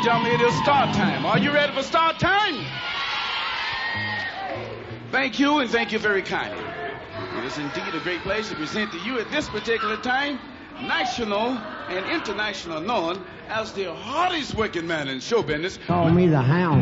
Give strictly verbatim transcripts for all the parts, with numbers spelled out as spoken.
gentlemen, it is start time. Are you ready for start time? Thank you, and thank you very kindly. It is indeed a great pleasure to present to you at this particular time, national and international known as the hardest working man in show business. Call me the Hound.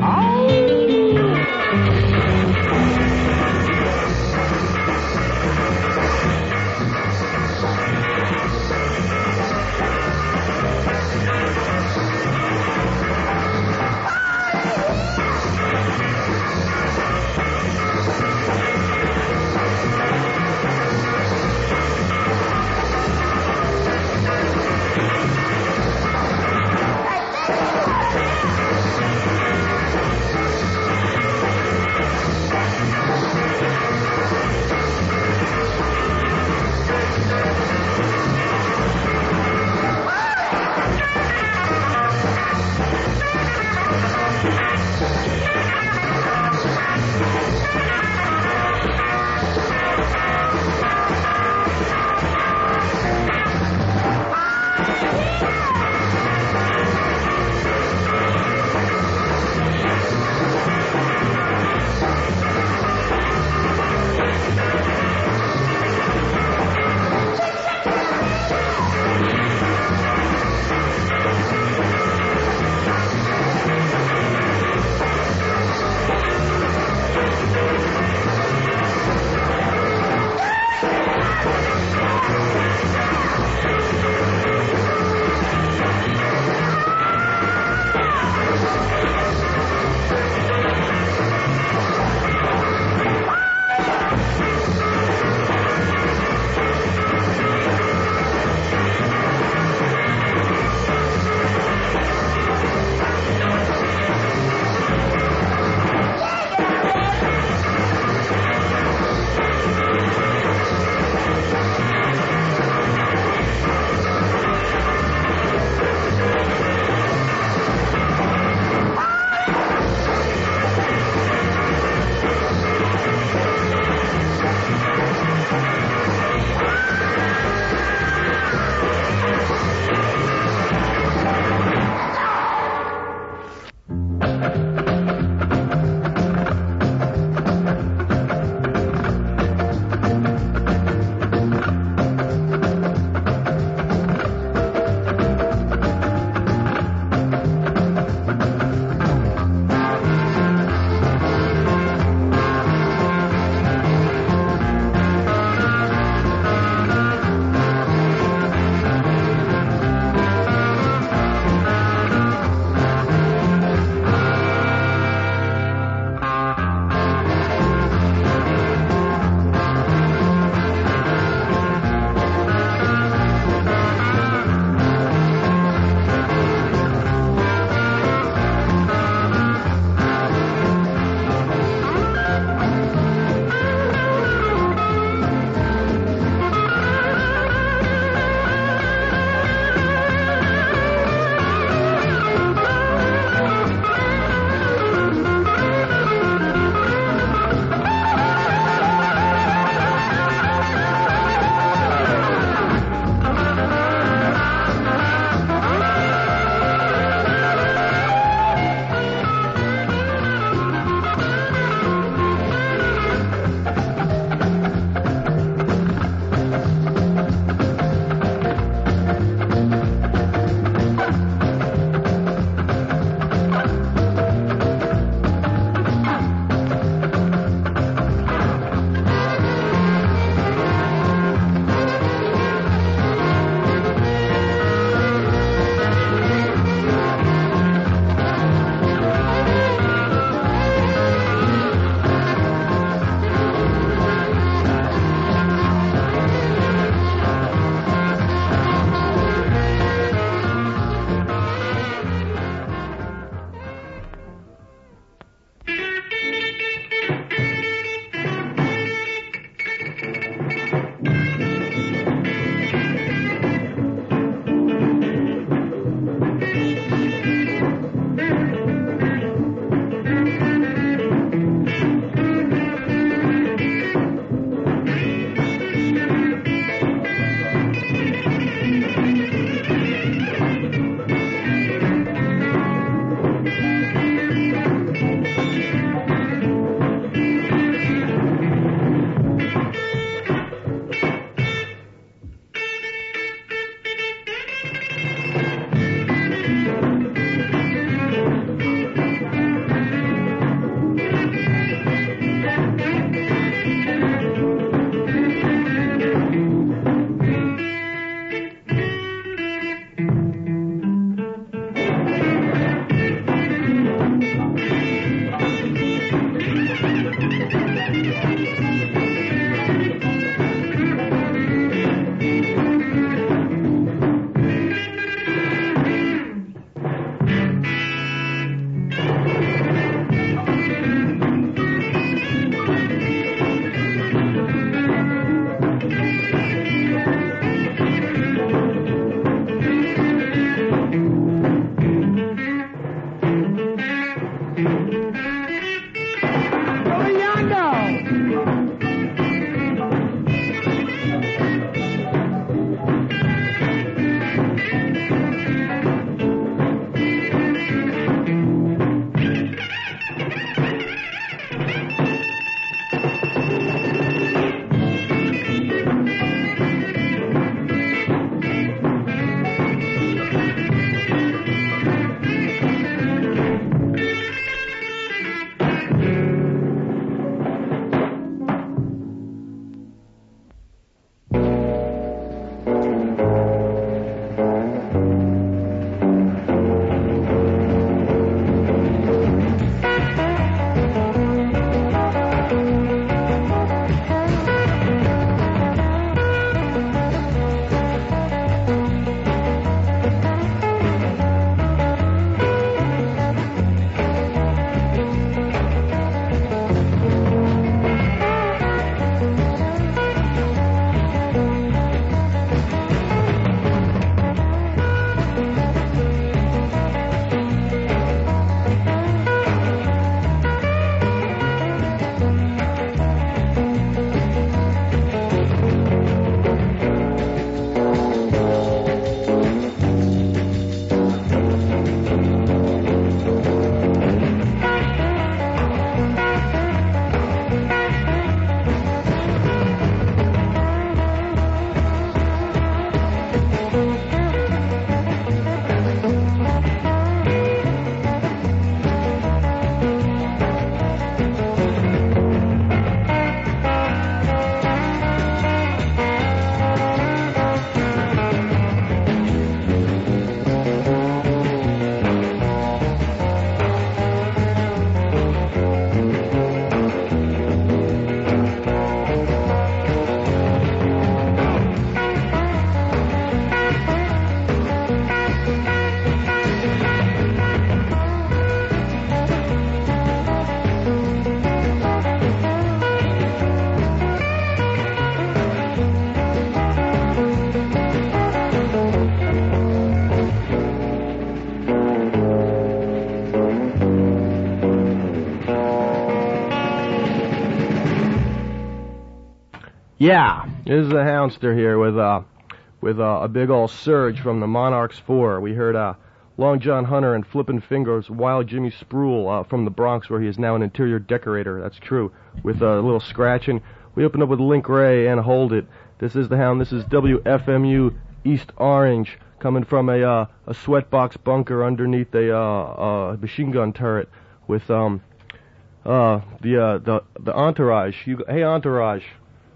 Yeah, this is the Houndster here with uh, with uh, a big old surge from the Monarchs four. We heard uh, Long John Hunter and Flippin' Fingers, Wild Jimmy Spruill uh, from the Bronx, where he is now an interior decorator. That's true, with a little scratching. We opened up with Link Ray and Hold It. This is the Hound. This is W F M U East Orange, coming from a uh, a sweatbox bunker underneath a uh, uh, machine gun turret with um uh the uh, the the Entourage. You, hey Entourage.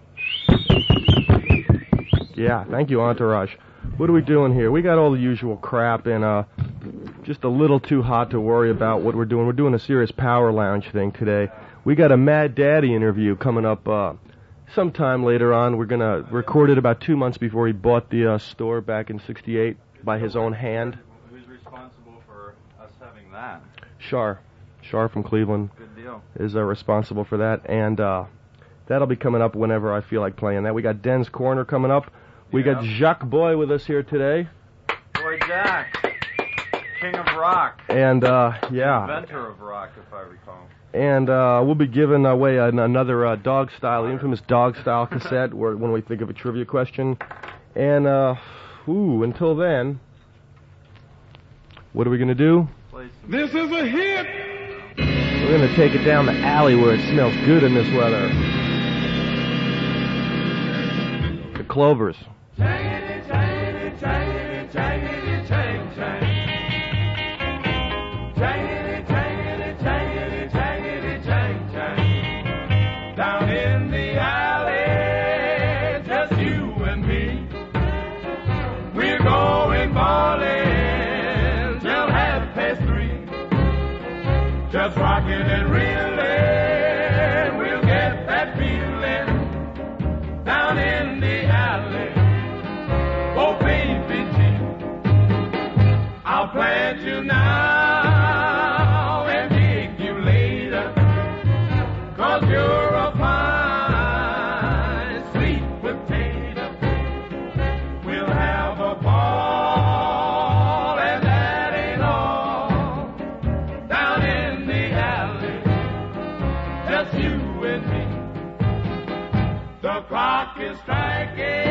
Yeah, thank you, Entourage. What are we doing here? We got all the usual crap and uh, just a little too hot to worry about what we're doing. We're doing a serious Power Lounge thing today. We got a Mad Daddy interview coming up uh, sometime later on. We're going to record it about two months before he bought the uh, store back in sixty-eight by his own hand. Who's responsible for us having that? Shar. Shar from Cleveland. Good deal. Is uh, responsible for that. And uh, that'll be coming up whenever I feel like playing that. We got Den's Corner coming up. We yeah. got Jacques Boy with us here today. Boy Jack, king of rock. And, uh, yeah. Inventor of rock, if I recall. And uh, we'll be giving away an, another uh, dog style, the infamous dog style cassette where, when we think of a trivia question. And, uh, ooh, until then, what are we going to do? This is a hit! We're going to take it down the alley where it smells good in this weather. The Clovers. Changity, changity, changity, changity, chang, chang. Changity, changity, changity, changity, chang, chang. Down in the alley, just you and me. We're going ballin' till half past three. Just rockin' and reelin', we'll get that feelin' down in the alley. Oh, baby G, I'll plant you now and dig you later, 'cause you're a fine sweet potato. We'll have a ball, and that ain't all. Down in the alley, just you and me. The clock is striking.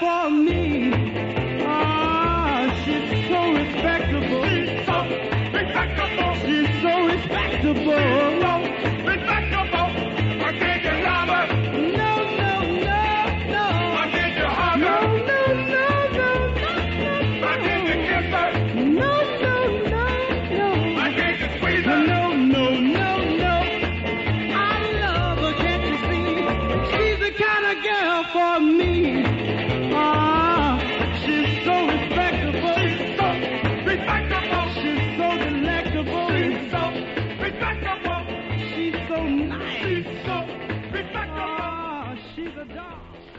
for me. Ah, she's so respectable. She's so respectable. She's so respectable. So respectable. I can't you love her? No, no, no, no. I can't you hug No, her? no, no, no, I can't you kiss her? no, no, no, no. I can't you squeeze her? No, no, no, no. I love her, can't you see? She's the kind of girl for me. Ah, she's so respectable. So respectable. She's so delectable. So respectable. She's so nice. She's so respectable. Ah, she's a dog.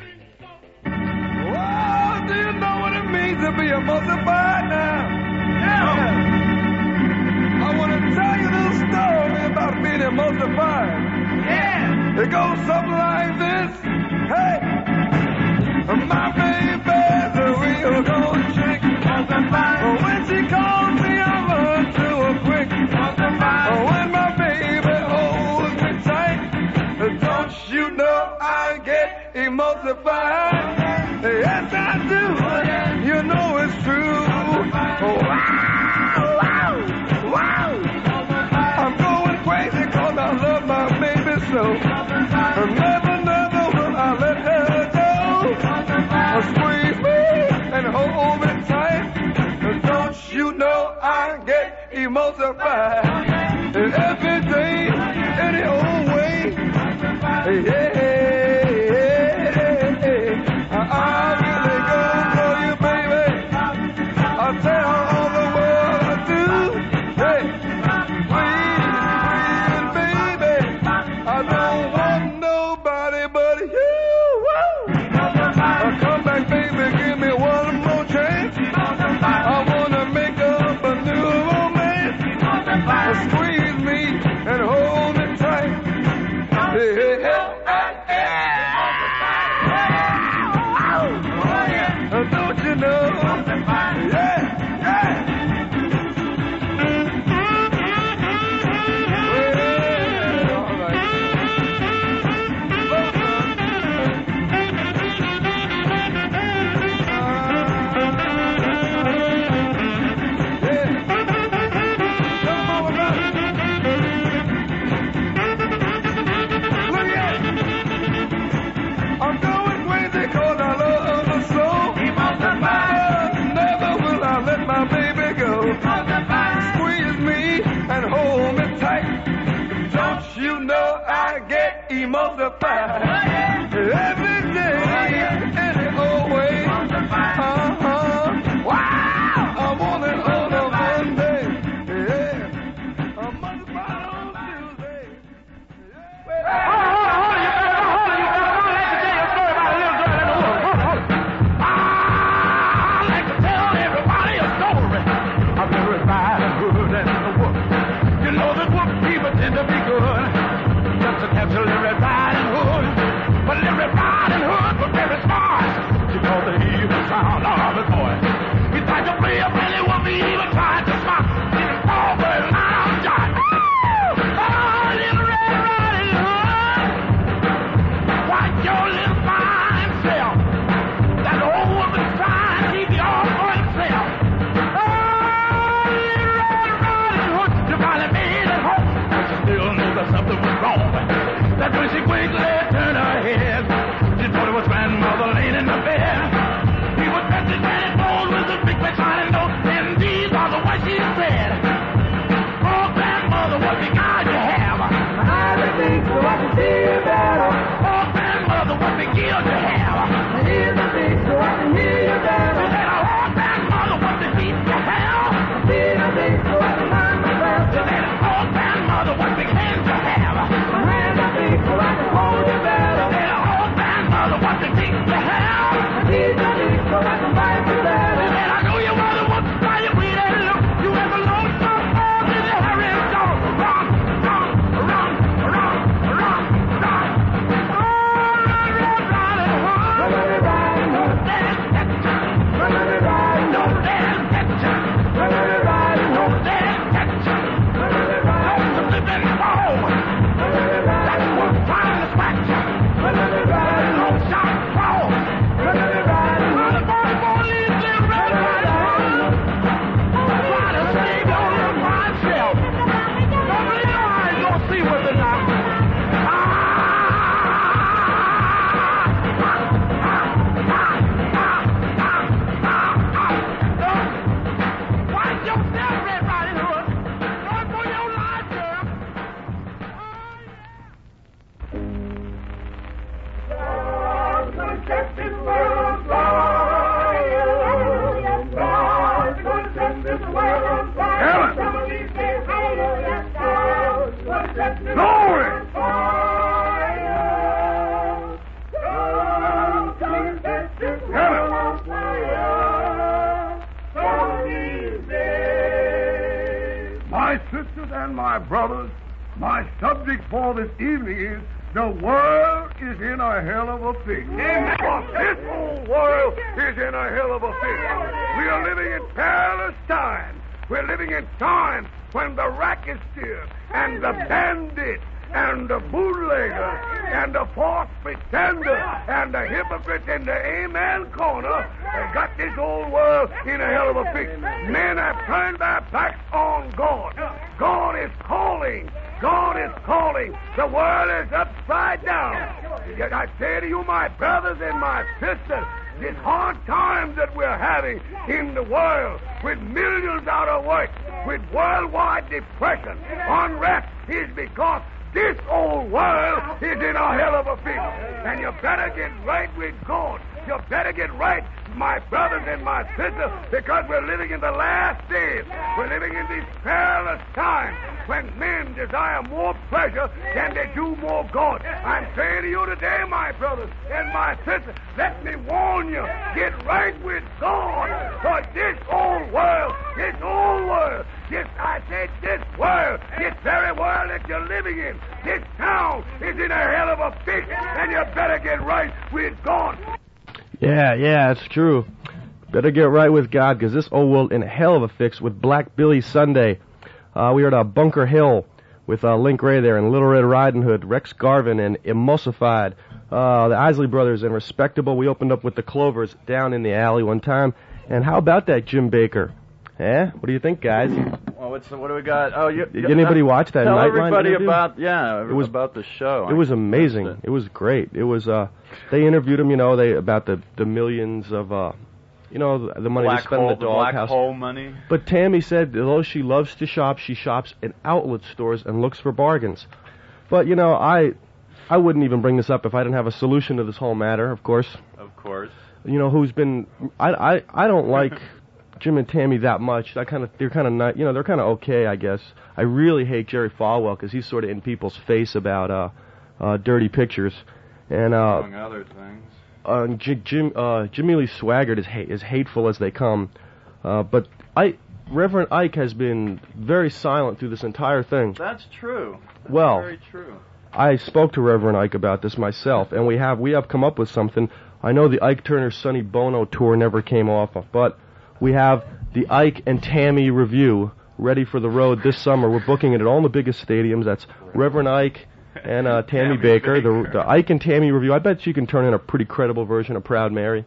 Oh, do you know what it means to be emulsified now? Yeah. I want to tell you this story about being emulsified. Yeah. It goes something like this. Hey, my baby's a real gold chick. When she calls me, I run to her quick. When my baby holds me tight, don't you know I get emulsified? Yes, I do. You know it's true. Wow, wow, wow. I'm going crazy 'cause I love my baby so. Never, never will I let her go. Squeeze me and hold me tight. Don't you know I get emulsified every day, any old way. Yeah. I really go for you, baby. I tell all the world I do. Hey, please, please, baby. I don't want nobody but you. Woo. Come back, baby, give me one more chance. I wanna make up a new romance. Squeeze me and hold me tight. Hey, hey, hey. Don't you know? Yeah, yeah. Well, all right. Yeah. Come on, brother. Look at it. I'm going crazy 'cause I love her so. Never will I let my baby go. Squeeze me and hold me tight. Don't you know I get emulsified every day, any old way. Uh-huh. Wow! I want it on a Monday. Yeah. I'm emulsified on Tuesday. Little Riding Hood, but Little Riding Hood was very smart. She called the evil sound of his voice. He tried to play a really woman, he even tried to smart. He was all but loud, John. Oh, Little Red Riding Hood, watch your little fine self. That old woman's trying to keep you all for himself. Oh, Little Red Riding Hood, you finally made it home, but you still knew that something was wrong. That when she quickly turned her head, she thought it was grandmother laying in the bed. He was dressed in granny clothes with his big red shining nose, and My sisters and my brothers, my subject for this evening is the world is in a hell of a fix. Amen. This whole world is in a hell of a fix. We are living in perilous times. We're living in times when the racketeer and the bandit and the bootlegger and the false pretender and the hypocrite in the amen corner have got this old world in a hell of a fix. Men have turned their backs on God. God is calling. God is calling. The world is upside down. Yet I say to you, my brothers and my sisters, these hard times that we're having in the world, with millions out of work, with worldwide depression, unrest, is because this old world is in a hell of a fix. And you better get right with God. You better get right, my brothers and my sisters, because we're living in the last days. We're living in these perilous times when men desire more pleasure than they do more God. I'm saying to you today, my brothers and my sisters, let me warn you, get right with God. For this old world, this old world, this, I said, this world, this very world that you're living in, this town is in a hell of a fix, and you better get right with God. Yeah, yeah, it's true. Better get right with God, because this old world in a hell of a fix with Black Billy Sunday. Uh, we are at Bunker Hill with uh, Link Ray there and Little Red Riding Hood, Rex Garvin and Emulsified. Uh, the Isley Brothers and Respectable. We opened up with the Clovers down in the alley one time. And how about that Jim Baker? Eh? What do you think, guys? Well, what's what do we got? Oh, you, Did anybody uh, watch that Tell Nightline everybody interview? about yeah, It was about the show. It was I amazing. missed It. it was great. It was. Uh, they interviewed him, you know, they about the the millions of, uh, you know, the, the money black they spend hole, in the the black doghouse. hole money. But Tammy said, although she loves to shop, she shops in outlet stores and looks for bargains. But you know, I, I wouldn't even bring this up if I didn't have a solution to this whole matter. Of course. Of course. You know who's been? I I I don't like Jim and Tammy that much. I kind of they're kind of not. You know, they're kind of okay, I guess. I really hate Jerry Falwell because he's sort of in people's face about uh, uh, dirty pictures, and uh, among other things. Uh, J- Jim uh, Jimmy Lee Swaggart is ha- as hateful as they come, uh, but I Reverend Ike has been very silent through this entire thing. That's true. That's well, very true. I spoke to Reverend Ike about this myself, and we have we have come up with something. I know the Ike Turner Sonny Bono tour never came off, but we have the Ike and Tammy review ready for the road this summer. We're booking it at all the biggest stadiums. That's Reverend Ike and uh, Tammy, Tammy Baker. Baker. The, the Ike and Tammy review. I bet you can turn in a pretty credible version of Proud Mary.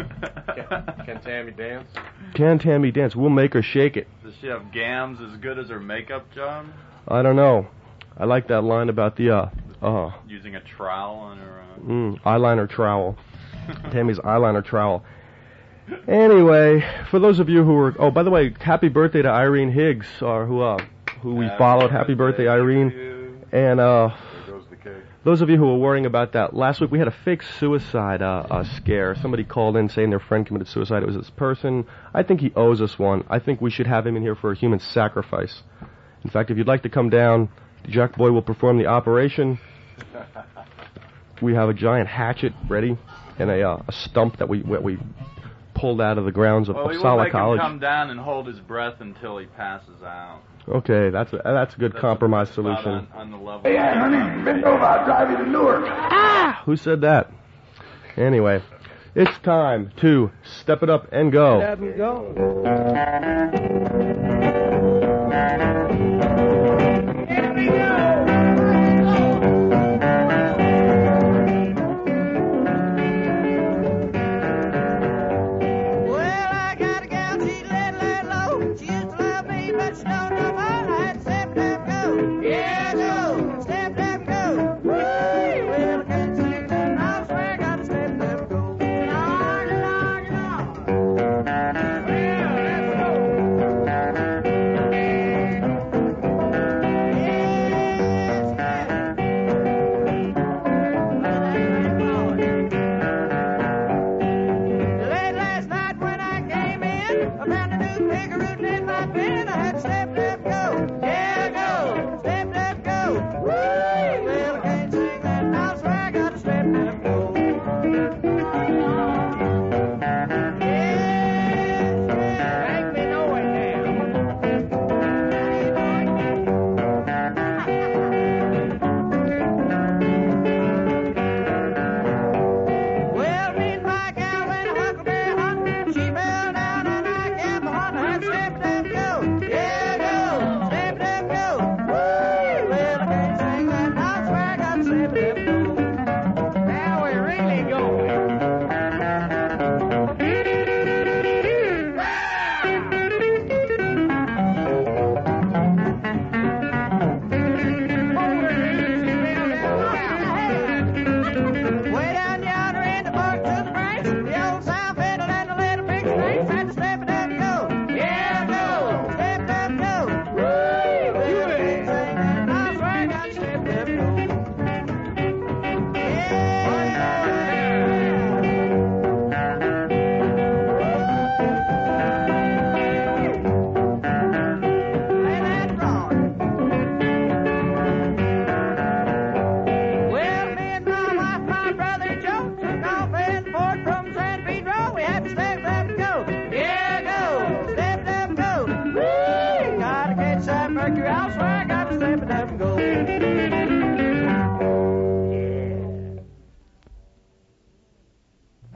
Can Tammy dance? Can Tammy dance? We'll make her shake it. Does she have gams as good as her makeup job? I don't know. I like that line about the uh, uh using a trowel on her uh... mm, eyeliner trowel. Tammy's eyeliner trowel. Anyway, for those of you who were, oh, by the way, happy birthday to Irene Higgs, uh, who uh, who we happy followed. Happy birthday, Irene. And uh, there goes the cake. Those of you who were worrying about that, last week we had a fake suicide uh, uh, scare. Somebody called in saying their friend committed suicide. It was this person. I think he owes us one. I think we should have him in here for a human sacrifice. In fact, if you'd like to come down, Jack Boy will perform the operation. We have a giant hatchet ready and a, uh, a stump that we that we pulled out of the grounds of well, we Uppsala will make College. him come down and hold his breath until he passes out. Okay, that's a, that's a good That's compromise about solution. On, on the level. Hey, honey, bend over, I'll drive you to Newark. Ah! Who said that? Anyway, it's time to step it up and go. Let me go. Here we go.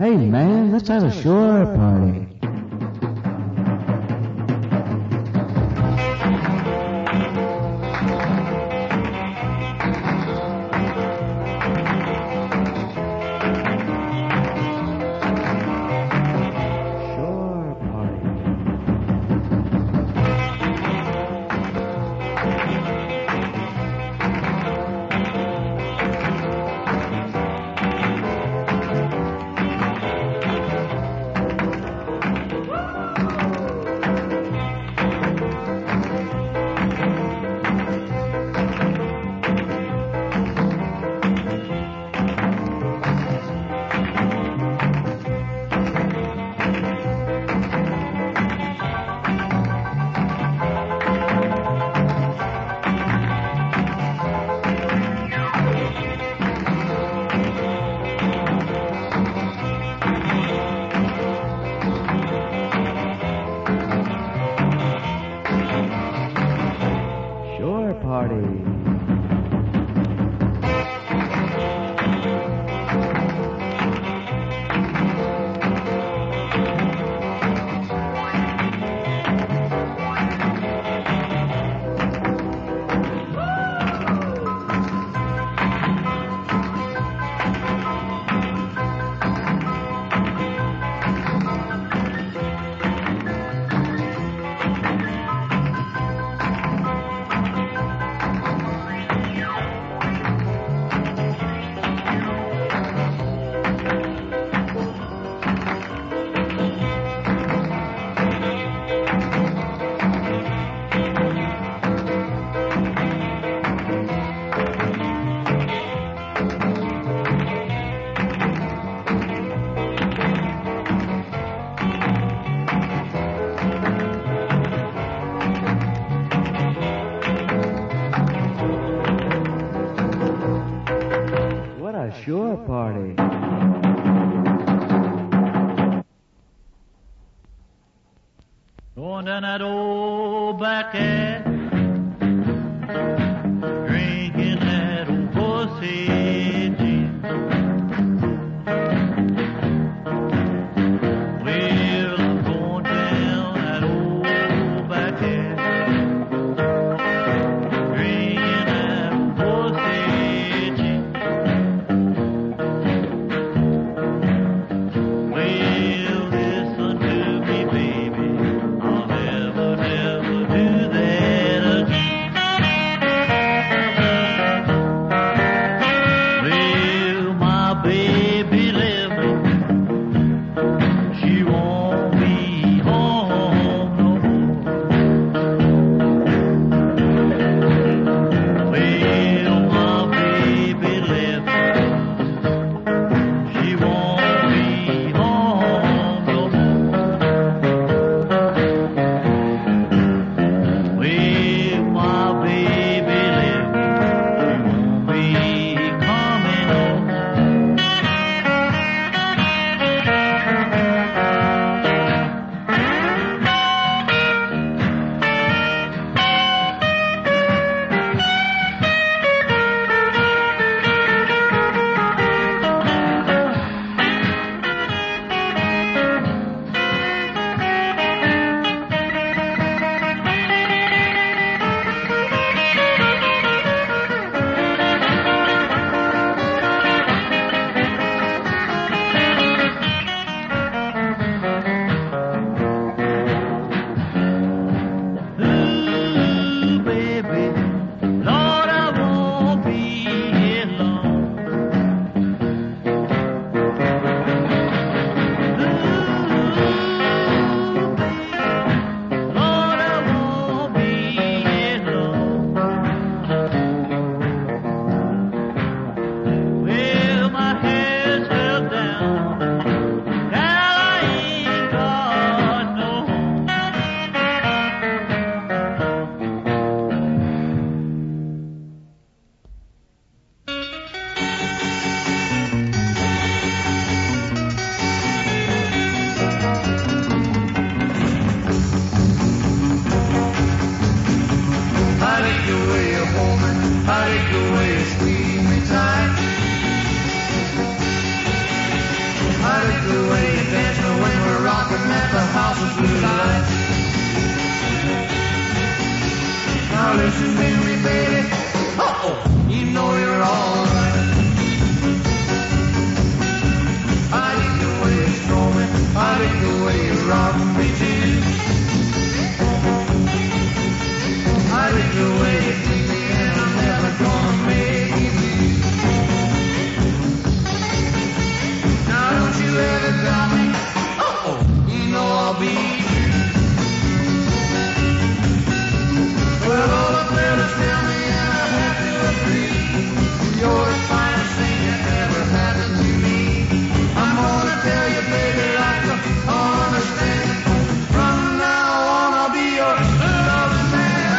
Hey, man, let's have a shore party. Shore party. Going down that old back alley, drinking that old pussy gin. Well, I'm going down that old back alley, drinking that old pussy gin. Well, listen to me, baby. I'll never, never do that you feel me, baby? Oh, you know you're all right. I like the way you stroll me, I like the way you rock me too. I like the way you treat me, and I'm never gonna make you leave. Now don't you ever doubt me, oh, you know I'll be true. Well, all the fellas tell me, and I have to agree, you're the finest thing that ever happened to me. I'm gonna tell you, baby, like the understand. From now on, I'll be your loving man.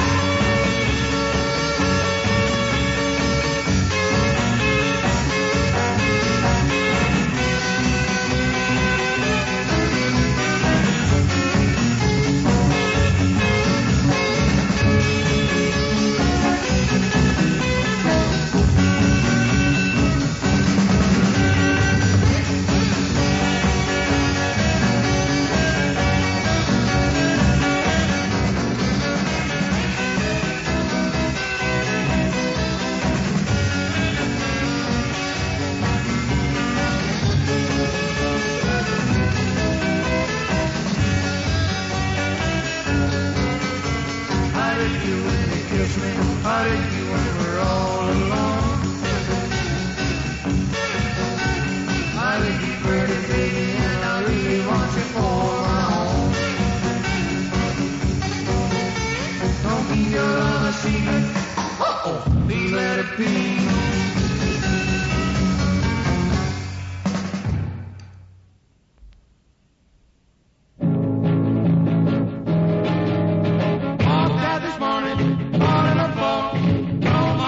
How did you when you kiss me? How did you when we're all alone? I think you're pretty, baby, and I really want you for my own. Don't keep your love a secret. Uh-oh, please let it be. Walked out this morning, on in a boat, don't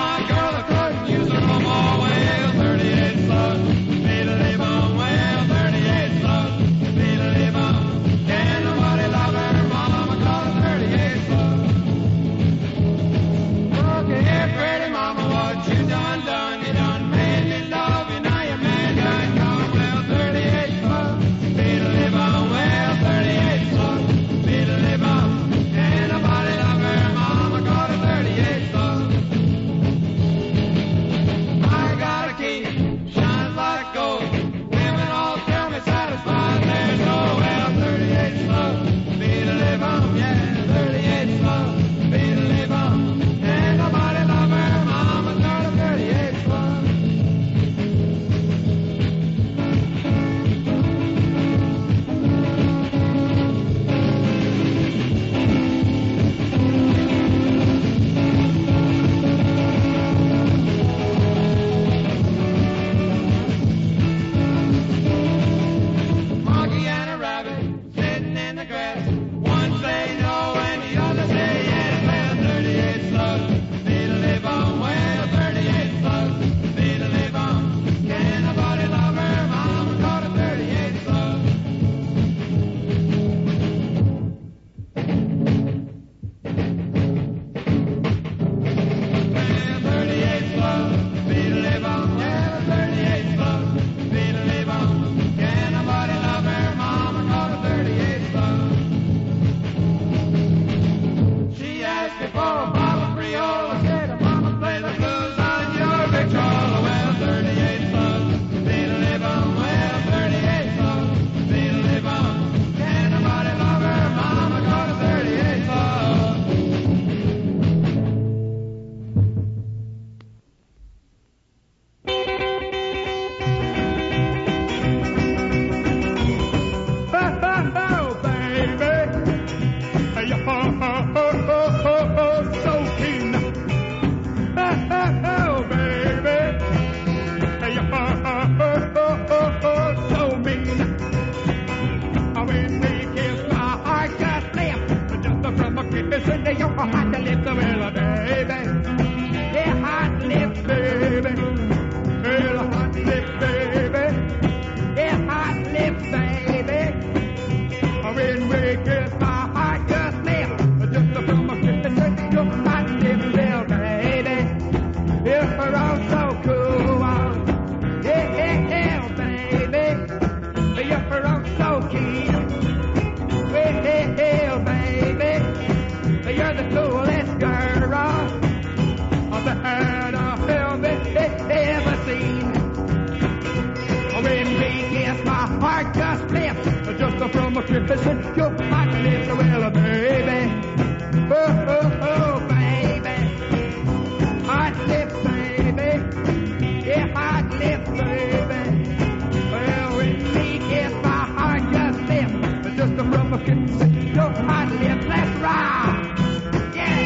kissing your hot lips, well, baby. Oh, oh, oh, baby. Hot lips, baby. Yeah, hot lips, baby. Well, with me, kiss my heart just lips. Just a rubber kissing your hot lips. Let's rock. Yeah.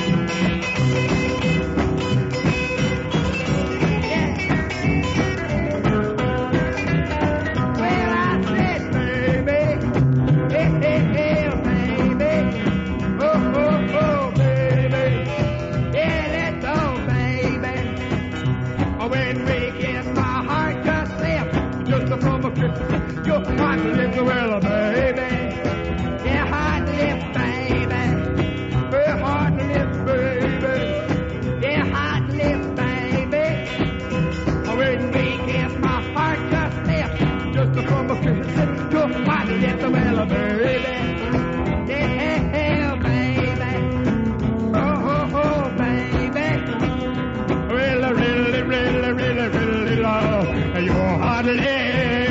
Your hot lips, well, baby. Yeah, hot lips, baby. Yeah, hot lips, baby. Yeah, hot lips, baby. When we kiss, my heart just slips. Just from a kiss, your hot lips, well, baby. Yeah, baby. Oh, oh, oh, baby. Really, really, really, really, really love your hot lips.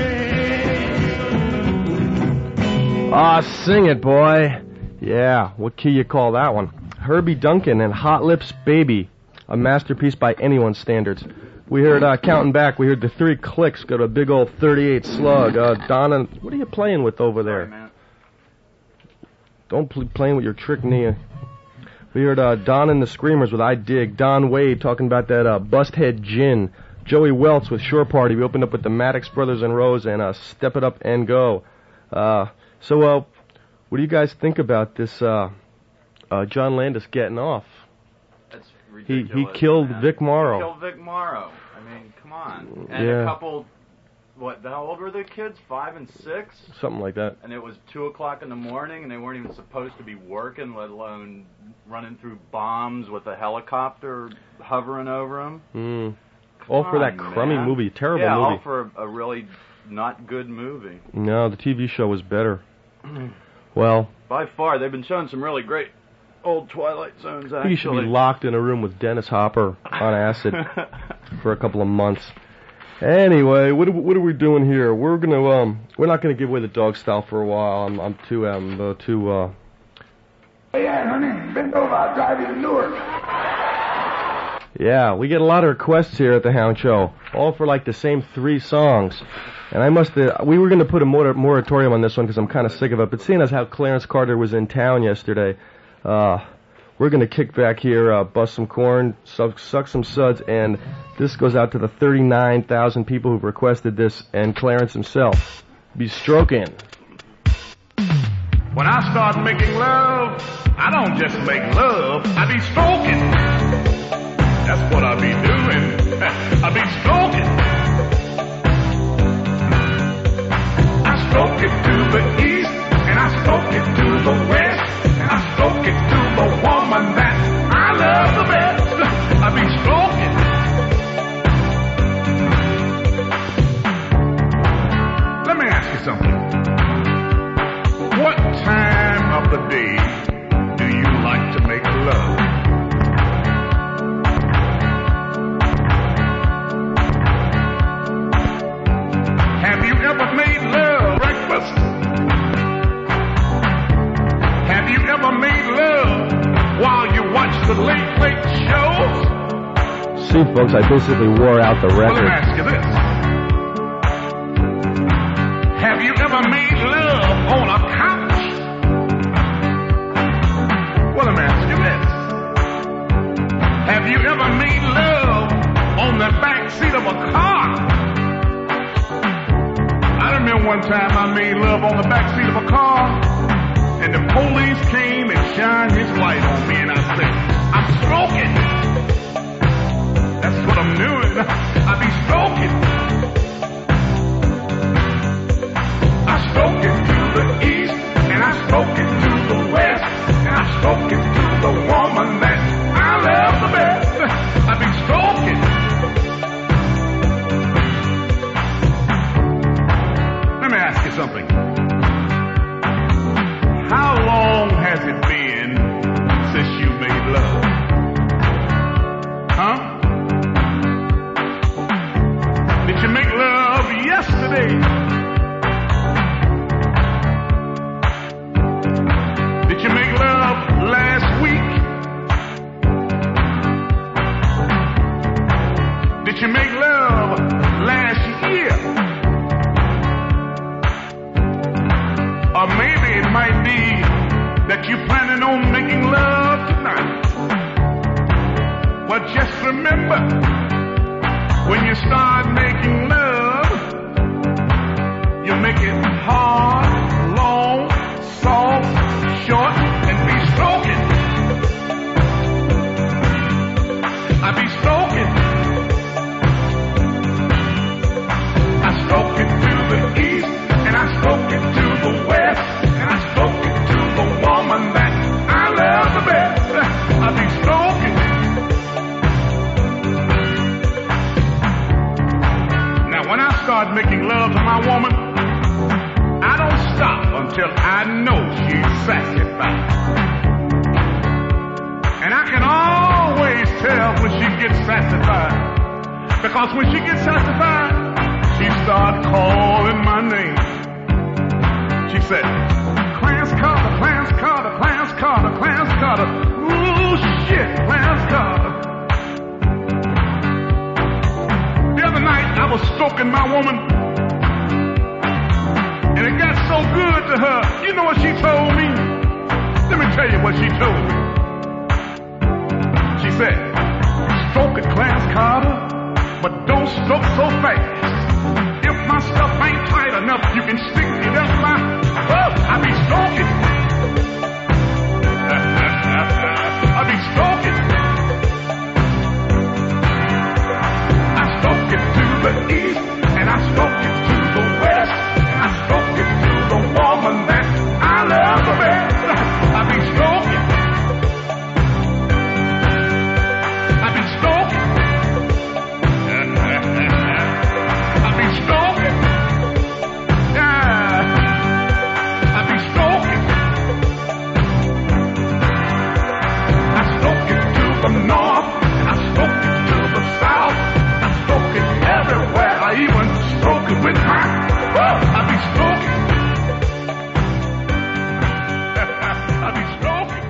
Ah, sing it, boy. Yeah, what key you call that one? Herbie Duncan and Hot Lips Baby, a masterpiece by anyone's standards. We heard, uh, counting back, we heard the three clicks go to a big old thirty-eight slug. Uh, Donna, what are you playing with over there? Sorry, man. Don't play playing with your trick knee. We heard uh, Don and the Screamers with I Dig. Don Wade talking about that uh, Busthead Gin. Joey Welts with Shore Party. We opened up with the Maddox Brothers and Rose and uh, Step It Up and Go. Uh... So, uh, what do you guys think about this, uh, uh, John Landis getting off? That's He ridiculous. he killed man. Vic Morrow. He killed Vic Morrow. I mean, come on. And Yeah. a couple, what, how old were the kids? Five and six? Something like that. And it was two o'clock in the morning, and they weren't even supposed to be working, let alone running through bombs with a helicopter hovering over them. Mm. All for that crummy man. movie. Terrible yeah, movie. all for a really not good movie. No, the T V show was better. Well, By far, they've been showing some really great old Twilight Zones, actually. you should be locked in a room with Dennis Hopper on acid for a couple of months. Anyway, what are, what are we doing here? We're gonna um, we're not gonna give away the dog style for a while. I'm I'm too um uh, too uh. Hey, yeah, honey, bend over, I'll drive you to Newark. Yeah, we get a lot of requests here at the Hound Show, all for like the same three songs. And I must have, we were going to put a mor- moratorium on this one because I'm kind of sick of it. But seeing as how Clarence Carter was in town yesterday, uh, we're going to kick back here, uh, bust some corn, suck, suck some suds, and this goes out to the thirty-nine thousand people who've requested this, and Clarence himself. Be stroking. When I start making love, I don't just make love, I be stroking. That's what I be doing. I be stroking. I stroke it to the east, and I stroke it to the west, and I stroke it to the woman that I love the best. I be stroking. Let me ask you something. What time of the day do you like to make love? Have you ever made love breakfast? Have you ever made love while you watch the late, late shows? See, folks, I basically wore out the Well, let me record. ask you this. Have you ever made love on a couch? Well, let me ask you this. Have you ever made love on the back seat of a car? I remember one time I made love on the back seat of a car, and the police came and shined his light on me, and I said, I'm stroking. That's what I'm doing. I be stroking. might be that you're planning on making love tonight. But just remember, when you start making love, you make it hard, long, soft, short, and be stroking. I be stroking. I stroke it to the east, and I stroke it to the west, and I stroke it to the woman that I love the best. I be stroking. Now when I start making love to my woman, I don't stop until I know she's satisfied. And I can always tell when she gets satisfied, because when she gets satisfied, she starts calling my name. She said, Clarence Carter, Clarence Carter, Clarence Carter, Clarence Carter. Ooh, shit, Clarence Carter. The other night, I was stroking my woman, and it got so good to her. You know what she told me? Let me tell you what she told me. She said, stroke it, Clarence Carter, but don't stroke so fast. If my stuff ain't tight enough, you can stick it up my... Oh, I be stroking. I be stroking. I stroke it to the east, and I stroke it to the west, and I stroke it to the woman that I love the best. I be stroking. I be stroking. I be stroking. Yeah. I be stroking. I stroke it to the north, and I stroke it to the south. I stroke it everywhere. I even stroke it with my, woo, I be stroking. I be stroking.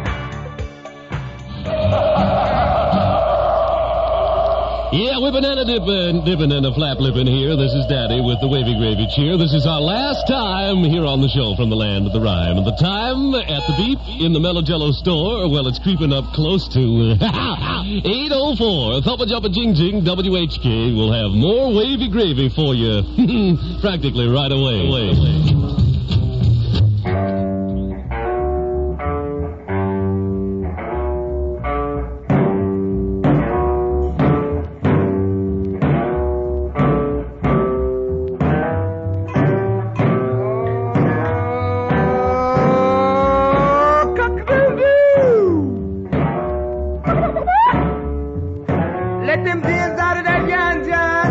Yeah, we're banana dipping, dipping and a flap lipping here. This is Daddy with the wavy gravy cheer. This is our last time here on the show from the land of the rhyme. And the time at the beep in the Mellow store, well, it's creeping up close to eight oh four. Thumpa Jumpa Jing Jing, W H K will have more wavy gravy for you practically right away. away. Let them beans out of that ganja.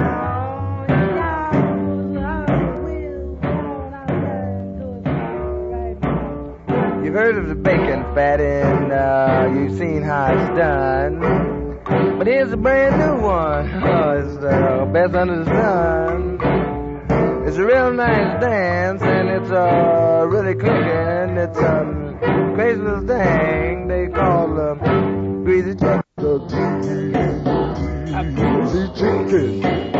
You've heard of the bacon fat, and uh, you've seen how it's done. But here's a brand new one. Oh, it's the best under the sun. It's a real nice dance, and it's uh, really clicking. It's a um, crazy little thing they call um, greasy chicken. Greasy chicken.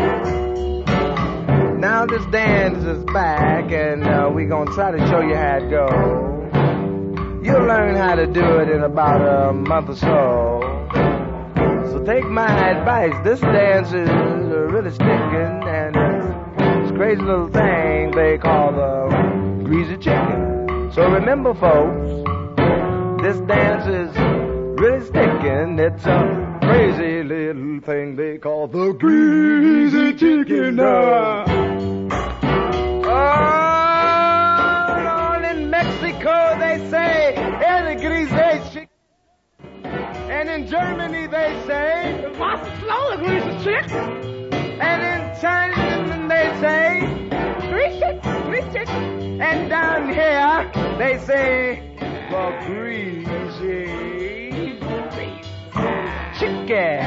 Now this dance is back, and uh, we're going to try to show you how it goes. You'll learn how to do it in about a month or so. So take my advice. This dance is really sticking, and it's a crazy little thing they call the greasy chicken. So remember, folks, this dance is really sticking. It's a crazy little thing they call the greasy chicken. Uh. Oh, in Mexico they say el greasy chicken. And in Germany they say what's slow, greasy chicken. And in China they say greasy, greasy. And down here they say the greasy chicken.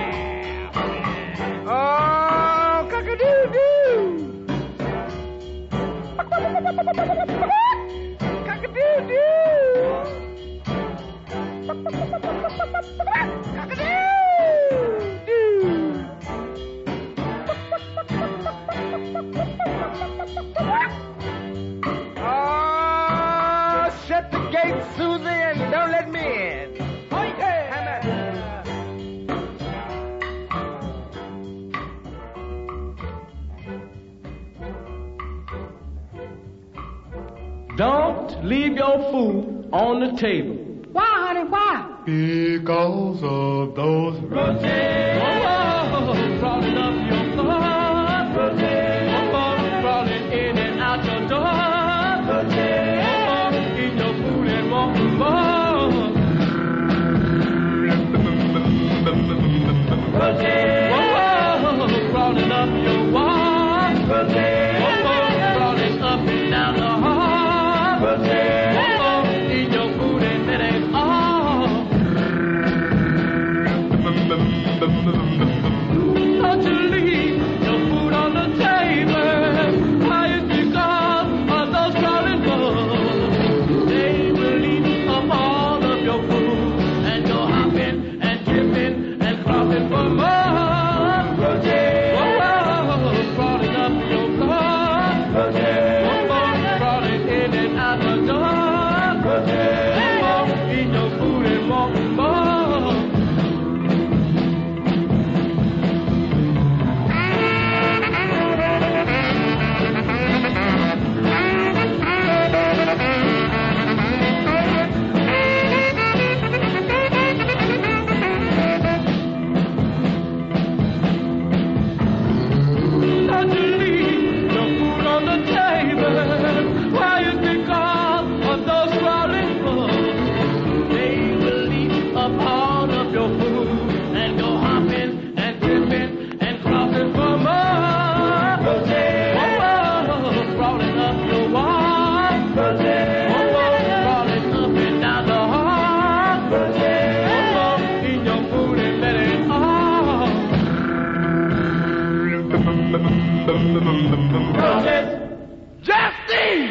Oh, cock-a-doo-doo. Cock-a-doo-doo. Oh, shut the gate, Susie, and don't let me in. Okay. Don't leave your food on the table. Why, honey, why? Because of those roaches. Oh, crawling up your thoughts. Roaches. Oh, crawling in and out your door. Roaches. Oh, in your food and walking more. Roaches. Oh, crawling up your walls. Roaches. Oh, crawling up and down the hall. Roaches. Oh, in your food and it ain't all. Don't you leave your food on the table. Why is because of those crawling bugs. They will eat up all of your food and go hopping and tripping and crossing for more. Roaches. Oh, crawling up your car. Roaches. Oh, crawling in and out the door. Roaches. Oh, eat your food and walking more. Don't you leave your food on the table. Why is because of those crawling bugs. They will eat up all of your food and go hopping and tripping and crossing for more. Roaches. Oh, crawling up your wall. Roaches. Oh, crawling up and down the hall. Roaches. Oh, eat your food and let it all. Roaches. Justin!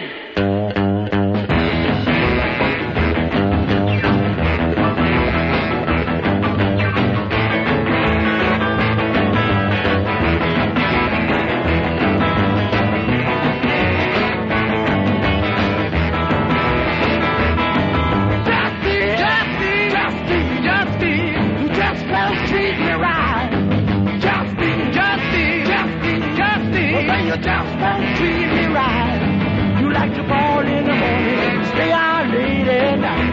You just won't treat me right. You like to ball in the morning and stay out late at night.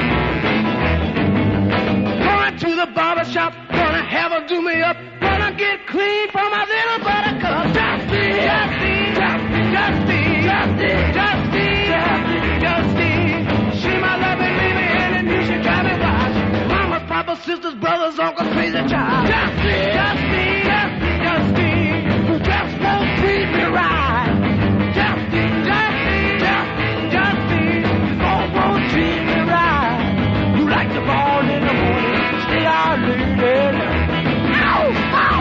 Going to the barber shop, gonna have her do me up, gonna get clean for my little buttercup. Justy, Justy, Justy, Justy, Justy, Justy, Justy, Justy. She my loving baby and I knew she drive me wild. Mama, papa, sisters, brothers, uncles, crazy child. Justy, Justy, Justy, Justy. You just won't treat me right. Justy, Justy, Justy, Justy. Oh, won't treat me right. You like the ball in the morning, stay out late at night. Ow, ow,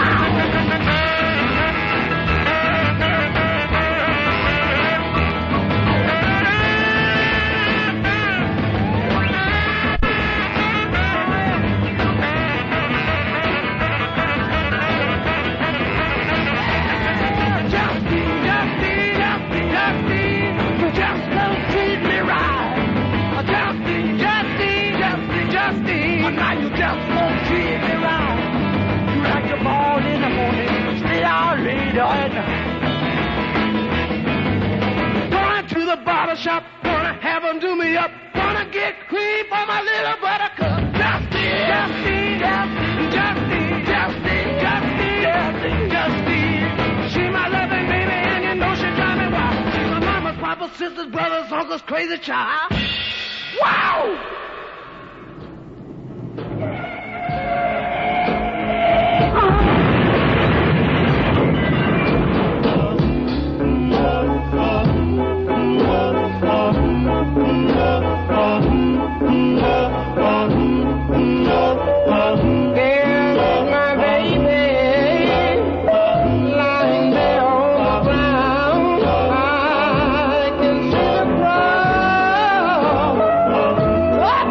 now you just won't treat me right. You like the ball in the morning, stay out late at night. Going to the barber shop, gonna have them do me up, gonna get cream for my little buttercup. Justy, Justy, Justy, Justy, Justy, Justy, Justy, Justy. She my loving baby and you know she drive me wild. She's my mama's, papa's, sisters, brothers, uncles, crazy child. Wow! Wow!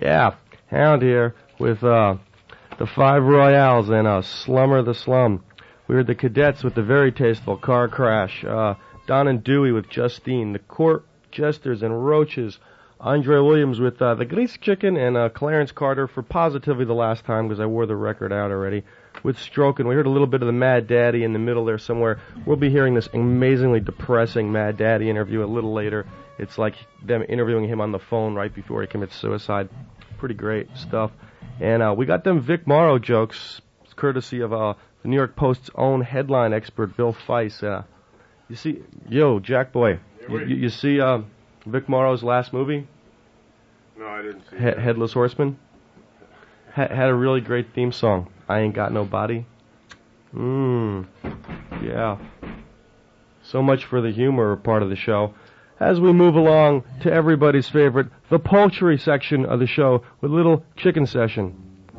Yeah, Hound here with uh, the Five Royales and uh, Slummer the Slum. We heard the Cadets with the very tasteful Car Crash. Uh, Don and Dewey with Justine. The Court Jesters and Roaches. Andre Williams with uh, the Grease Chicken, and uh, Clarence Carter for positively the last time because I wore the record out already with Strokin'. We heard a little bit of the Mad Daddy in the middle there somewhere. We'll be hearing this amazingly depressing Mad Daddy interview a little later. It's like them interviewing him on the phone right before he commits suicide. Pretty great stuff. And uh, we got them Vic Morrow jokes, courtesy of uh, the New York Post's own headline expert, Bill Feiss. Uh, you see, yo, Jack Boy, you, you, you see uh, Vic Morrow's last movie? No, I didn't see He- that. Headless Horseman? Ha- had a really great theme song. I Ain't Got No Body. Mmm. Yeah. So much for the humor part of the show. As we move along to everybody's favorite, the poultry section of the show with a little chicken session.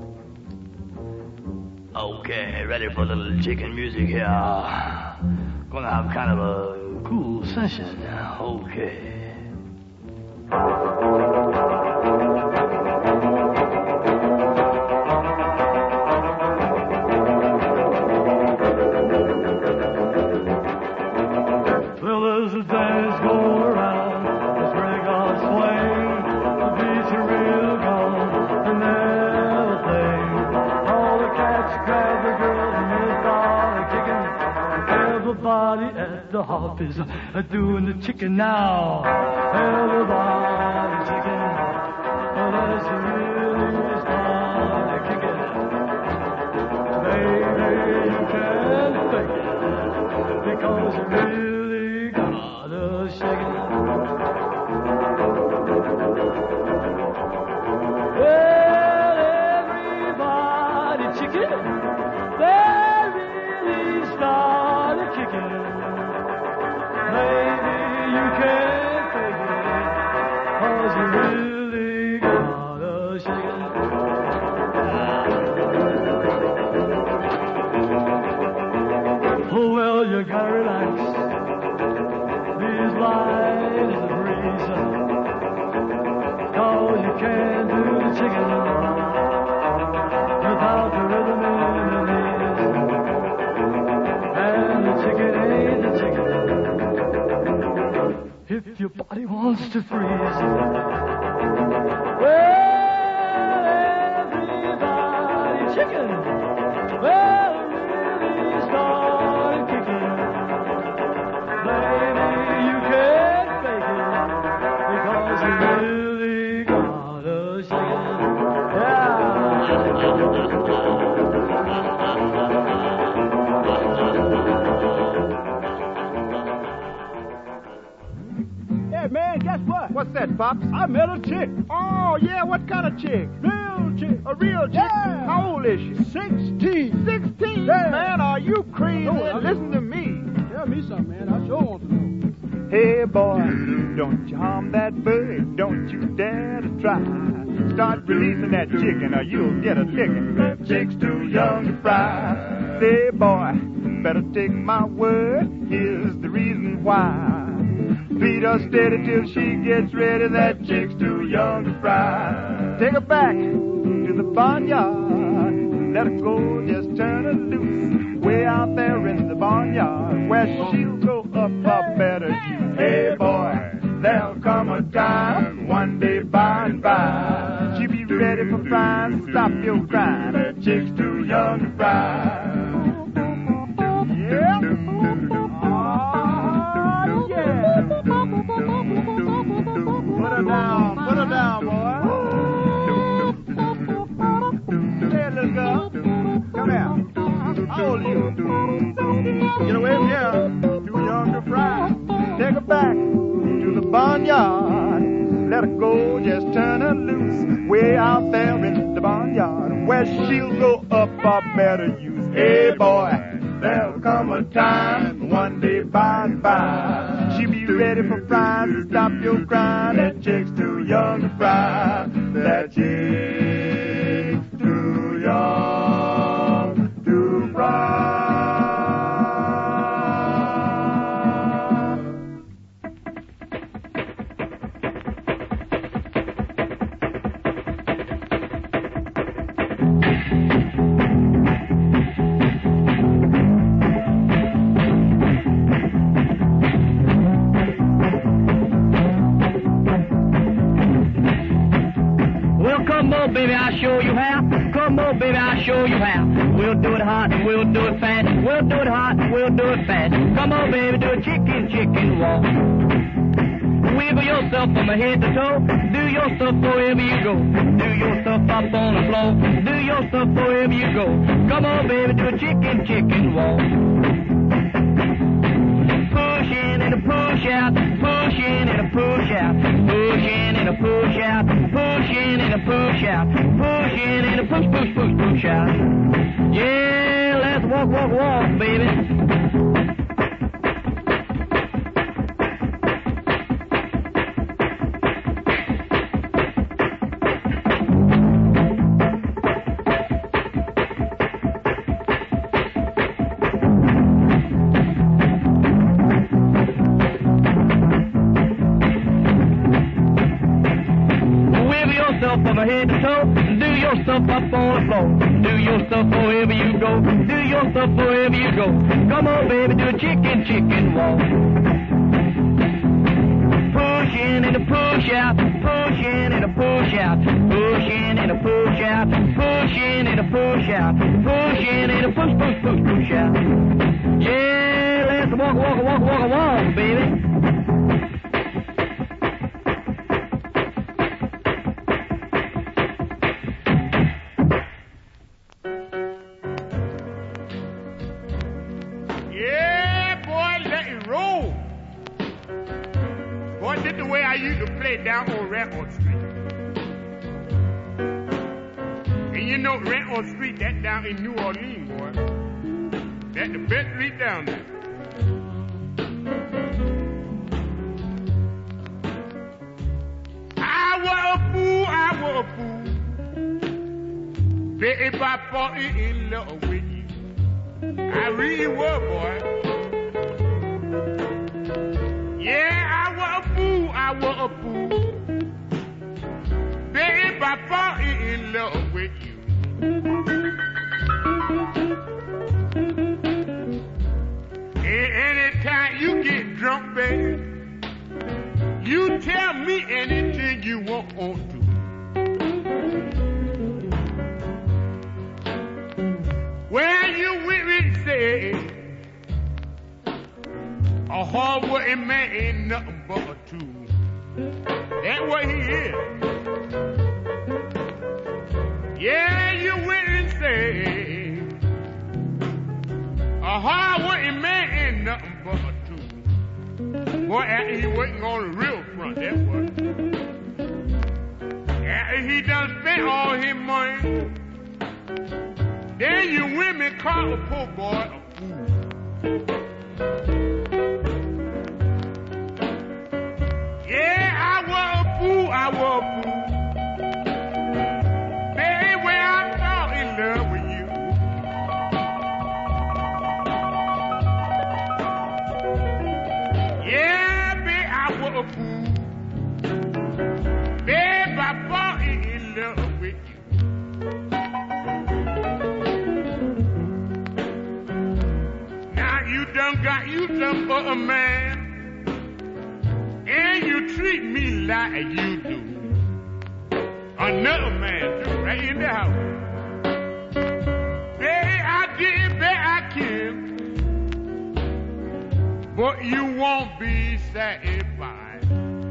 Okay, ready for a little chicken music here. Gonna have kind of a cool session. Okay. Well, as the days go around, the spring on swing, the beats are real gone, and everything. All the cats grab the girls and they start kicking. Everybody at the office are doing the chicken now. Everybody chicken, let's really start kicking. Baby, you can't fake it, because you really gotta shake it. Well, everybody chicken, they really started kicking. Maybe you can't fake it, cause you really gotta shake it. Oh, well, you gotta relax. These lines are the reason, cause you can't do the chicken without the rhythm in the knees. And the chicken ain't the chicken if your body wants to freeze. Well, everybody chicken, well, really start kicking. Baby, you can't fake it, because you really gotta shake it. Hey, man, guess what? What's that, Pops? I met a chick. Oh, yeah, what kind of chick? Real chick. A real chick? Yeah. How old is she? Sixteen. Sixteen? Yeah. Man, are you crazy? No, listen to me. Tell me something, man. I sure want to know. Hey, boy, don't you harm that bird. Don't you dare to try. Start releasing that chicken or you'll get a licking. That chick's too young to fry. Say, boy, better take my word. Here's the reason why. Feed her steady till she gets ready. That chick's too young to fry. Take her back to the barnyard. Let her go, just turn her loose. Way out there in the barnyard, where she'll go up a better use. Hey, boy, there'll come a time, one day by and by. She'll be ready for frying, stop your crying. That chick's too young to fry. Yeah. Oh, yeah. Put her down, put her down, boy. Hey, little girl, come here. How old are you? Get away from here. Too young to fry. Take her back to the barnyard. Let her go, just turn her loose. Way out there in the barnyard, where she'll go up a better use. Hey, boy, there'll come a time, one day by and by. She'll be ready for frying, stop your crying. That chick's too young to fry. That chick's too young to fry. on, baby, I'll show you how. Come on, baby, I'll show you how. We'll do it hot and we'll do it fast. We'll do it hot and we'll do it fast. Come on, baby, do a chicken, chicken walk. Wiggle yourself from head to toe. Do your stuff wherever you go. Do your stuff up on the floor. Do your stuff wherever you go. Come on, baby, do a chicken, chicken walk. Push in and a push out. Push in and a push out. Push in and a push out. Push in and a push out. Push in and a push, push, push, push out. Yeah, let's walk, walk, walk, baby. From head to toe, do your stuff up on the floor. Do your stuff wherever you go. Do your stuff wherever you go. Come on, baby, do a chicken, chicken walk. Push in and a push out. Push in and a push out. Push in and a push out. Push in and a push out. Push in and a push, push, push, push out. Yeah, let's walk, walk, walk, walk, walk, baby. Down on Redwood Street. And you know Redwood Street, that down in New Orleans, boy. That's the best street down there. I was a fool, I was a fool. Baby, I fall in love with you. I really was, boy. Yeah, I was a fool, I was a fool. Babe, I fall in love with you. And anytime you get drunk, baby, you tell me anything you want to. Well, you with me say, a hard-working man ain't nothing but a tool. That's what he is. Yeah, you went and say, a hard-working man ain't nothing but a tool. Boy, after he working on the real front, that's what. After he done spent all his money, then you women call a poor boy a fool. Yeah, I was a fool, I was a fool. Baby, when I fall in love with you. Yeah, baby, I was a fool. Baby, I fall in love with you. Now you done got you some other man. And you treat me like you do. Another man too, right in the house. Baby, I did bet I can, but you won't be satisfied.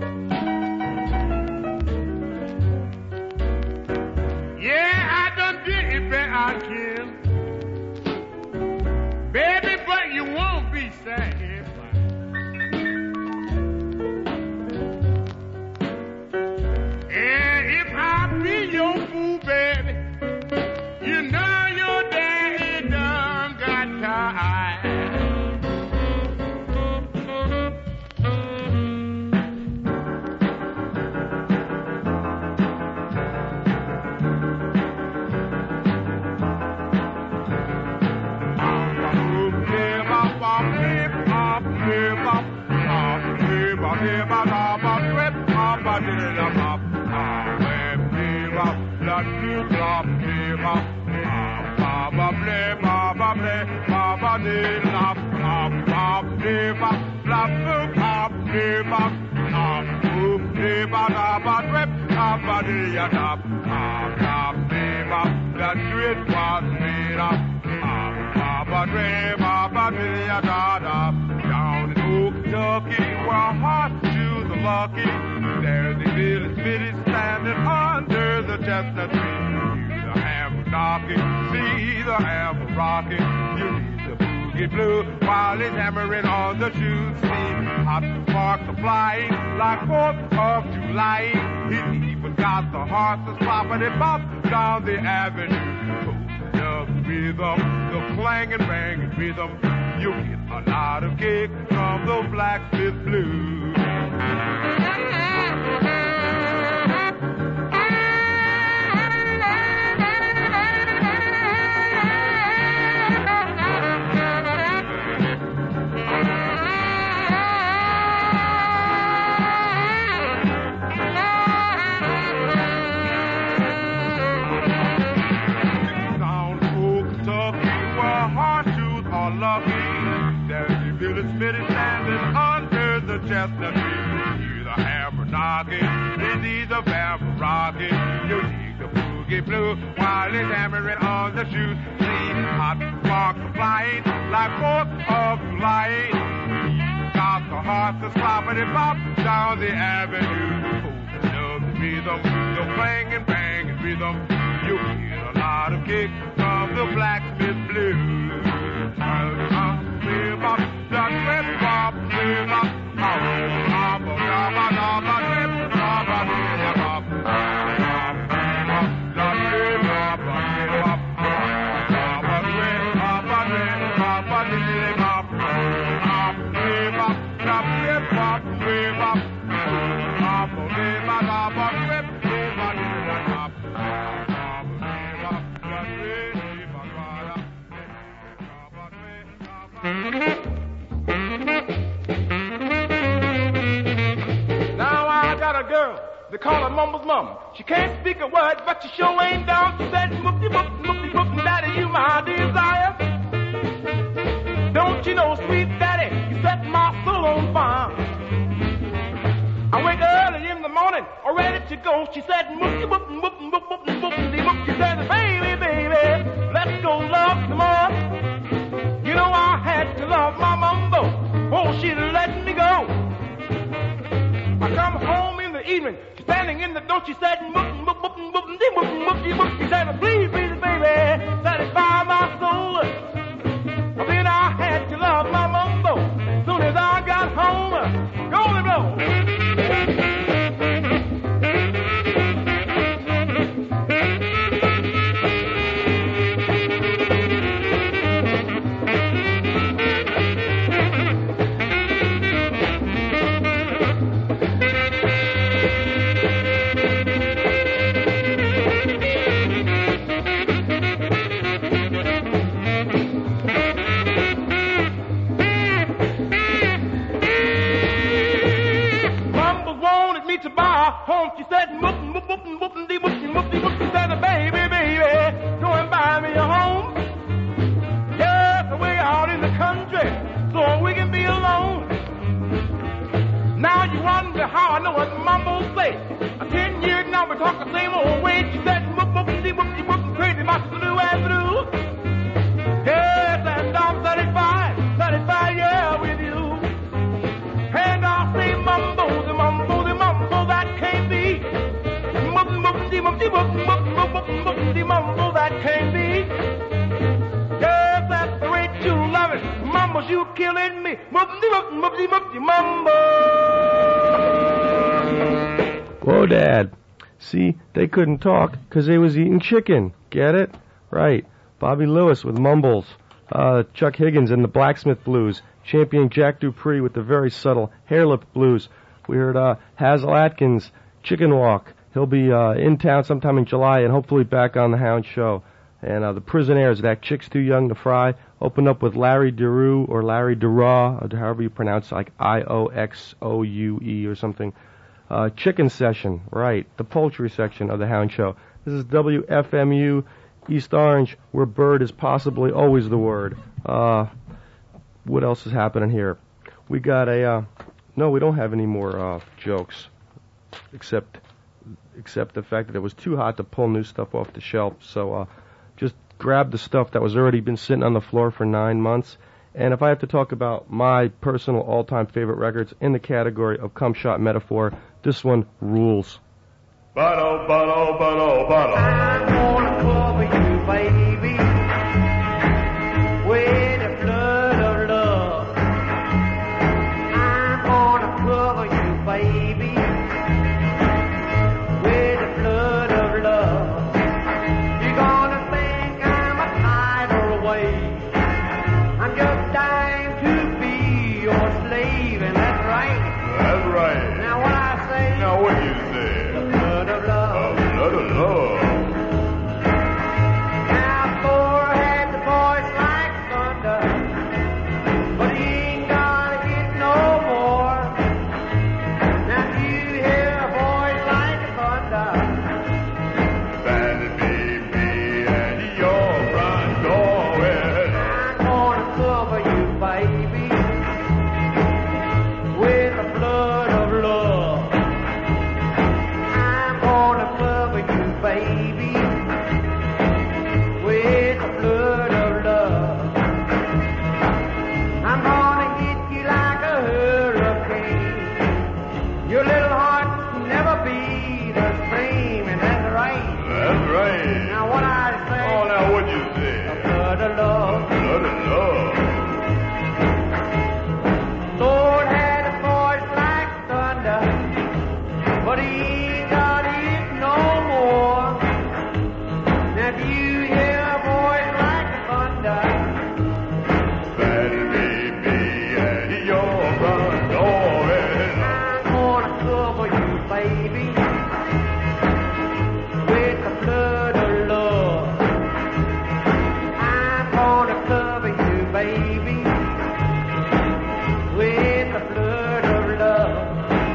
Yeah, I done did it bet I can, baby, but you won't be satisfied. Your fool, baby, you know your daddy done got tired. ba-ba-dee-ya-da, ba-ba-dee-bop. That street was made up. Ba-ba-dee-ba-ba-dee-ya-da-da. Down in Old Kentucky, where horseshoes are lucky, there's a little city standing under the chestnut tree. The hammer knocking, see the hammer rocking. You read the boogie blue while he's hammering on the shoes. See hot sparks are flying like Fourth of July. He's even got the horses flopping and bop down the avenue. The rhythm, the clang and bang rhythm. You get a lot of kick from the blacksmith blues. Smitty standing under the chestnut tree. Hear the hammer knocking, they see the hammer rocking. You dig the boogie blue while he's hammering on the shoes. See hot sparks flying like Fourth of July. Got the horses flopping and bop down the avenue. Oh, the rhythm, the clang and bang and rhythm. You get a lot of kick from the blacksmith blues. Bop, that rip, bop, rip, bop, bop, bop, bop, bop, bop, rip, bop, bop, rip, bop, bop, bop, that rip, bop, rip, bop, bop, rip, bop, rip, bop, rip, bop, bop, rip, bop, that rip, bop, rip, bop, bop, rip, bop, bop, rip, bop, rip, bop, Now I got a girl, they call her Mumbles Mum. She can't speak a word, but she sure ain't down. She said, "Moopty moop, moopty moop, daddy, you my desire. Don't you know, sweet daddy, you set my soul on fire. I wake early in the morning, all ready to go." She said, "Moopty moop, moop, moop, moop, moopty moop." She said, "Baby, baby, let's go love some more." You know I had to love my mumbo, oh, she let me go. I come home in the evening, standing in the door, she said, "Moop, moop, moop, moop, moop, moop, moop." She said, "Please, please, baby, satisfy my soul." Then I had to love my mumbo. Soon as I got home, golden blow. To buy home, she said, "Moop, moop, moop, moop, moop, moop, moop." She said, "Baby, baby, go and buy me a home. Yes, way out in the country, so we can be alone." Now you wonder how I know what mumbles say. A ten years now we talk the same old way. She said, "Moop, moop, moop, moop, moop," crazy about the blue and blue. Yes, and I'm satisfied, satisfied, yeah, with you. And I'll say mumbo, the mumbo, the mumbo that can't be. Mum, mum, de, mum, de, mum, mum, mum, mum, mum, de, mumbo that can't be. Yes, that's the way you love it. Mumbo's you killing me. Mum, de, mum, mum, de, mum, de, mumbo. Whoa, Dad. See, they couldn't talk because they was eating chicken. Get it? Right. Bobby Lewis with Mumbles. Uh, Chuck Higgins and the Blacksmith Blues. Champion Jack Dupree with the very subtle Hairlip Blues. We heard uh, Hazel Atkins, Chicken Walk. He'll be uh, in town sometime in July and hopefully back on the Hound Show. And uh, the Prisonaires, That Chick's Too Young to Fry, opened up with Larry DeRue or Larry DeRaw, or however you pronounce it, like I O X O U E or something. Uh, chicken Session, right, the poultry section of the Hound Show. This is W F M U East Orange, where bird is possibly always the word. Uh... What else is happening here? We got a, uh, no, we don't have any more uh, jokes, except except the fact that it was too hot to pull new stuff off the shelf. So uh, just grabbed the stuff that was already been sitting on the floor for nine months. And if I have to talk about my personal all-time favorite records in the category of cum shot metaphor, this one rules. Bottle, bottle, bottle, bottle. I'm gonna cover you, baby, with the flood of love. I'm gonna cover you, baby, with the flood of love. You're gonna think I'm a tidal wave. I'm just dying to be your slave, and that's right. That's right. Now what I say? Now what do you say? Blood of love. Blood of love. Now Thor had the voice like thunder, but he ain't gonna hit no more. Now if you hear a voice like thunder, That'd be me and your front door. I'm gonna cover you, baby, with the blood of love. I'm gonna cover you, baby, with the blood of love. I'm gonna hit you like a hurricane. Your little heart will never be the same, and that's right. That's right. Now what I say? Oh, now what you say? Blood of love. Blood of love. Lord had a voice like thunder, but he ain't got it no more. Now if you hear a voice like thunder, That'd be me and your front door. I'm gonna cover you, baby, with the blood of love. I'm gonna cover you, baby, with the blood of love.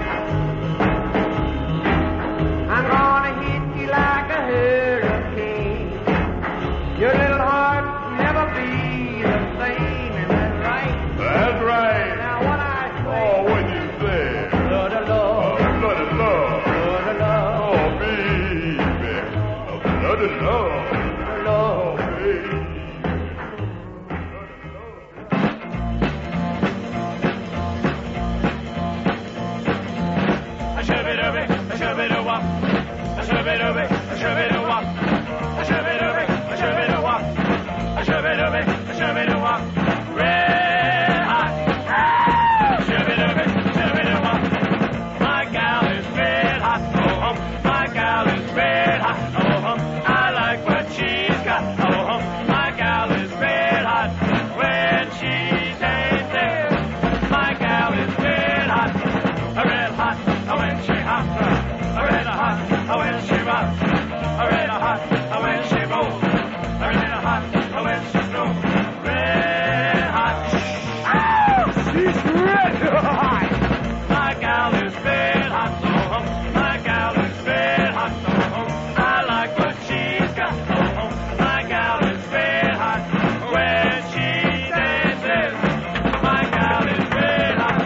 I'm gonna hit you like a hurricane. Your little heart will never be the same, and that's right. That's right. Now what I say? Oh, what you say? Blood of love. Oh, blood of love. Blood of love. Oh, baby. Oh, blood of love. Love. Baby. A shove-it-a-bit, a shove-it-a-wop. A shove-it-a-bit, a shove-it-a-wop. A shove-it-a-bit, a shove-it-a-wop. A shove-it-a-bit, a shove-it-a-wop. Red hot. Ah! Shove-it-a-bit, shove-it-a-wop. My gal is red hot. Oh, hum. My gal is red hot. Oh, hum. I like what she's got. Oh, hum. My gal is red hot. When she dances, my gal is red hot. Red hot. When she hops, a red hot, when she rocks, a red hot, when she rolls, a red hot, when she strolls, red hot. Ow! She's red hot. My gal is red hot, so hum. My gal is red hot, so hum. I like what she's got, so hum. My gal is red hot. When she dances, my gal is red hot.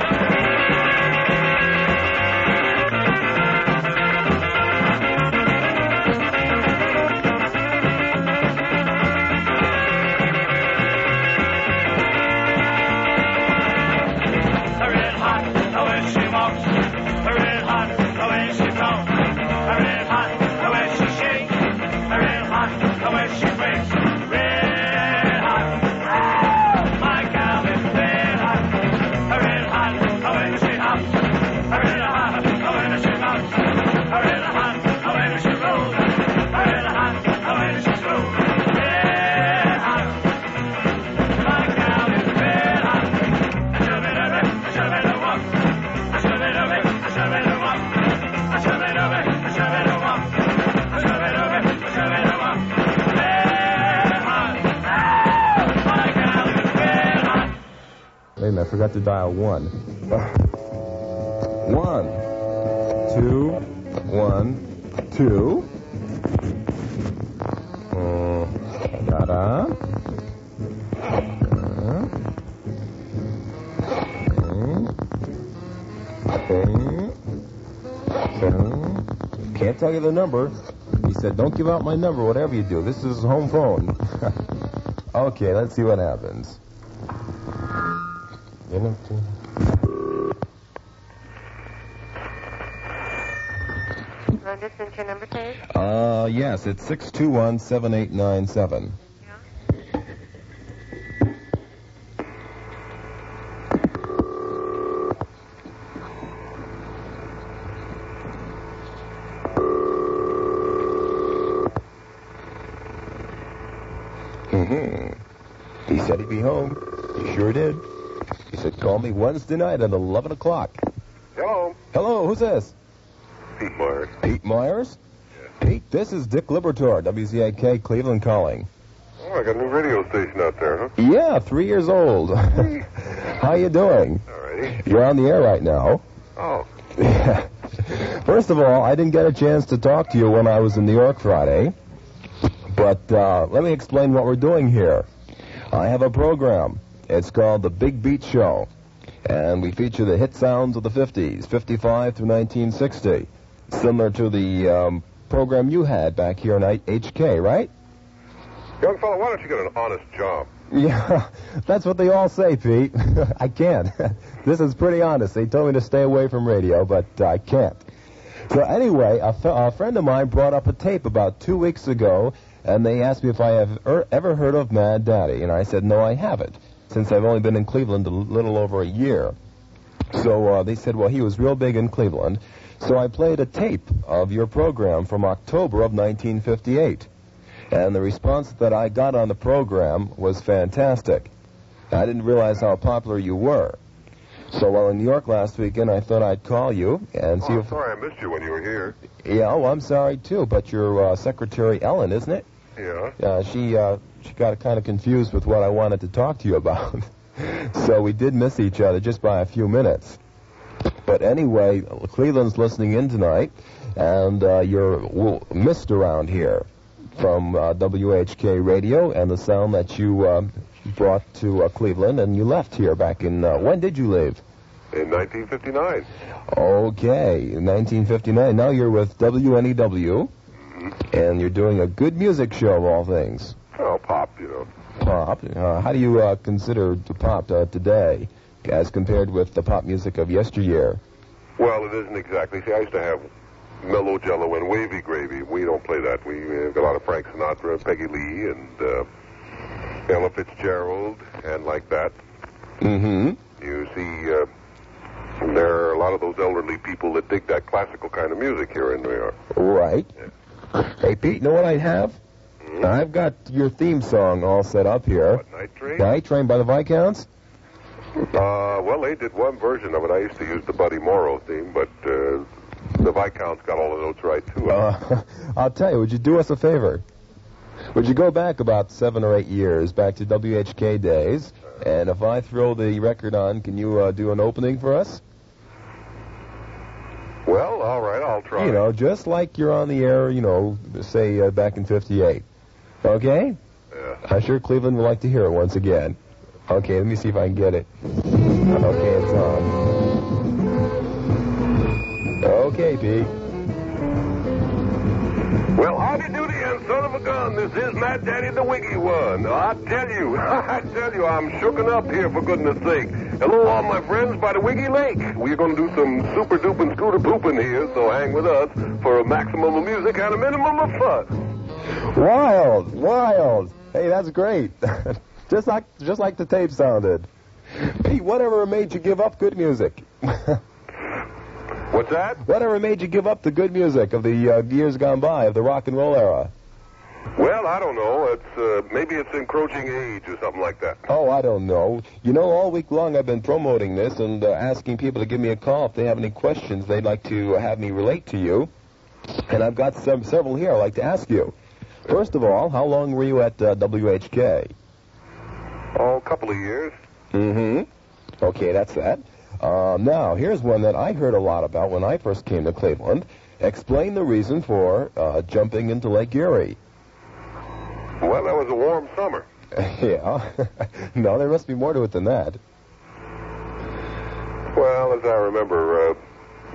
Wait a minute, I forgot to dial one. One, two, one, two. Uh, da-da. Uh, okay. Okay. Can't tell you the number. He said, don't give out my number, whatever you do. This is his home phone. Okay, let's see what happens. You know, Uh, this is your number, please? Uh, yes, it's six two one, seven eight nine seven. Mm-hmm. He said he'd be home. He sure did. He said, call me Wednesday night at eleven o'clock. Hello. Hello, who's this? Pete Myers. Pete Myers? Yeah. Pete, this is Dick Libertor, W Z A K Cleveland calling. Oh, I got a new radio station out there, huh? Yeah, three years old. How you doing? All righty. You're on the air right now. Oh. Yeah. First of all, I didn't get a chance to talk to you when I was in New York Friday. But uh, let me explain what we're doing here. I have a program. It's called The Big Beat Show. And we feature the hit sounds of the fifties, fifty-five through nineteen sixty. Similar to the um, program you had back here in H K, right? Young fellow, why don't you get an honest job? Yeah, that's what they all say, Pete. I can't. This is pretty honest. They told me to stay away from radio, but uh, I can't. So anyway, a, f- a friend of mine brought up a tape about two weeks ago, and they asked me if I have er- ever heard of Mad Daddy, and I said, no, I haven't, since I've only been in Cleveland a little over a year. So uh, they said, well, he was real big in Cleveland. So I played a tape of your program from October of nineteen fifty-eight. And the response that I got on the program was fantastic. I didn't realize how popular you were. So while in New York last weekend, I thought I'd call you and see oh, if... sorry I missed you when you were here. Yeah, well, I'm sorry, too, but your uh, secretary, Ellen, isn't it? Yeah. Uh, she, uh, she got kind of confused with what I wanted to talk to you about. So we did miss each other just by a few minutes. But anyway, Cleveland's listening in tonight, and uh, you're well, missed around here from uh, W H K Radio and the sound that you uh, brought to uh, Cleveland, and you left here back in, uh, when did you leave? In nineteen fifty-nine. Okay, in nineteen fifty-nine. Now you're with W N E W, Mm-hmm. and you're doing a good music show of all things. Oh, pop, you know. Pop. Uh, how do you uh, consider the pop uh, today as compared with the pop music of yesteryear? Well, it isn't exactly. See, I used to have Mellow Jello and Wavy Gravy. We don't play that. We uh, got a lot of Frank Sinatra and Peggy Lee and uh, Ella Fitzgerald and like that. Mm-hmm. You see, uh, there are a lot of those elderly people that dig that classical kind of music here in New York. Right. Yeah. Hey, Pete, you know what I have? Mm-hmm. I've got your theme song all set up here. What, Night Train? Night Train by the Viscounts? Uh, well, they did one version of it. I used to use the Buddy Morrow theme, but uh, the Viscounts got all the notes right, too. Uh, I'll tell you, would you do us a favor? Would you go back about seven or eight years, back to W H K days, and if I throw the record on, can you uh, do an opening for us? Well, all right, I'll try. You know, just like you're on the air, you know, say uh, back in fifty-eight. Okay? Yeah. I'm sure Cleveland would like to hear it once again. Okay, let me see if I can get it. Okay, it's on. Okay, Pete. Well, howdy doody and son of a gun, this is Mad Daddy the Wiggy One. I tell you, I tell you, I'm shooken up here for goodness sake. Hello, all my friends by the Wiggy Lake. We're going to do some super dupin' scooter pooping here, so hang with us for a maximum of music and a minimum of fun. Wild, wild. Hey, that's great. Just like just like the tape sounded. Pete, whatever made you give up good music? What's that? Whatever made you give up the good music of the uh, years gone by, of the rock and roll era? Well, I don't know. It's uh, maybe it's encroaching age or something like that. Oh, I don't know. You know, all week long I've been promoting this and uh, asking people to give me a call if they have any questions they'd like to have me relate to you. And I've got some several here I'd like to ask you. First of all, how long were you at uh, W H K? Oh, a couple of years. Mm-hmm. Okay, that's that. Uh, now, here's one that I heard a lot about when I first came to Cleveland. Explain the reason for uh, jumping into Lake Erie. Well, that was a warm summer. Yeah. No, there must be more to it than that. Well, as I remember, uh,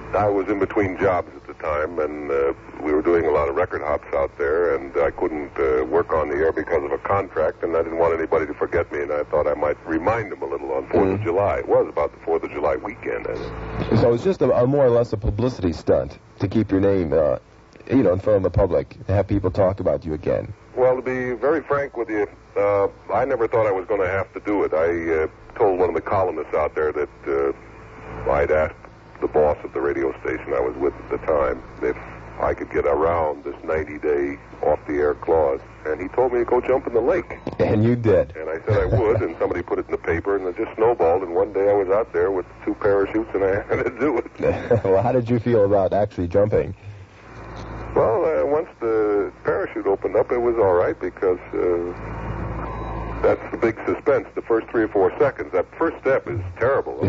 I was in between jobs at the time, and uh, we were doing a lot of record hops out there, and I couldn't uh, work on the air because of a contract, and I didn't want anybody to forget me, and I thought I might remind them a little on fourth of July. It was about the fourth of July weekend. And So it's just a, a more or less a publicity stunt to keep your name, uh, you know, in front of the public, to have people talk about you again. Well, to be very frank with you, uh, I never thought I was going to have to do it. I uh, told one of the columnists out there that uh, I'd asked the boss of the radio station I was with at the time if I could get around this ninety-day off-the-air clause, and he told me to go jump in the lake. And you did. And I said I would, and somebody put it in the paper, and it just snowballed, and one day I was out there with two parachutes, and I had to do it. Well, how did you feel about actually jumping? Well, uh, once the parachute opened up, it was all right, because uh, that's the big suspense, the first three or four seconds. That first step is terrible.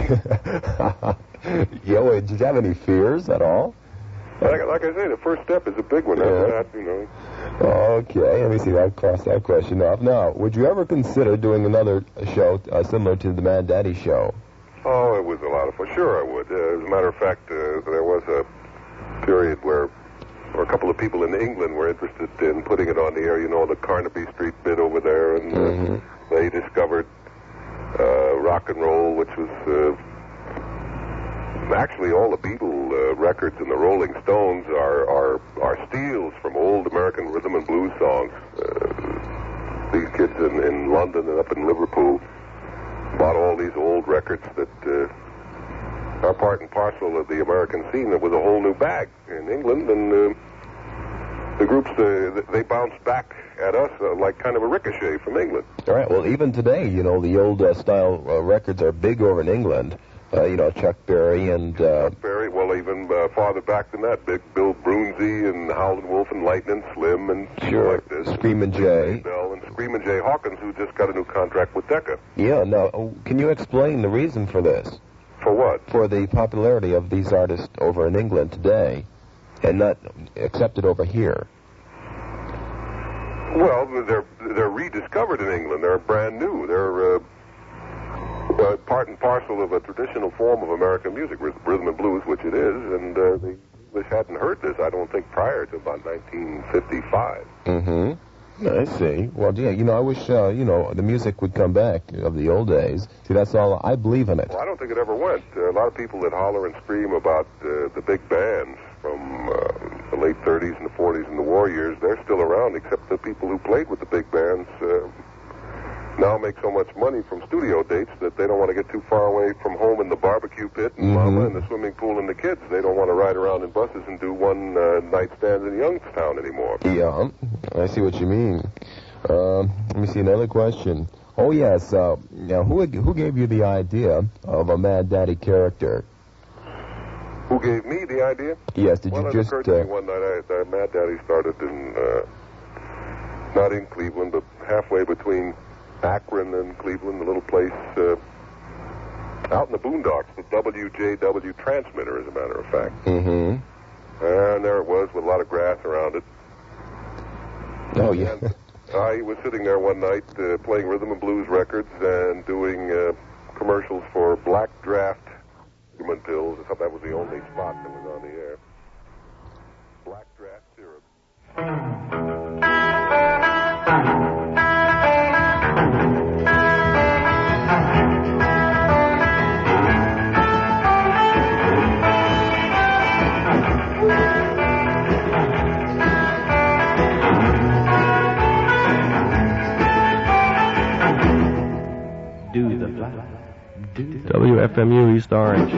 Yeah, wait, did you have any fears at all? Like, like I say, the first step is a big one. Yeah. That, you know. Okay, let me see. I'll cross that question off. Now, would you ever consider doing another show uh, similar to the Mad Daddy show? Oh, it was a lot of fun. Sure, I would. Uh, as a matter of fact, uh, there was a period where or a couple of people in England were interested in putting it on the air. You know, the Carnaby Street bit over there, and uh, mm-hmm. they discovered uh, rock and roll, which was... Uh, Actually, all the Beatle uh, records and the Rolling Stones are, are are steals from old American rhythm and blues songs. Uh, these kids in, in London and up in Liverpool bought all these old records that uh, are part and parcel of the American scene. It was a whole new bag in England, and uh, the groups, uh, they bounced back at us uh, like kind of a ricochet from England. All right, well, even today, you know, the old uh, style uh, records are big over in England. Uh, you know, Chuck Berry and... Uh, Chuck Berry, well, even uh, farther back than that, Big Bill Brunsey and Howlin' Wolf and Lightnin' Slim and sure, like this. Screamin' Jay. Bell and Screamin' Jay Hawkins, who just got a new contract with Decca. Yeah, now, can you explain the reason for this? For what? For the popularity of these artists over in England today and not accepted over here. Well, they're they're rediscovered in England. They're brand new. They're... Uh, Uh, part and parcel of a traditional form of American music, rhythm and blues, which it is, and uh, the English hadn't heard this, I don't think, prior to about nineteen fifty-five. Mm-hmm. I see. Well, yeah, you know, I wish, uh, you know, the music would come back of the old days. See, that's all, I believe in it. Well, I don't think it ever went. Uh, a lot of people that holler and scream about uh, the big bands from uh, the late thirties and the forties and the war years, they're still around, except the people who played with the big bands uh, now make so much money from studio dates that they don't want to get too far away from home in the barbecue pit and mm-hmm. mama and the swimming pool and the kids. They don't want to ride around in buses and do one uh, night stands in Youngstown anymore. Yeah, I see what you mean. Uh, let me see another question. Oh, yes. Uh, now, who who gave you the idea of a Mad Daddy character? Who gave me the idea? Yes, did well, you it just... occurred to uh, me one night, I, uh, Mad Daddy started in, uh, not in Cleveland, but halfway between Akron and Cleveland, a little place uh, out in the boondocks, the W J W transmitter, as a matter of fact. Mm-hmm. And there it was with a lot of grass around it. Oh, yeah. And I was sitting there one night uh, playing rhythm and blues records and doing uh, commercials for Black Draft human pills. I thought that was the only spot that was on the air. Black Draft syrup. Do the fly. Do the W F M U East Orange.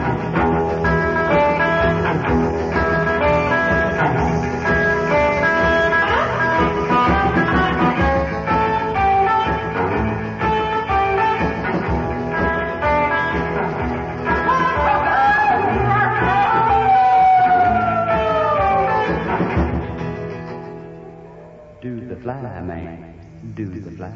Do the fly, man. Do the fly.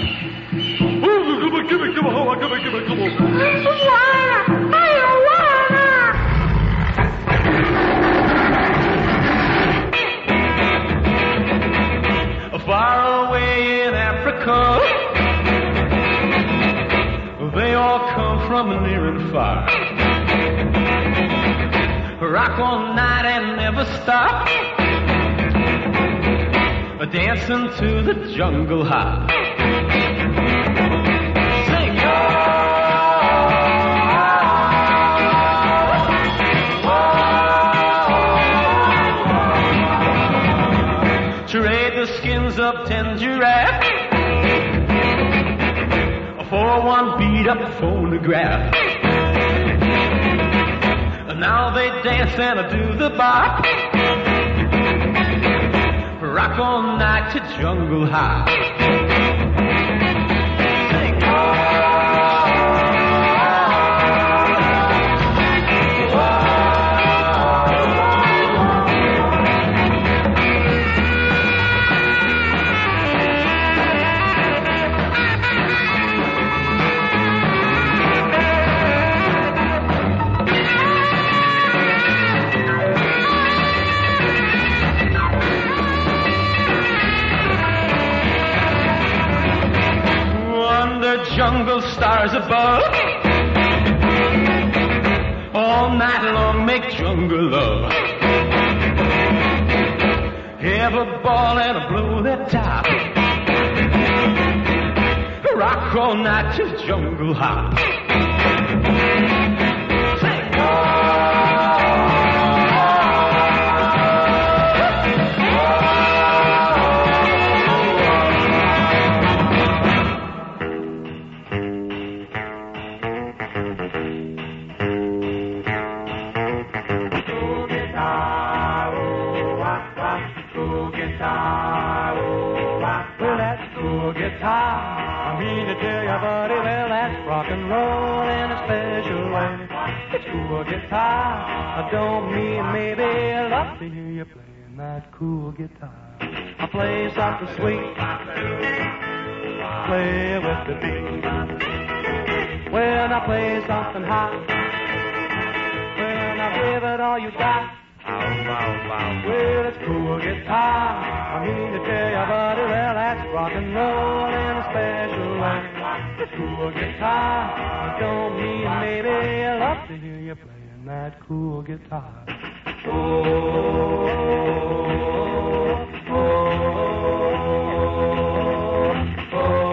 Give me, give me, oh, give me, give me, come on. Far away in Africa, they all come from near and far. Rock all night and never stop, dancing to the jungle hop. Sing, trade the skins of ten giraffe for one beat up phonograph. Now they dance and do the bop, rock all night to jungle hop. Jungle stars above, all night long make jungle love. Have a ball and a blow that top, rock all night to jungle hop. I mean to tell you, buddy, well, that's rock and roll in a special way. It's cool guitar. I don't mean maybe I love to hear you playing that cool guitar. I play something sweet, play with the beat. When I play something hot, when I give it all you got. Well, it's cool guitar. I mean to tell you, buddy, well, that's rock and roll in a special way. It's cool guitar. I don't mean maybe I love to hear you playing that cool guitar. Oh, oh, oh, oh.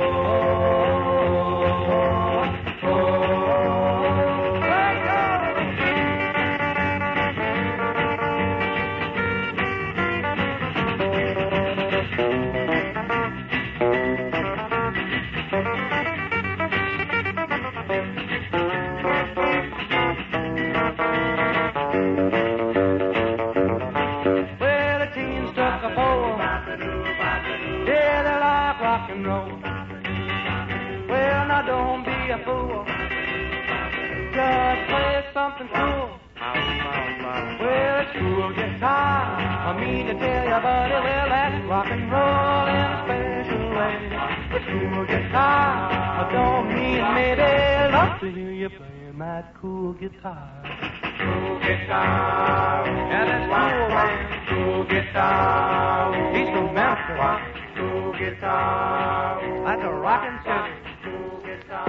Rock and roll. Well, now don't be a fool. Just play something cool. Well, it's cool guitar. I mean to tell you, buddy, well, that's rock and roll in a special way. It's cool guitar. I don't mean maybe I love to hear you playing that cool guitar. Cool guitar. Yeah, that's cool, man. Cool guitar. He's from Memphis. Cool guitar, like a rockin' sugar. Cool guitar.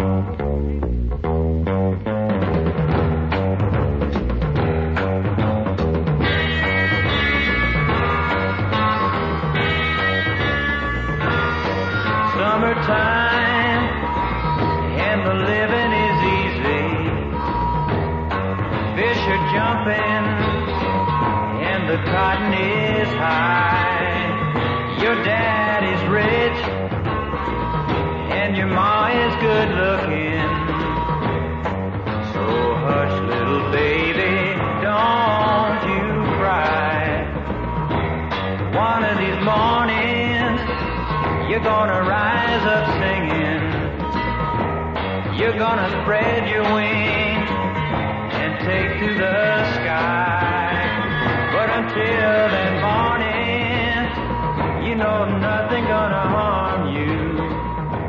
Summertime and the living is easy. Fish are jumping and the cotton is high. Your dad is rich, and your ma is good looking. So hush, little baby, don't you cry. One of these mornings, you're gonna rise up singing. You're gonna spread your wings and take to the sky. But until that morning, you know nothing gonna harm you.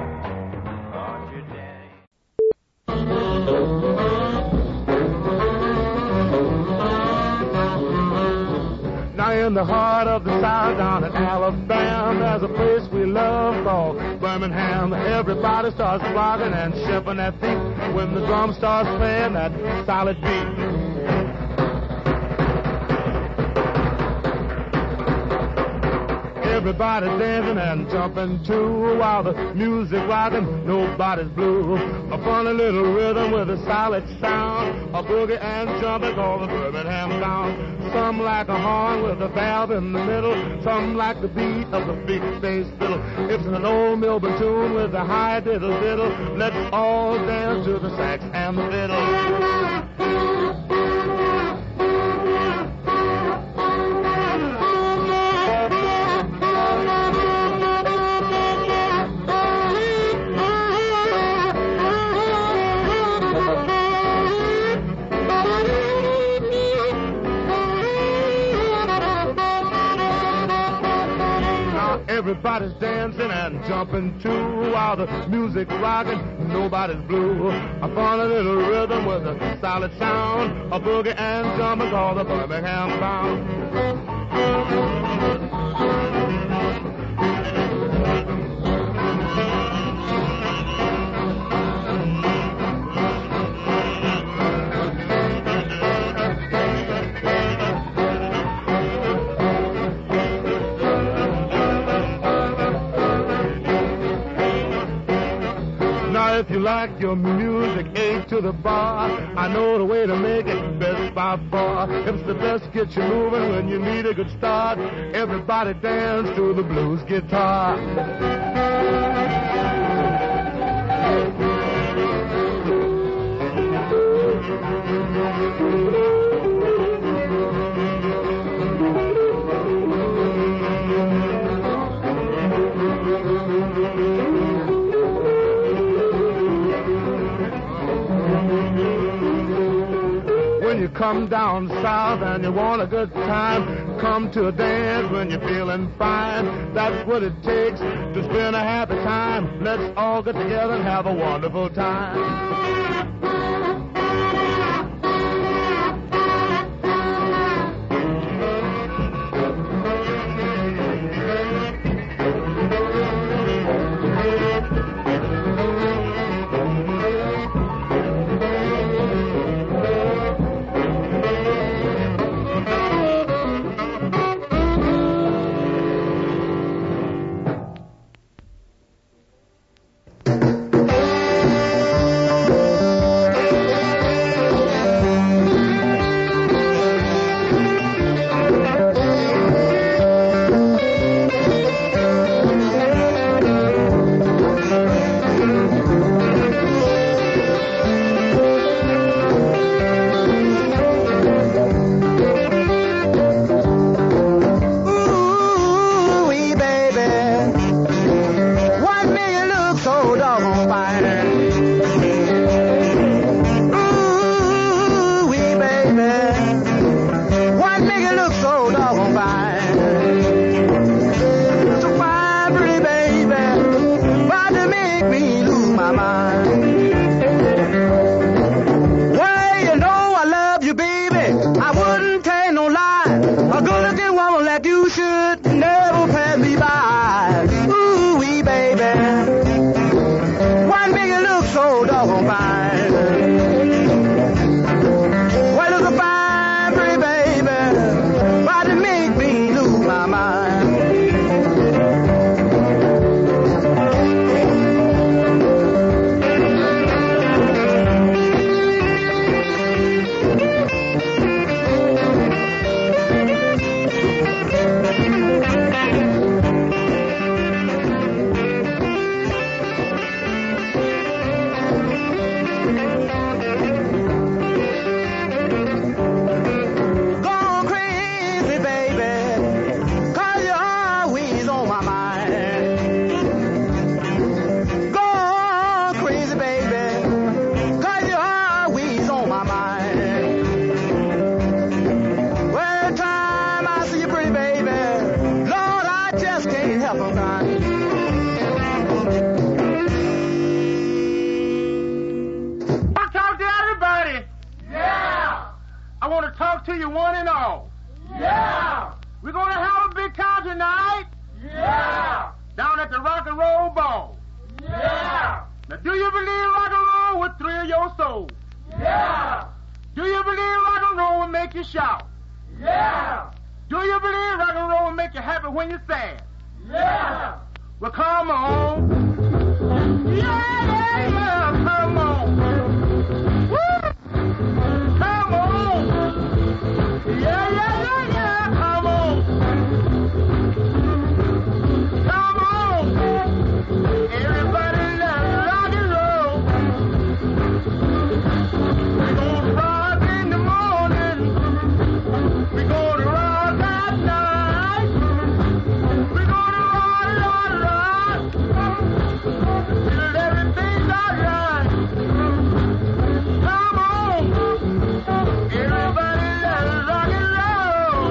in the heart of the South down in Alabama. There's a place we love called Birmingham. Everybody starts flocking and shipping their feet when the drum starts playing that solid beat. Everybody dancing and jumping too while the music rocking, nobody's blue. A funny little rhythm with a solid sound, a boogie and jumping called the Birmingham sound. Some like a horn with a valve in the middle, some like the beat of the big bass fiddle. It's an old Melbourne tune with a high diddle diddle. Let's all dance to the sax and the fiddle. Everybody's dancing and jumping too while the music rocking, nobody's blue. A funny little rhythm with a solid sound, a boogie and jumping called the Birmingham sound. If you like your music, A to the bar, I know the way to make it best by far. It's the best, get you moving when you need a good start. Everybody dance to the blues guitar. You come down south and you want a good time, come to a dance when you're feeling fine. That's what it takes to spend a happy time. Let's all get together and have a wonderful time. To you one and all. Yeah! We're gonna have a big time tonight. Yeah. Down at the Rock and Roll Ball. Yeah. Now, do you believe rock and roll would thrill your soul? Yeah. Do you believe rock and roll will make you shout? Yeah. Do you believe rock and roll will make you happy when you're sad? Yeah. Well, come on. Yeah, yeah, yeah, come on. Woo! Come on. Yeah, yeah, yeah, yeah, come on. Come on. Everybody let's rock and roll. We're gonna rock in the morning. We're gonna rock at night. We're gonna rock, rock, rock till everything's alright. Come on, everybody, let's rock and roll.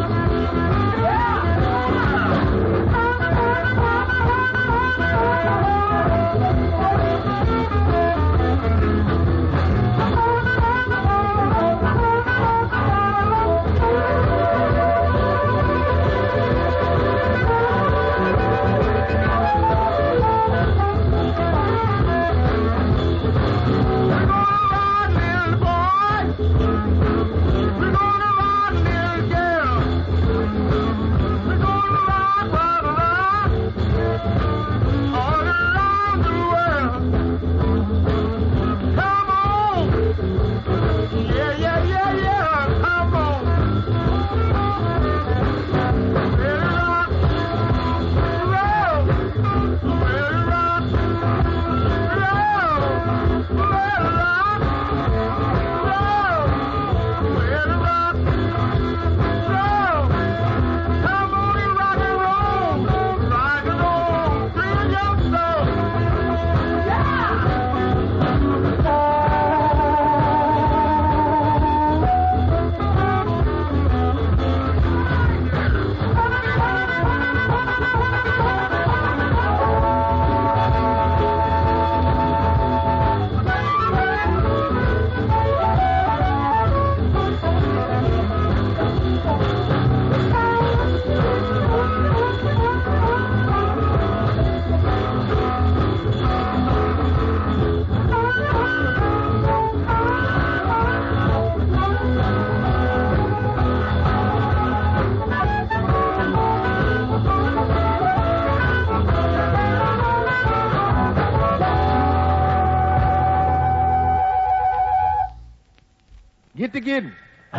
Get to getting.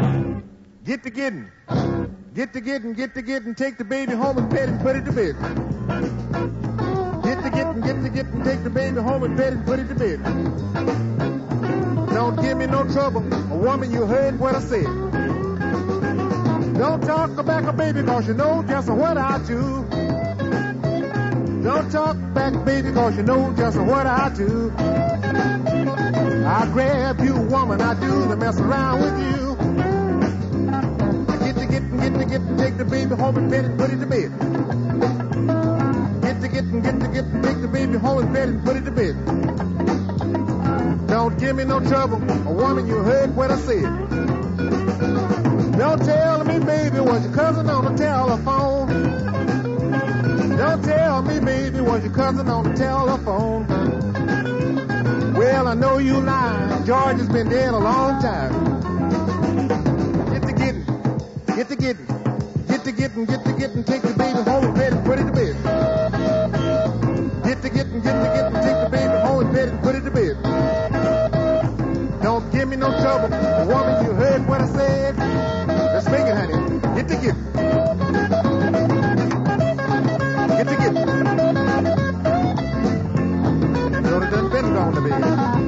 Get to getting. Get to getting, get to getting, take the baby home and pet and put it to bed. Get to getting, get to getting, take the baby home and pet and put it to bed. Don't give me no trouble, a woman, you heard what I said. Don't talk about a baby, cause you know just what I do. Don't talk back, baby, cause you know just what I do. I grab you, woman, I do to mess around with you. Get to getting, get to getting, take the baby home and pet and put it to bed. Get to getting, get to getting, take the baby home and pet and put it to bed. Don't give me no trouble, a woman, you heard what I said. Don't tell me, baby, was your cousin on the telephone. Don't tell me, baby, was your cousin on the telephone. Well, I know you lying. George has been dead a long time. Get to getting, get to getting, get to getting, get to getting, take the baby home and pet and put it to bed. Get to getting, get to getting, take the baby home and pet and put it to bed. Don't give me no trouble, a woman, you heard what I said. Let's make it, honey. Get to getting, get to getting. Should have done been gone to bed.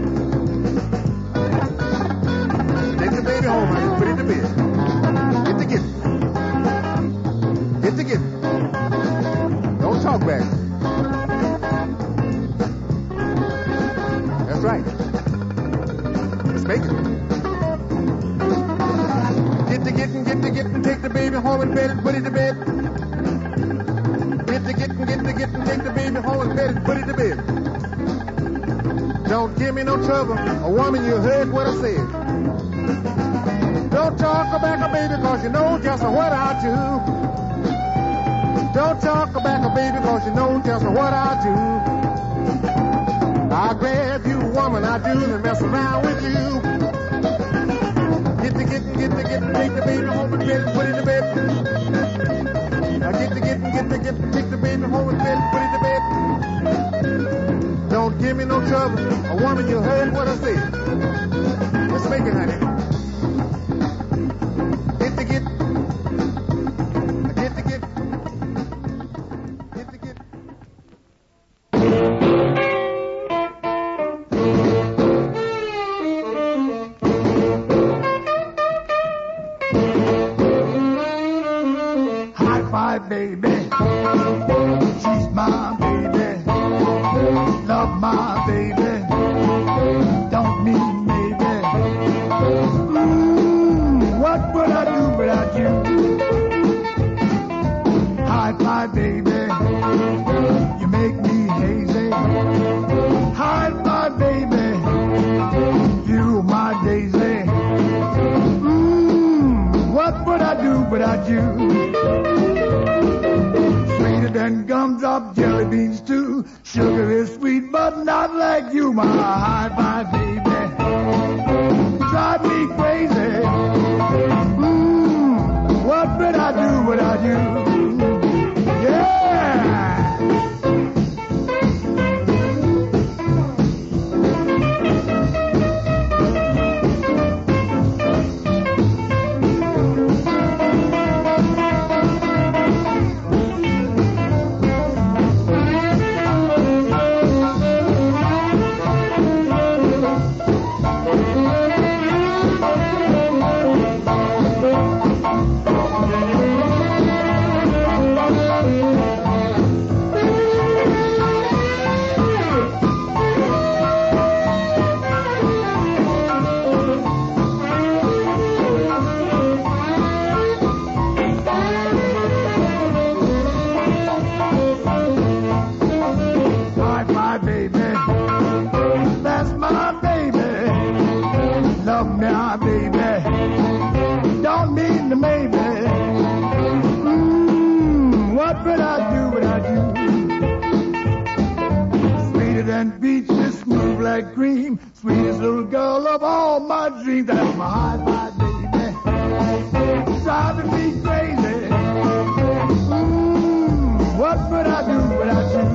Take the baby home, honey. Put it to bed. Get to getting. Get to getting. Don't talk back. That's right. Let's make it. Get to getting, get to getting, take the baby home and bed and put it to bed. Get to getting, get to getting, take the baby home and bed and put it to bed. Don't give me no trouble, a woman, you heard what I said. Don't talk about a baby, cause you know just what I do. Don't talk about baby, cause you know just what I do. I grab you, woman, I do, and mess around with you. Get the, get the, get the, get the, take the baby home and bed, put it in bed. I get the, get the, get the, get the, take the baby home and bed, put it in bed. Don't give me no trouble, a woman, you heard what I said. Let's make it, honey. Get the, get, get the, get, get the, get. My baby, she's my baby, love my baby, don't need maybe. Mmm, what would I do without you? High five, baby, you make me hazy. High five, baby, you my daisy. Mmm, what would I do without you? And gumdrop jelly beans too. Sugar is sweet, but not like you, my high five baby. Drive me crazy. Mmm, what would I do without you? Yeah. Cream, sweetest little girl of all my dreams. That's my high five, baby. Driving me crazy. Mmm, what would I do without you?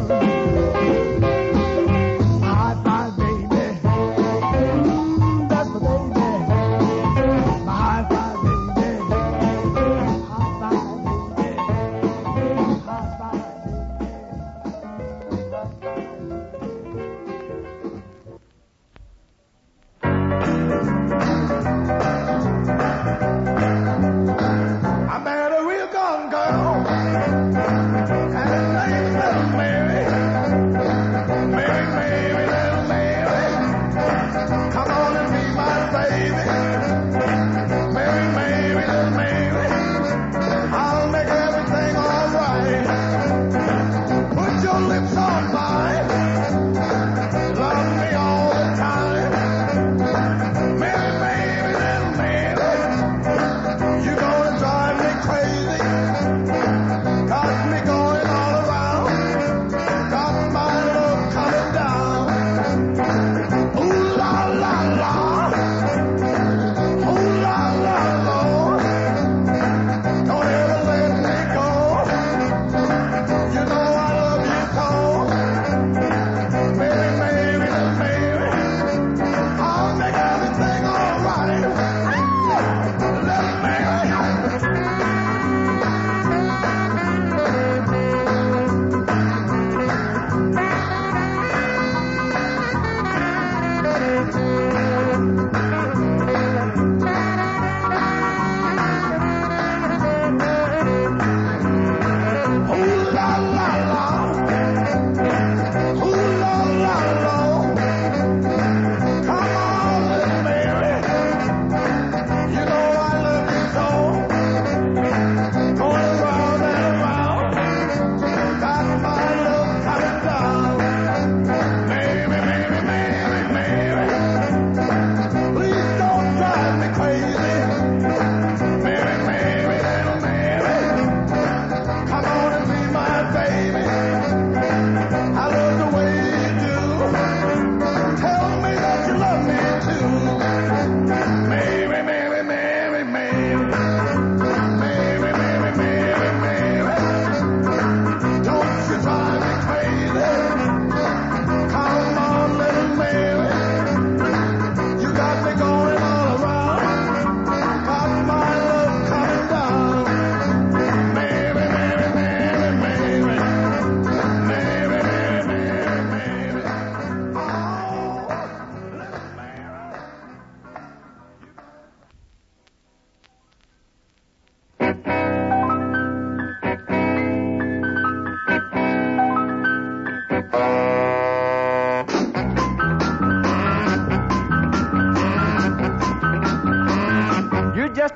High five, baby. Mmm, that's my baby. My high five, baby. High five, baby. High five,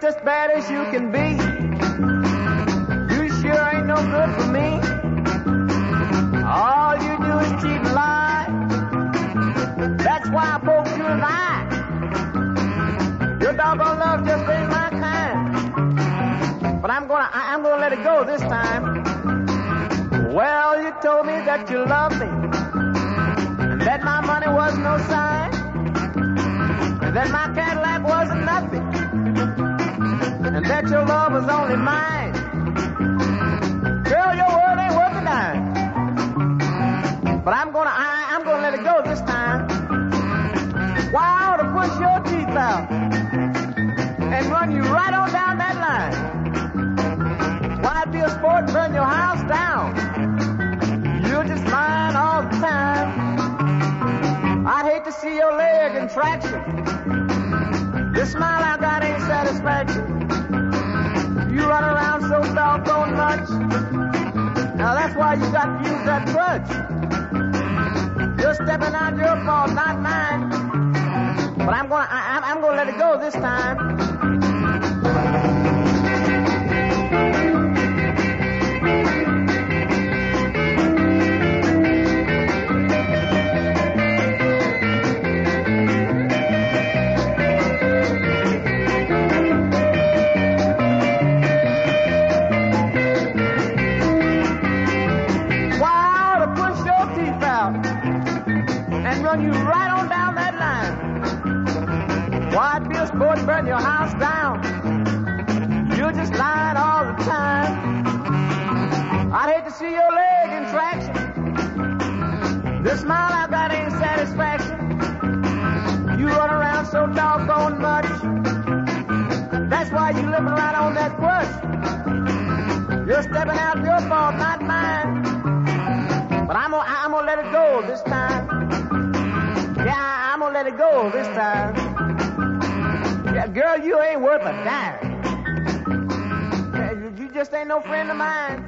just as bad as you can be. You sure ain't no good for me. All you do is cheat and lie. That's why I poked you in the eye. Your doggone love just ain't my kind. But I'm gonna, I, I'm gonna let it go this time. Well, you told me that you loved me, and that my money was no sign, and that my Cadillac wasn't nothing, and that your love was only mine. Girl, your word ain't worth a dime. But I'm gonna, I, I'm gonna let it go this time. Why, I ought to push your teeth out and run you right on down that line. Why, I'd be a sport and burn your house down. You're just lying all the time. I'd hate to see your leg in traction. This smile I got ain't satisfaction. You run around so doggone much. Now that's why you got to use that crutch. You're stepping out your fault, not mine. But I'm gonna, I, I'm gonna let it go this time. You right on down that line. Why, I'd be a sport and burn your house down. You're just lying all the time. I'd hate to see your leg in traction. This smile I got ain't satisfaction. You run around so doggone much. That's why you living right on that crutch. You're stepping out your fault, not mine. But I'm gonna, I'm gonna let it go this time. Yeah, I'm gonna let it go this time. Yeah, girl, you ain't worth a dime. Yeah, you, you just ain't no friend of mine.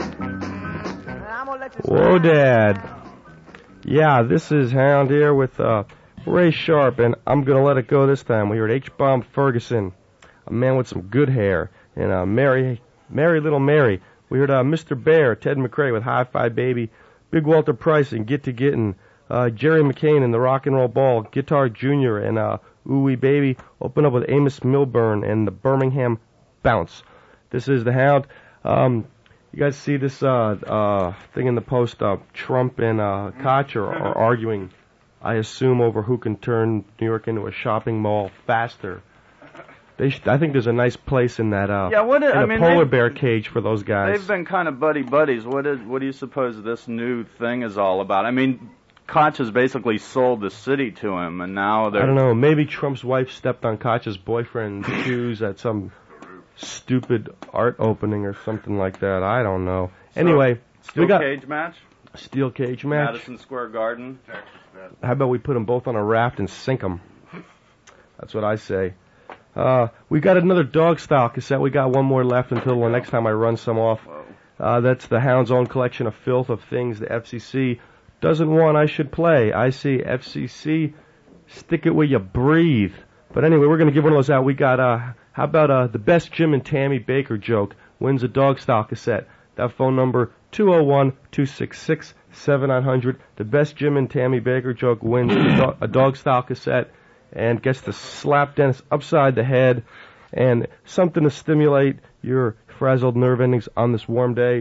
I'm gonna let you. Whoa, Dad. Yeah, this is Hound here with uh, Ray Sharp, and I'm gonna let it go this time. We heard H-Bomb Ferguson, a man with some good hair, and uh, Mary, Mary Little Mary. We heard uh, Mister Bear, Ted McRae with Hi-Fi Baby, Big Walter Price and Get to Gettin'. Uh, Jerry McCain and the Rock and Roll Ball, Guitar Junior and uh, Ooh Wee Baby. Open up with Amos Milburn and the Birmingham Bounce. This is the Hound. Um, you guys see this uh, uh, thing in the Post? Uh, Trump and uh, Koch are, are arguing, I assume, over who can turn New York into a shopping mall faster. They sh- I think there's a nice place in that uh, yeah, what is, in I a mean, polar bear cage for those guys. They've been kind of buddy buddies. What is what do you suppose this new thing is all about? I mean, Koch has basically sold the city to him, and now they're... I don't know, maybe Trump's wife stepped on Koch's boyfriend's shoes at some stupid art opening or something like that. I don't know. So, anyway, steel we got cage match? Steel cage match. Madison Square Garden. How about we put them both on a raft and sink them? That's what I say. Uh, we got another dog style cassette. We got one more left until the next time I run some off. Uh, that's the Hound's own collection of filth of things the F C C doesn't want I should play. I see F C C, stick it where you breathe. But anyway, we're going to give one of those out. We got, uh, how about uh, the best Jim and Tammy Baker joke wins a dog style cassette. That phone number, two oh one, two six six, seven nine hundred. The best Jim and Tammy Baker joke wins a, do- a dog style cassette and gets to slap Dennis upside the head and something to stimulate your frazzled nerve endings on this warm day.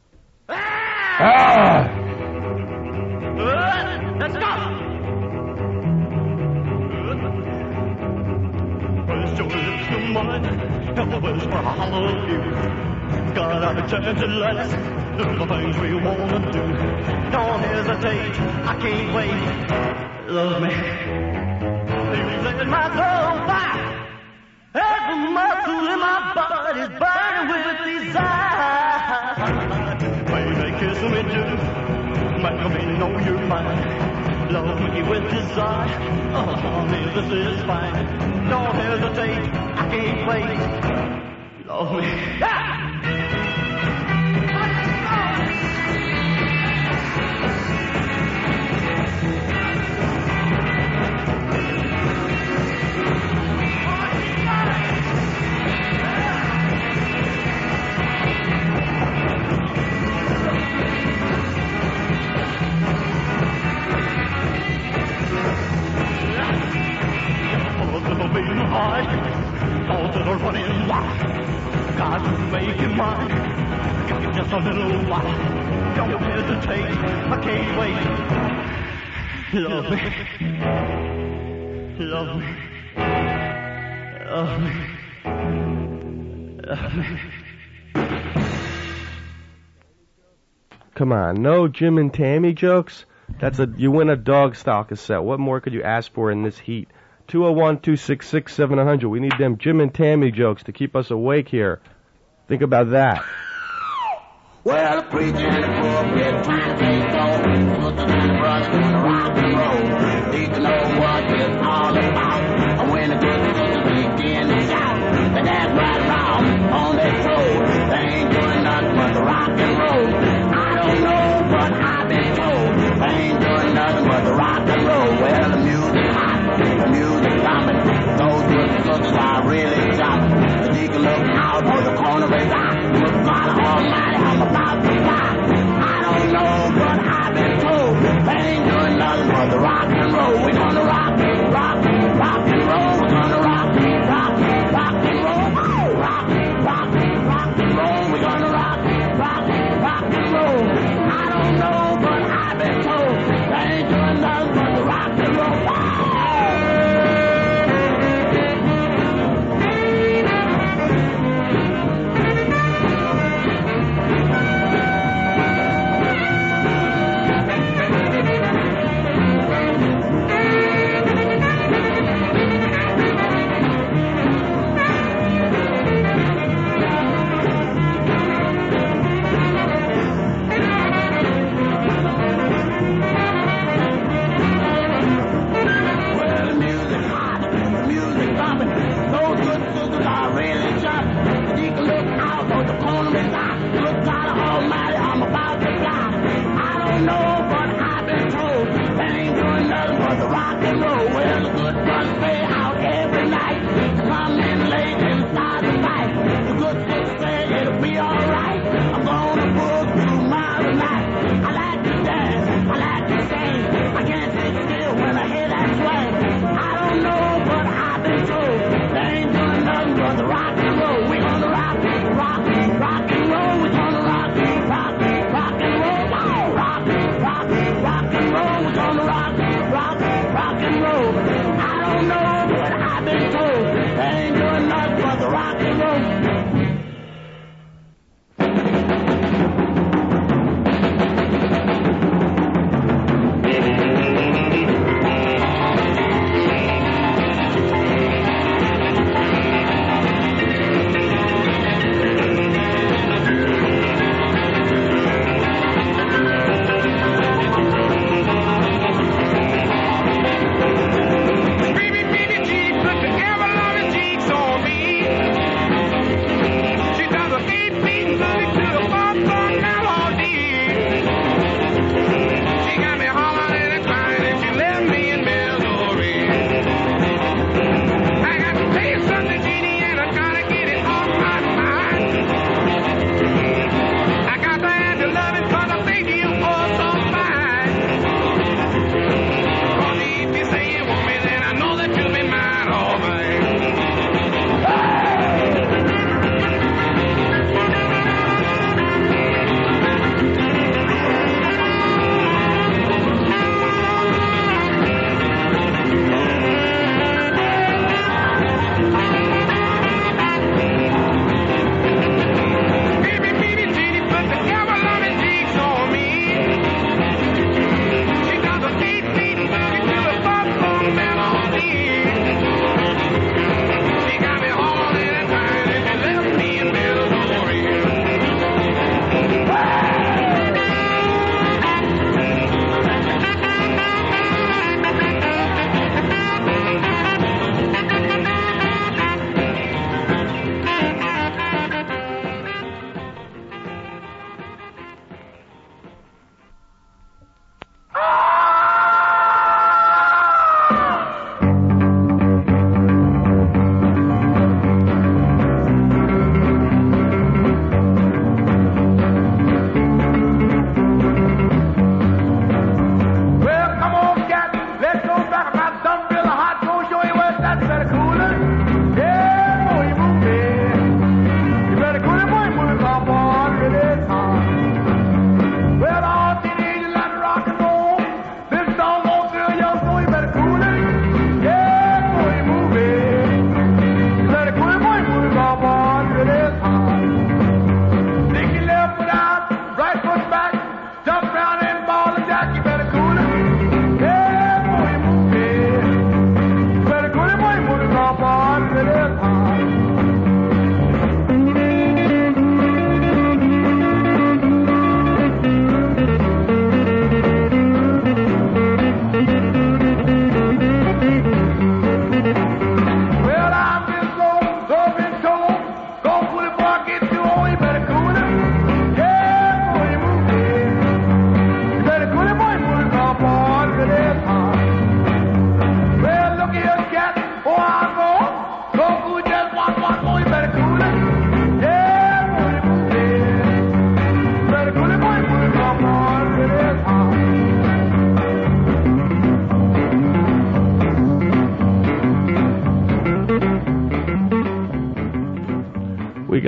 Ah! Let's go! Where's your lips to mine? And where's for all of you? Got our chance at last. Do the things we wanna do. Don't hesitate, I can't wait. Love me. You let my soul fire. Every muscle in my body's burning with desire. Baby, kiss me too. Make me know you're mine. Love me with desire. Oh, honey, this is fine. Don't hesitate, I can't wait. Love me. Ah! right. Thoughts that are running wild. Got to make it right. Give me just a little while. Don't hesitate. I can't wait. Love me. Love me. Love me. Love me. Come on, no Jim and Tammy jokes? That's a you win a dog style cassette. What more could you ask for in this heat? two oh one, two six six, seven hundred. We need them Jim and Tammy jokes to keep us awake here. Think about that. Well, the preacher in the pulpit trying to take off. Looking at the brothers doing the rock and roll. Need to know what it's all about. And when the good sisters begin to shout, the dance right around on their toes. They ain't doing nothing but the rock and roll. I don't know, but I've been told. They ain't doing nothing but the rock and roll. Well, the music's hot, the music's thumping. Those good sisters are really jumping. The deacon look out for the corner of his eye. Look, God Almighty, I'm about to die. I don't know, but I've been told. They ain't doing nothing but the rock and roll. We're gonna rock, rock, rock and roll. We're gonna rock, rock, rock and roll. Oh, rock, rock, rock and roll. We're gonna rock, rock, rock and roll. I don't know, but I've been told. They ain't doing nothing but the rock and roll.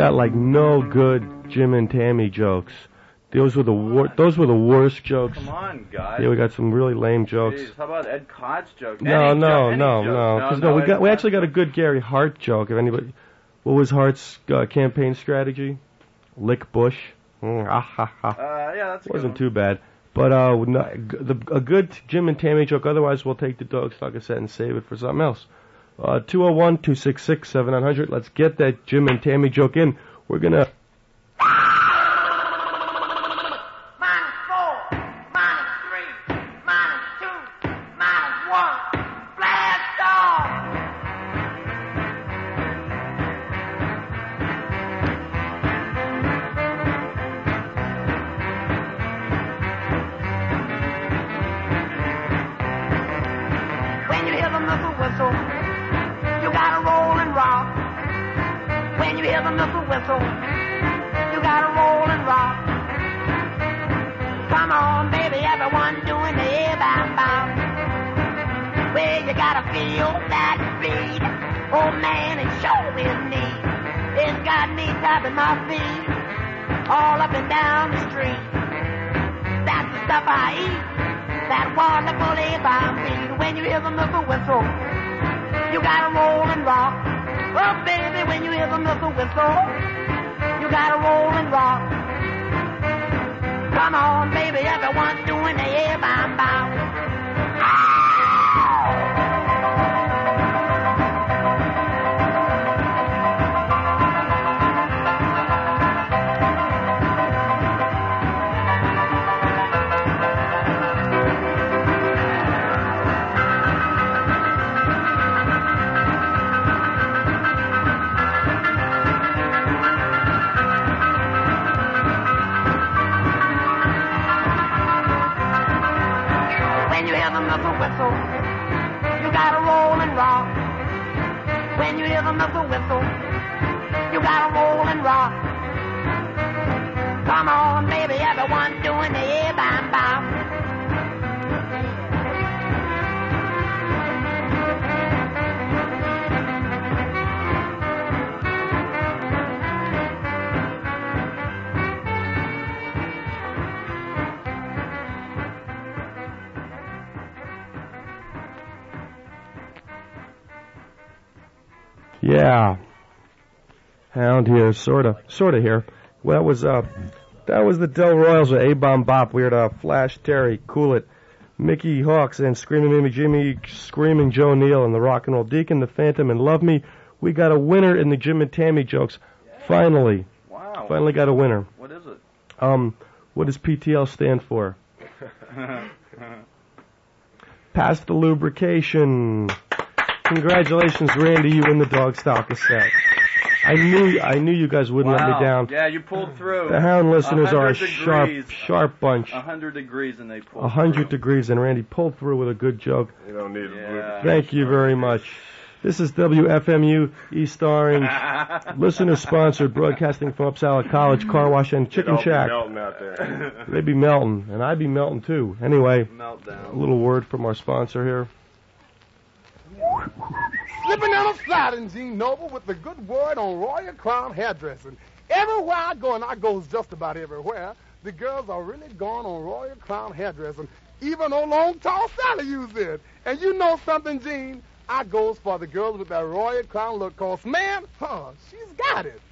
got like no good Jim and Tammy jokes. Those were the wor- those were the worst jokes. Come on, guys. Yeah, we got some really lame jokes. Jeez, how about Ed Cott's joke? No, Any no, joke, any no, joke. no, 'cause no, no, we Ed got we Kott. actually got a good Gary Hart joke. If anybody, what was Hart's uh, campaign strategy? Lick Bush. Mm, ah, ha, ha. Uh, yeah, that's a good Wasn't one. too bad. But uh, no, the, a good Jim and Tammy joke. Otherwise, we'll take the dog stock cassette and save it for something else. Uh, two oh one, two six six, seven nine hundred. Let's get that Jim and Tammy joke in. We're gonna. When you hear the missile whistle, you gotta roll and rock. When you hear the missile whistle, you gotta roll and rock. Come on, baby, everyone doing the A-bomb bomb. Well, you gotta feel that beat. Oh man, it sure is neat. It's got me tapping my feet all up and down the street. That's the stuff I eat. That wonderful A-bomb beat. When you hear the missile whistle, you gotta roll and rock. Oh, baby, when you hear the missile whistle, you gotta roll and rock. Come on, baby, everyone's doing the A-bomb bomb. When you hear the missile whistle, you gotta roll and rock. When you hear the missile whistle, you gotta roll and rock. Come on, baby, everyone's doing the A-bomb bomb. Yeah. Hound here, sorta, sorta here. Well, that was uh, that was the Del Royals with A-Bomb Bop. We heard uh, Flash Terry, Cool It, Mickey Hawks, and Screaming Mimi Jimmy, Screaming Joe Neal, and the Rock and Roll Deacon, the Phantom, and Love Me. We got a winner in the Jim and Tammy jokes. Finally. Wow. Finally got a winner. What is it? Um, what does P T L stand for? Pass the lubrication. Congratulations, Randy. You win the dog style cassette. I knew I knew you guys wouldn't wow. let me down. Yeah, you pulled through. The Hound listeners are a degrees. sharp, sharp bunch. A hundred degrees and they pulled A hundred through. degrees, and Randy pulled through with a good joke. You don't need yeah. Thank you very much. This is W F M U East Orange, listener-sponsored, broadcasting from Upsala College, Car Wash, and Chicken Shack. Melting out there. They'd be melting, and I'd be melting too. Anyway, Meltdown. a little word from our sponsor here. Slipping down a sliding, Gene Noble, with the good word on Royal Crown Hairdressing. Everywhere I go, and I goes just about everywhere, the girls are really gone on Royal Crown Hairdressing. Even old Long Tall Sally used it. And you know something, Gene? I goes for the girls with that Royal Crown look, cause man, huh, she's got it.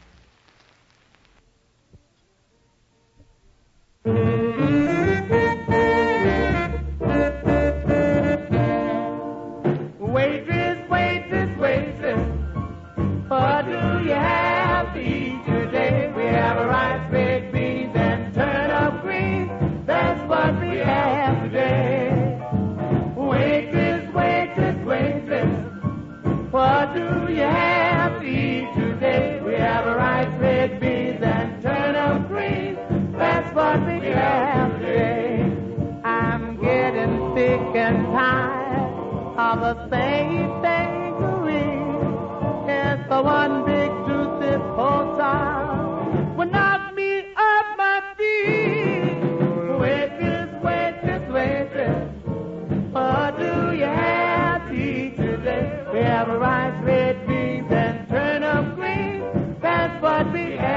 Waitress, waitress, waitress, what do you have to eat today? We have a rice, baked beans, and turnip greens. That's what we have today. Waitress, waitress, waitress, what do you have to eat today? We have a rice, baked beans, and turnip greens. That's what we have today. I'm getting sick and tired of the same thing to eat. It's the one big juicy hotel will knock me off my feet. Waitress, waitress, waitress, what do you have to eat today? We have a rice, red beans, and turnip greens. That's what we have.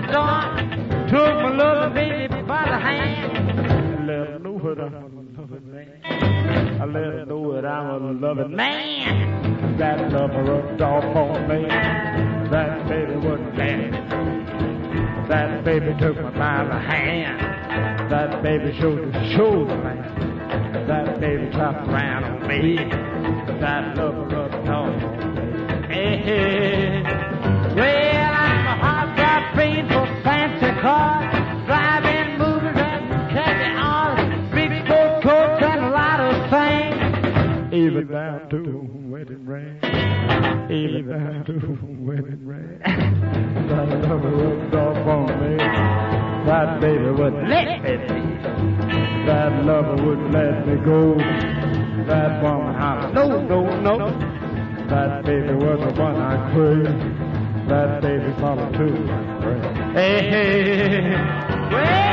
door, took my little baby by the hand. I let her know that I'm a loving man. I let her know that I'm a loving man. That lover rubbed off on me. That baby wouldn't let me. That baby took me by the hand. That baby showed the shoulder man. That baby chopped around on me. That lover rubbed off on me. Hey, hey. Well, I'm a hot rod train for fancy cars, driving movies and catching on, big sport coats and a lot of things. Even down to wedding ring. Even down to wedding ring. That lover rubbed off on me. That baby wouldn't let me be. That lover wouldn't let me go. That woman hollered, no, no, no. That baby was the one I craved. That baby followed too. Hey, hey, well.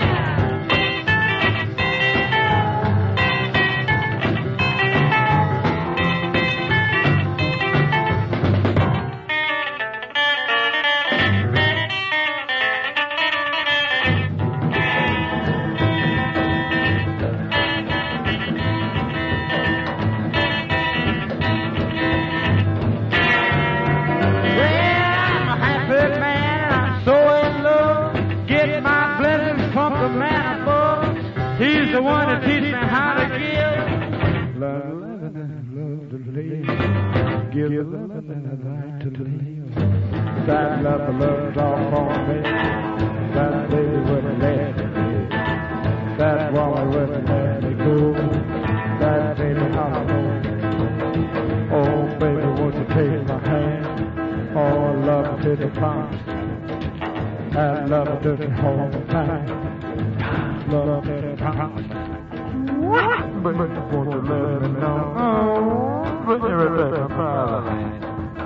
The one to teach me how to give. Love, love, love to live. Give the love and the right to live. That love, love off on me. That baby wouldn't let me. That woman wouldn't let me go. That baby hollered on me. Oh, baby, won't you take my hand? Oh, love to the promise. That love to the whole time. Love that promise. But you want to let me know. Oh, but you're a better father.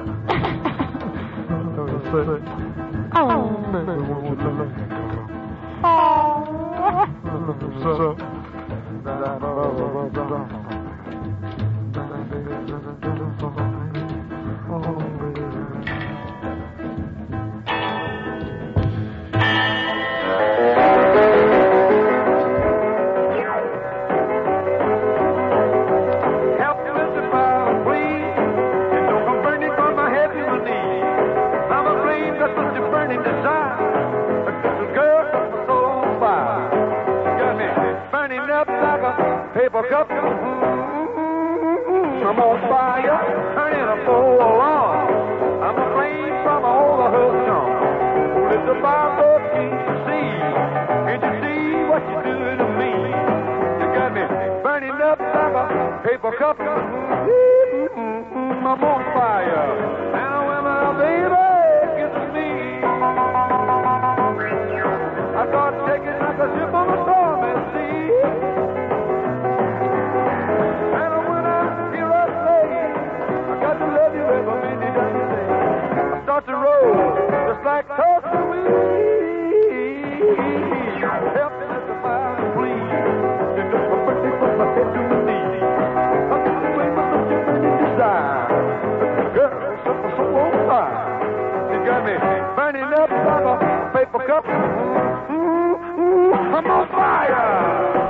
Oh, baby, won't you let me go? Oh, so that love, love, paper cup, I'm on fire, turning a full alarm. I'm a flame from a overhead song. Let the Bible keep the sea. Can't you see what you're doing to me? You got me burning up like a paper cup. I'm on fire, and when my baby gets to me, I start shaking like a ship on a stormy sea. To roll, just like tumbleweed. Help me let the fire bleed. You just my birthday from my head to my knees. I'm just away from the burning desire. Girl, something so on fire. You got me burning up like a paper cup. Mm-hmm. I'm on fire.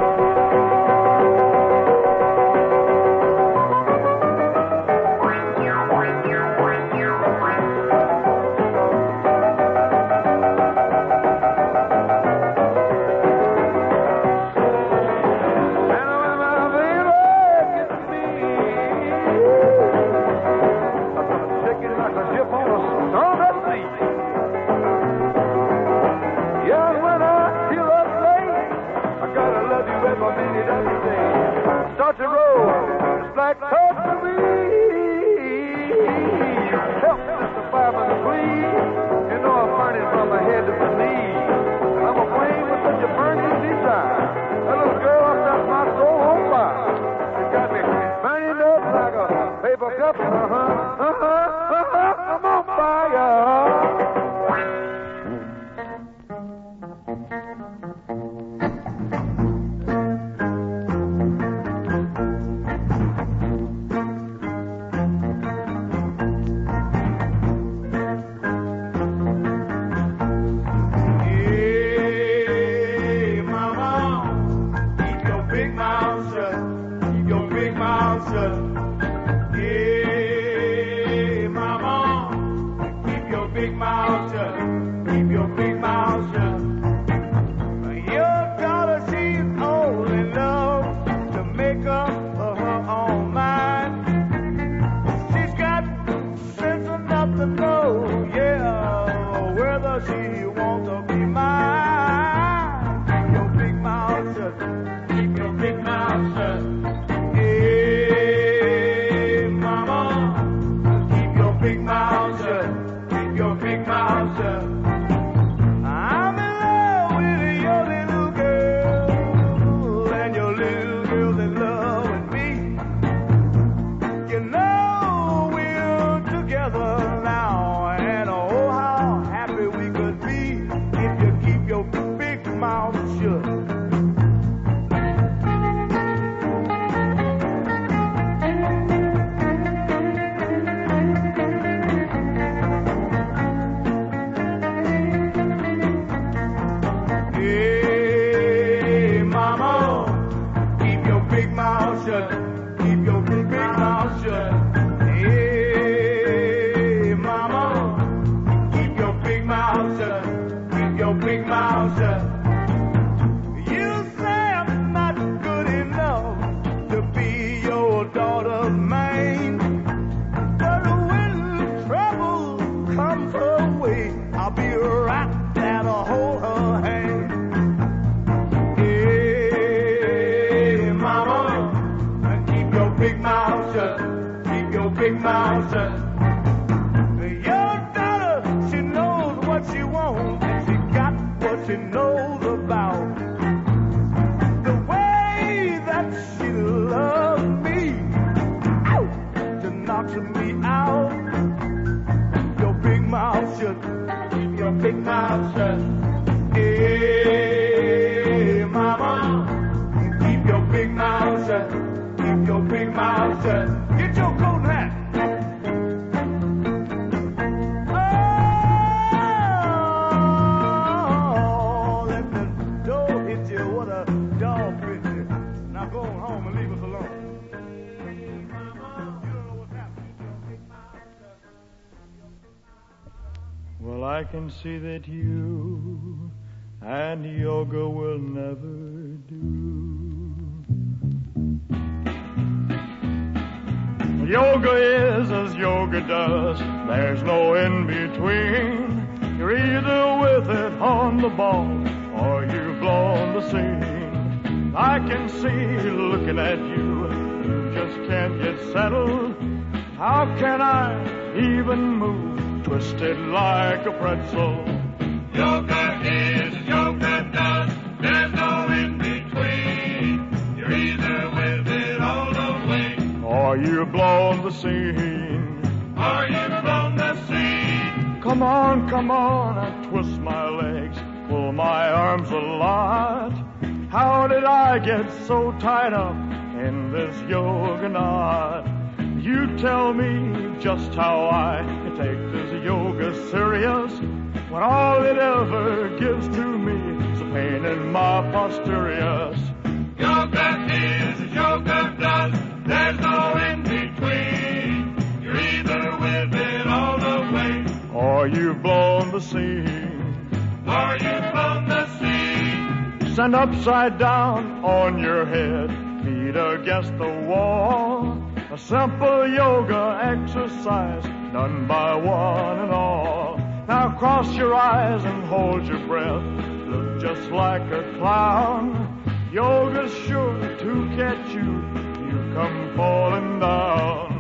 mouth shut. You say I'm not good enough to be your daughter's man. But when trouble comes her way, I'll be right there to hold her hand. Hey, mama, keep your big mouth shut. Keep your big mouth shut. Your daughter, she knows what she wants, and she got what she knows about. The way that she loves me, she knocks me out. Your big mouth shut. Keep your big mouth shut. Hey, mama, keep your big mouth shut. Keep your big mouth shut. Get your coat and hat. Oh, let the door hit you. What a dog bit you. Now go on home and leave us alone. Well, I can see that you and yoga will never do. Yoga is as yoga does. There's no in between. You're either with it on the ball or you've blown the scene. I can see looking at you, you just can't get settled. How can I even move, twisted like a pretzel? Yoga is as yoga does. There's no in between. You're either with it all the way, or you've blown the scene. or you've blown the scene. Come on, come on, I twist my legs, pull my arms a lot. How did I get so tied up in this yoga knot? You tell me just how I can take this yoga serious, when all it ever gives to me is a pain in my posteriors. Yoga is as yoga does. There's no in between. You're either with it all the way, Or you've blown the scene. or you've blown the scene. Stand upside down on your head, feet against the wall. A simple yoga exercise done by one and all. Now cross your eyes and hold your breath. Look just like a clown. Yoga's sure to catch you. You come falling down.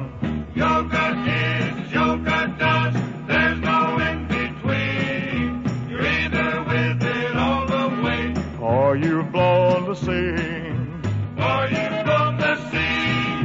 Yoga is as yoga does. There's no in between. You're either with it all the way, Or you've blown the scene. or you've blown the scene.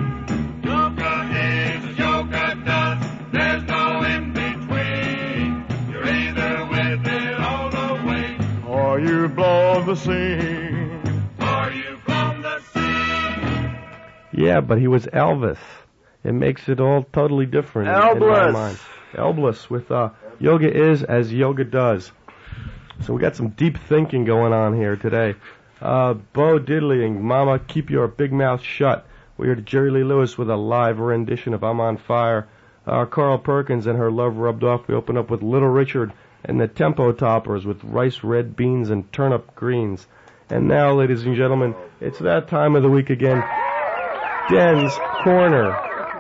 Yoga is as yoga does. There's no in between. You're either with it all the way, Or you've blown the scene. or you've blown the scene. Yeah, but he was Elvis. It makes it all totally different in- in my Elvis. mind. Elvis with uh, Yoga is as yoga does. So we got some deep thinking going on here today. Uh, Bo Diddley and Mama, keep your big mouth shut. We heard Jerry Lee Lewis with a live rendition of I'm on Fire. Uh, Carl Perkins and Her Love Rubbed Off. We open up with Little Richard and the Tempo Toppers with Rice Red Beans and Turnip Greens. And now, ladies and gentlemen, it's that time of the week again. Den's Corner.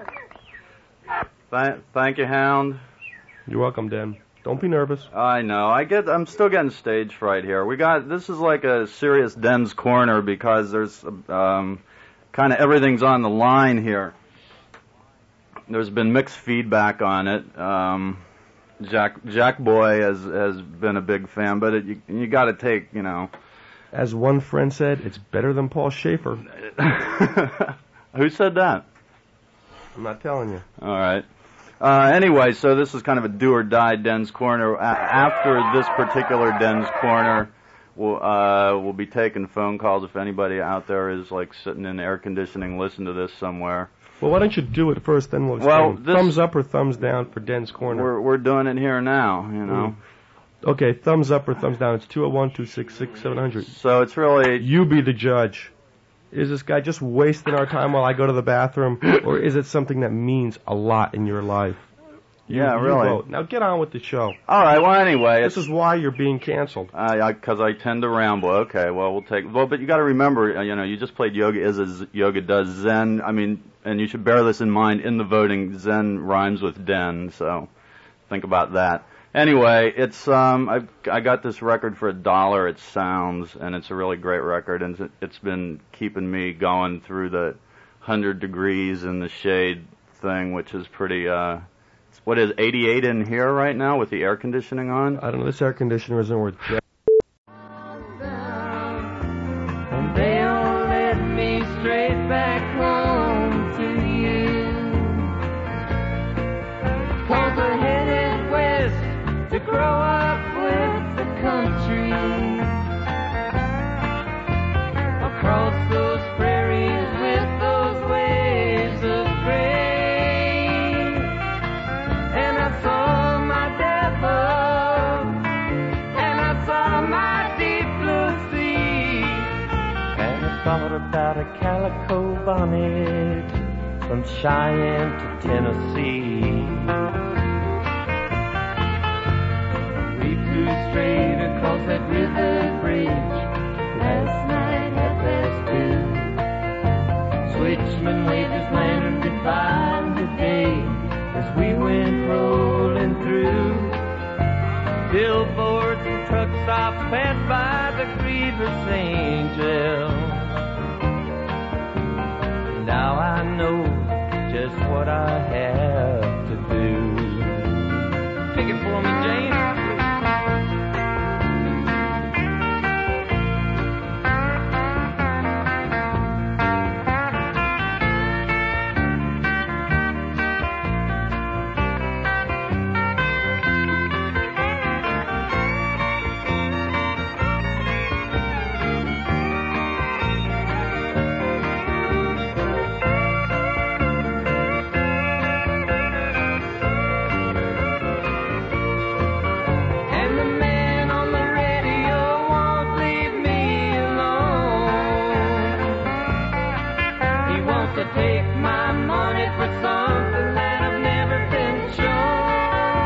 Th- thank you, Hound. You're welcome, Den. Don't be nervous. I know. I get. I'm still getting stage fright here. We got. This is like a serious Den's Corner because there's um, kind of everything's on the line here. There's been mixed feedback on it. Um, Jack Jack Boy has has been a big fan, but it, you you got to take, you know. As one friend said, it's better than Paul Schaefer. Who said that? I'm not telling you. All right. Uh, anyway, so this is kind of a do-or-die Den's Corner. A- after this particular Den's Corner, we'll, uh, we'll be taking phone calls if anybody out there is, like, sitting in air conditioning, listen to this somewhere. Well, why don't you do it first, then we'll explain. Well, this- thumbs up or thumbs down for Den's Corner? We're we're doing it here now, you know. Mm. Okay, thumbs up or thumbs down. It's two oh one, two six six, seven hundred. So it's really... You be the judge. Is this guy just wasting our time while I go to the bathroom, or is it something that means a lot in your life? You, Yeah, you really. vote. Now get on with the show. All right. Well, anyway, This is why you're being canceled. because I, I tend to ramble. Okay. Well, we'll take. Well, but you got to remember, uh, you know, you just played yoga is as yoga does Zen. I mean, and you should bear this in mind in the voting. Zen rhymes with den, so think about that. Anyway, it's um, I I got this record for a dollar. It sounds, and it's a really great record, and it's, it's been keeping me going through the hundred degrees in the shade thing, which is pretty. Uh, what is eighty-eight in here right now with the air conditioning on? I don't know. This air conditioner isn't worth jack. They'll let me straight back home to you. 'Cause we're headed west to grow up with the country. Across those prairies with those waves of grain. And I saw my devil, and I saw my deep blue sea. And I thought about a calico bonnet from Cheyenne to Tennessee. We flew straight across that river bridge last night at past two. Switchman waved his lantern goodbye today as we went rolling through. Billboards and truck stops passed by the Grievous Angel. Now I know just what I have to do. Pick it for me, James. And the man on the radio won't leave me alone. He wants to take my money for something that I've never been shown.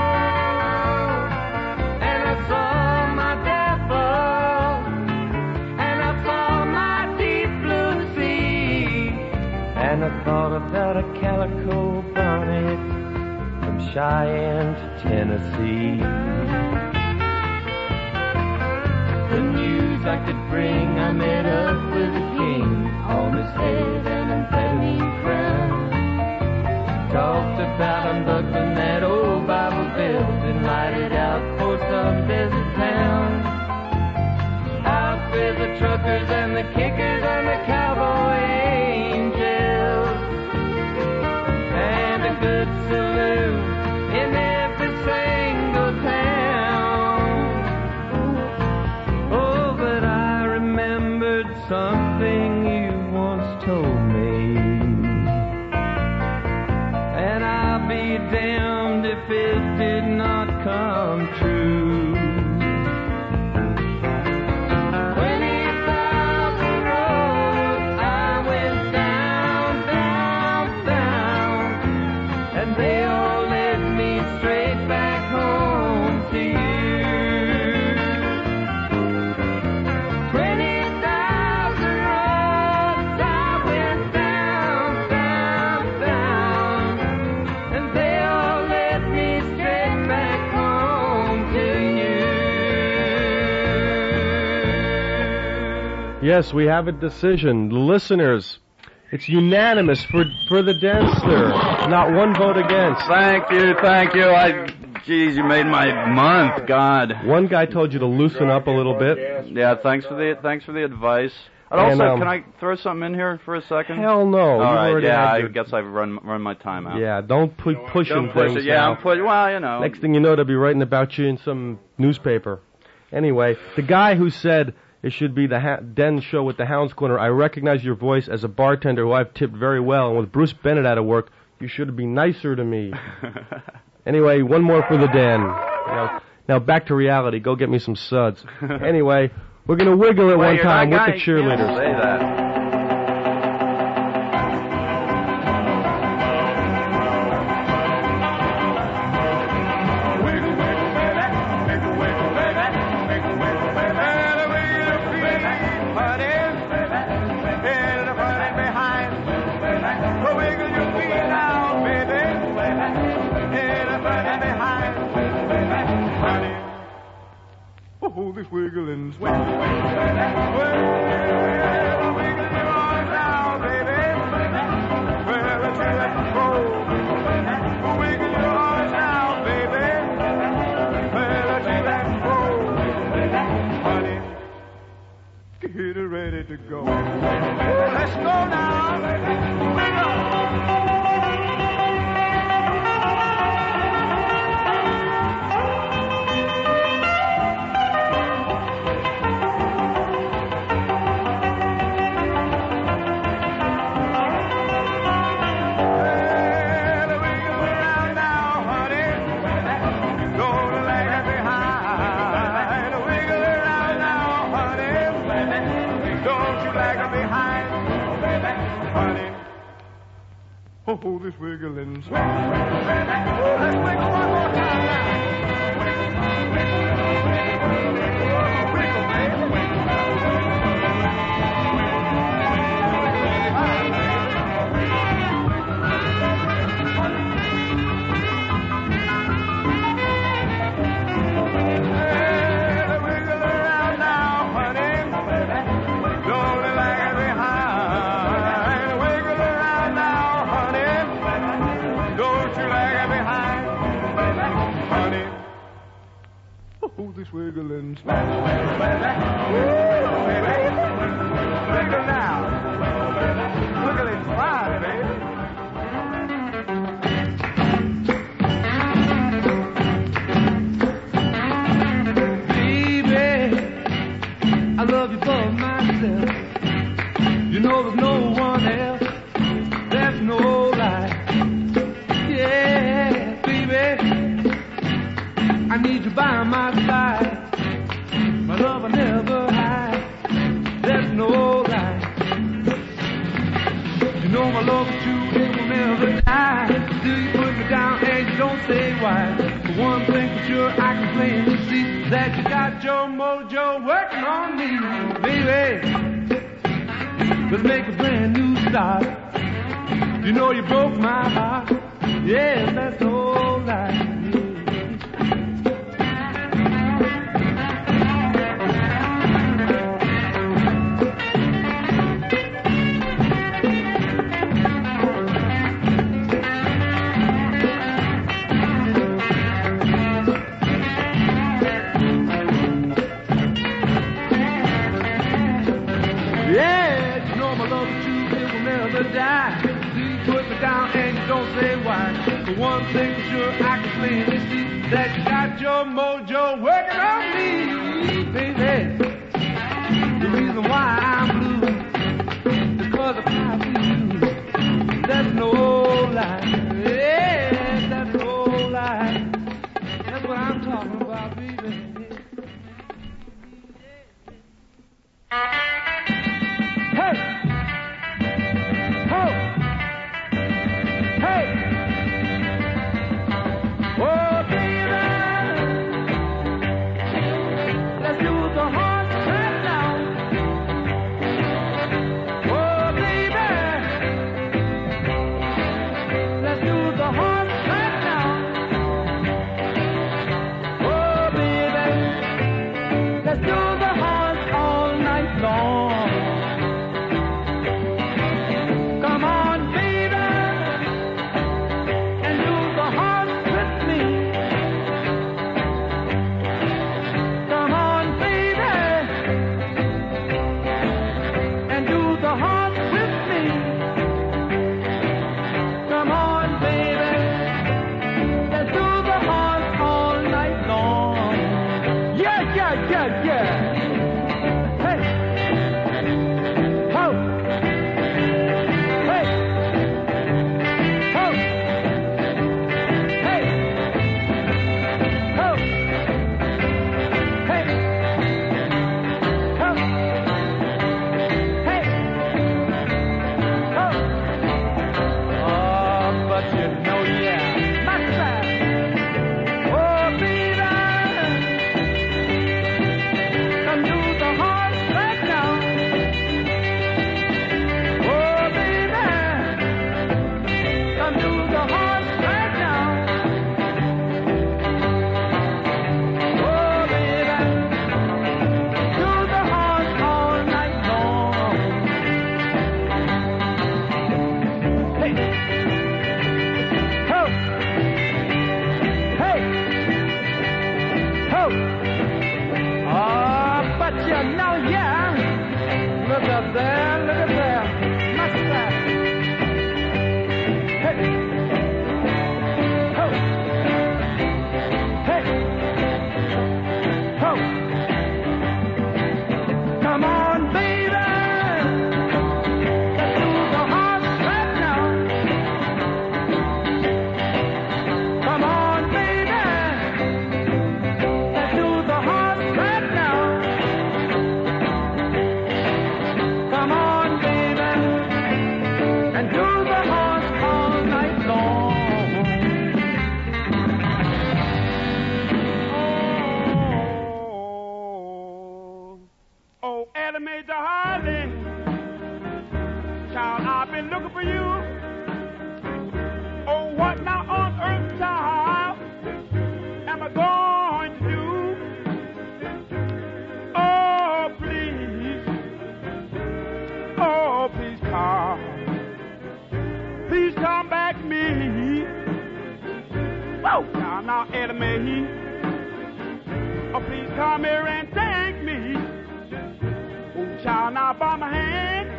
And I saw my devil, and I saw my deep blue sea. And I thought about a calico bonnet from Cheyenne to Tennessee. The news I could bring, I met up with a king on his head and amphetamine crown. Talked about unbuckling that old Bible belt and light it out for some desert town. Out with the truckers and the kickers and the cowboy angels. And a good saloon in every single town. Oh, but I remembered something you once told me. And I'll be damned if it did not come true. Twenty thousand roads I went down, down, down. And they all led me straight back home to you. Twenty thousand roads I went down, down, down. And they all led me straight back home to you. Yes, we have a decision. Listeners, it's unanimous for for the Denster. Not one vote against. Thank you, thank you. I, geez, you made my month. God. One guy told you to loosen up a little bit. Yeah, thanks for the thanks for the advice. And And, also, um, can I throw something in here for a second? Hell no. All You've right, already yeah, had I your- guess I've run run my time out. Yeah, don't put pushing Don't push things it. Yeah, now. I'm pushing. Well, you know. Next thing you know, they'll be writing about you in some newspaper. Anyway, the guy who said it should be the ha- Den show with the Hounds Corner, I recognize your voice as a bartender who I've tipped very well, and with Bruce Bennett out of work, you should be nicer to me. Anyway, one more for the Den. Now, now back to reality. Go get me some suds. Anyway, we're going to wiggle at Well, one you're time with not the gonna- cheerleaders. can't say that. Oh, this wiggling swing. Well, wiggle your arms now, baby. Well, let's let it go. Wiggle your arms now, baby. Well, let's let it go. Honey, get ready to go. Let's go now. Wiggle. Oh, this wiggling swing. Oh, let's wiggle one more time now. Wiggle, baby. Hey, wiggle around now, honey. Don't lag behind. Wiggle around now. Don't you lag behind, honey? Oh, this wiggling smash. Woo, baby. Wiggle now. Wiggling slide, baby. Baby, I love you for myself. You know there's no one else. There's no lie. Yeah, baby, I need you by my side. My love will never hide. There's no lie. You know my love is true, it will never die. Till you put me down and you don't say why. For one thing for sure, I can plainly see that you got your mojo working on me, baby. Let's make a brand new start. You know you broke my heart. Yeah, that's all right. Yeah, you know my love is true, it will never die. Put me down and you don't say why. For one thing for sure, I can plainly see that you got your mojo working on me, baby. The reason why I'm blue is because of how you. That's no lie. Yeah, that's no lie. That's what I'm talking about, baby. Hey! Ho! Hey! Oh, baby, let's do the heart. you know, yeah. Look up there, look up there. Much that. Hey. Ho. Hey. Ho. Come on, baby. Let's do the hot right now. Come on, baby. Let's do the hot right now. Come on, baby, and do the hot all night long. Oh, oh, Eddie Major Harley, child, I've been looking for you. Oh, what now on earth, child, am I going to do? Oh, please, oh, please come, please come back to me. Whoa, now, now, Eddie May, oh, please come here and thank me. Oh, child, now, by my hand,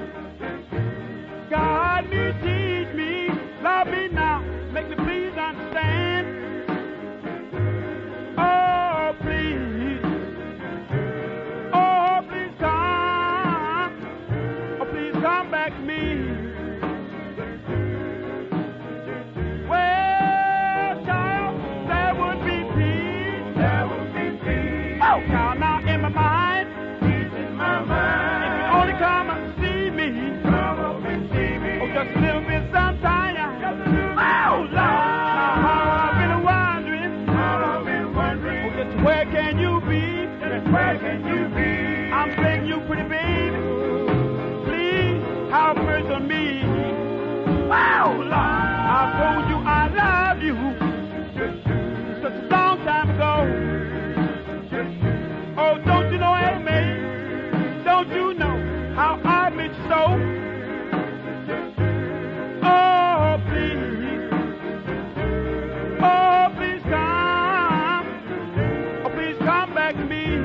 guide me, teach me, love me now, make me please understand. Oh, please, oh, please come, oh, please come back to me. Well, child, there would be peace, there would be peace. Oh, child, now in my mind, peace in my mind. If you only come and see me, come up and see me. Oh, just a little bit sometime. Just a little bit. Oh, Lord, now how I've been wondering, how I've been wondering. Oh, just where can you be? Just where can you be? I'm begging you, pretty baby, please have mercy on me. Oh, Lord, I told you I love you such a long time ago. Oh, don't you know, Aunt May? Don't you know how I miss you so? Oh, please, oh, please come, oh, please come back to me.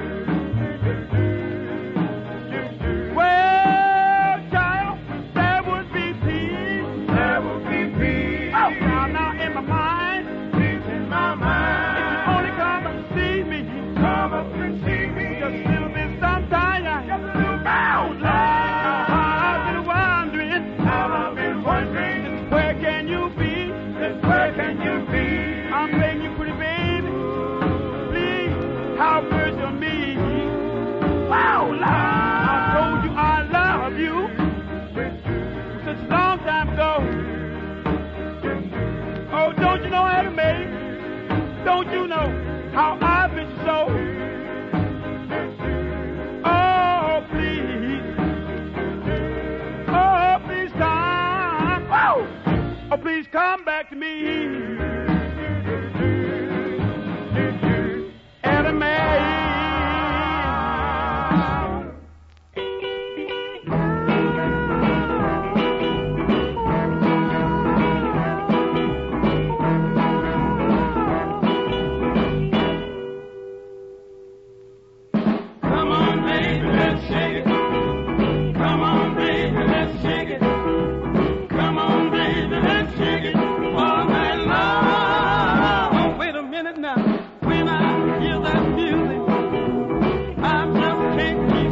Well, child, there would be peace, there would be peace. Oh, now, now in my mind, peace in my mind. If you only come and see me, come up and see me. Just a little bit sometime. Just a little bit. Oh, Lord, now I've been wondering, how I've been wondering, just where can you be? Just where can you be? I'm begging you, pretty baby, please have mercy on me. Wow, Lord, I told you I love you such a long time ago. Oh, don't you know, Aunt May? Don't you know how I miss you so? Oh, please, oh, please come, oh, oh, please come back to me, Aunt May. Come on, baby, let's shake it. Come on, baby, let's shake it. Come on, baby, let's shake it all night long. Oh, wait a minute now. When I hear that music, I just can't keep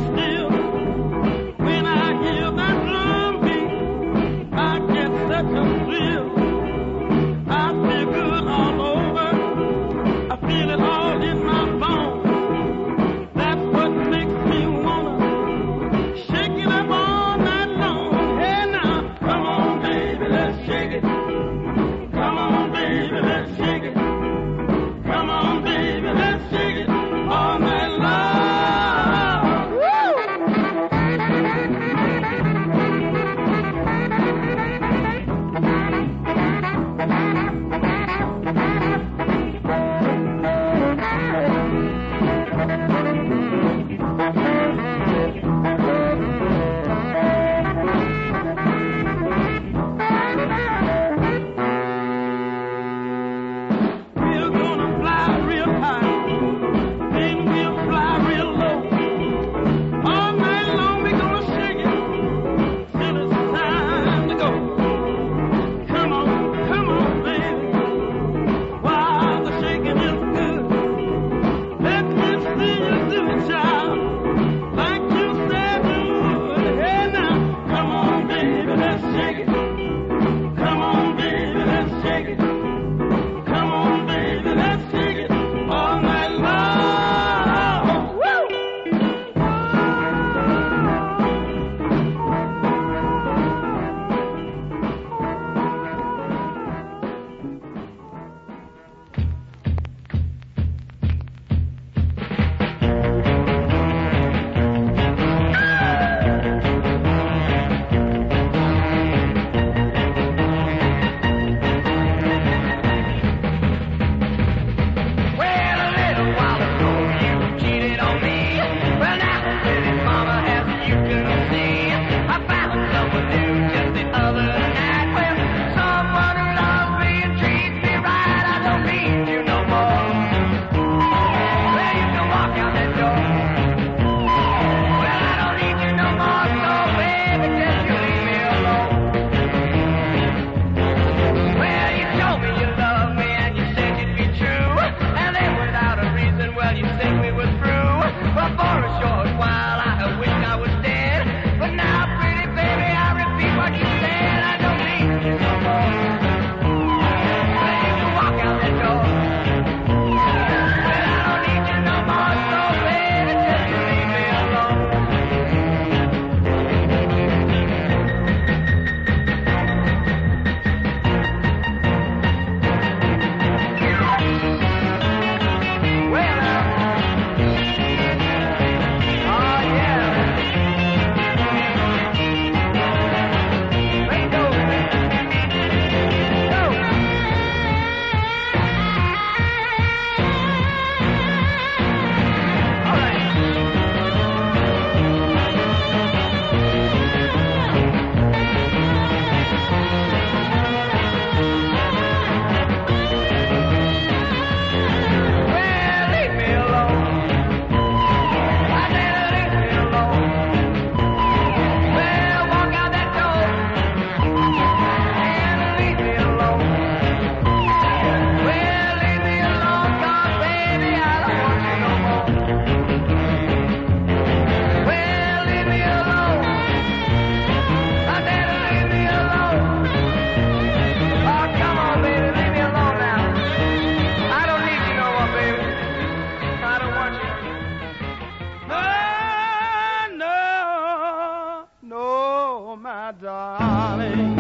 darling.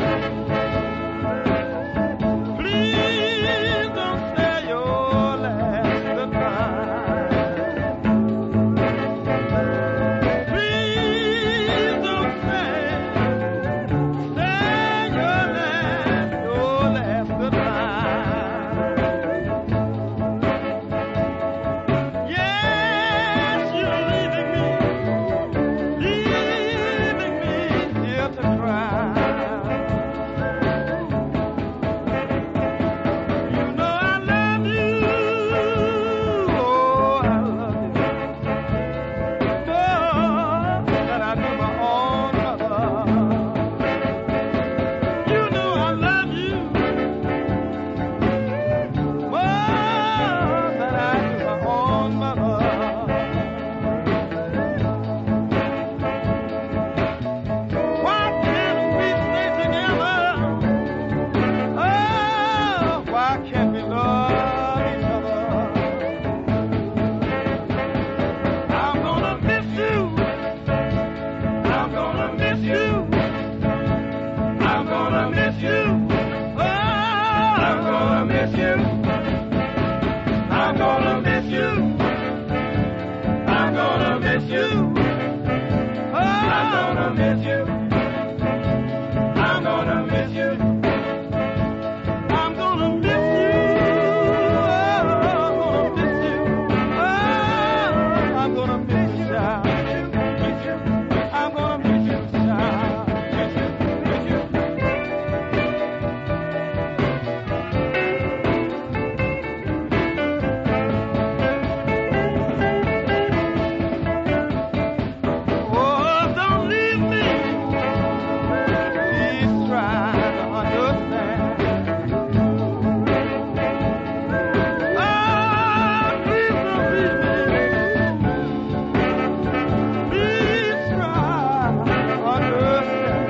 Please don't say your last goodbye. Please don't say, say your last, your last goodbye. Yes, you're leaving me, leaving me here to cry. You know I love you, oh, I love you, more than I do my own mother. You know I love you more than I do my own mother. Why can't we stay together? Oh, why can't we love each other? I'm gonna miss you. I'm gonna miss you. I'm gonna miss you. Oh, I'm gonna miss you. I'm gonna miss you. I'm gonna miss you. Oh, I'm gonna miss you. I'm gonna miss you. I'm gonna miss you. Oh, I'm gonna miss you. Oh, I'm gonna miss you, child. I'm gonna miss you, child. Miss you, miss you. Oh, don't leave me. Please try to understand. Oh, please don't leave me. Please try to understand.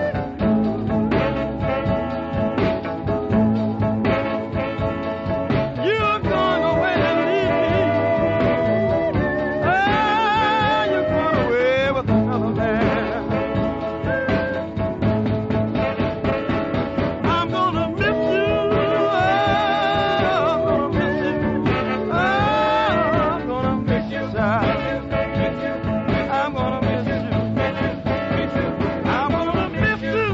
You're going away and leave me. Oh, you're going away with another man. I'm gonna miss you. Oh, I'm gonna miss you. Oh, I'm gonna miss you, child. I'm gonna miss you. I'm gonna miss you.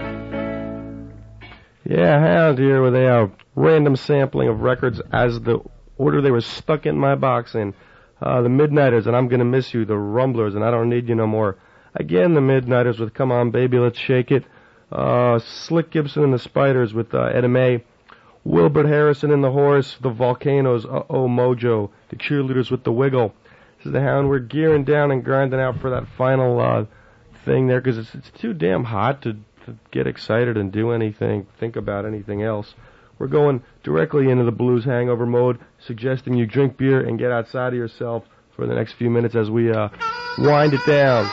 Yeah, Hound here with a uh, random sampling of records as the order they were stuck in my box in. Uh, the Midnighters and I'm Gonna Miss You, the Rumblers and I Don't Need You No More. Again, the Midnighters with Come On Baby, Let's Shake It. Uh, Slick Gibson and the Spiders with uh, Etta Mae. Wilbert Harrison and the Horse, the Volcanoes, Uh-Oh Mojo. The Cheerleaders with the Wiggle. This is the Hound. We're gearing down and grinding out for that final uh, thing there because it's, it's too damn hot to, to get excited and do anything, think about anything else. We're going directly into the blues hangover mode, suggesting you drink beer and get outside of yourself for the next few minutes as we uh, wind it down.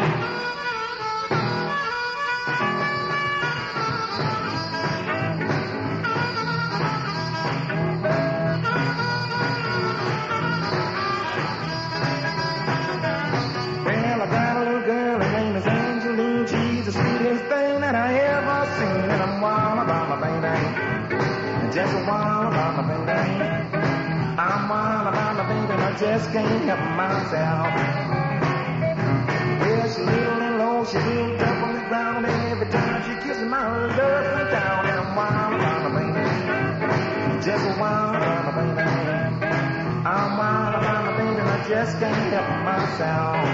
Well, I got a little girl, her name is Angeline. She's the sweetest thing that I ever seen. And I'm wild about my baby. Just wild about my baby. I'm wild about my baby, and I just can't help myself. Well, she's little and low, she's little up on the ground, and every time she kisses my love comes down. And I'm wild about my baby. Just wild about my baby. I'm wild about my baby, and I just can't help myself.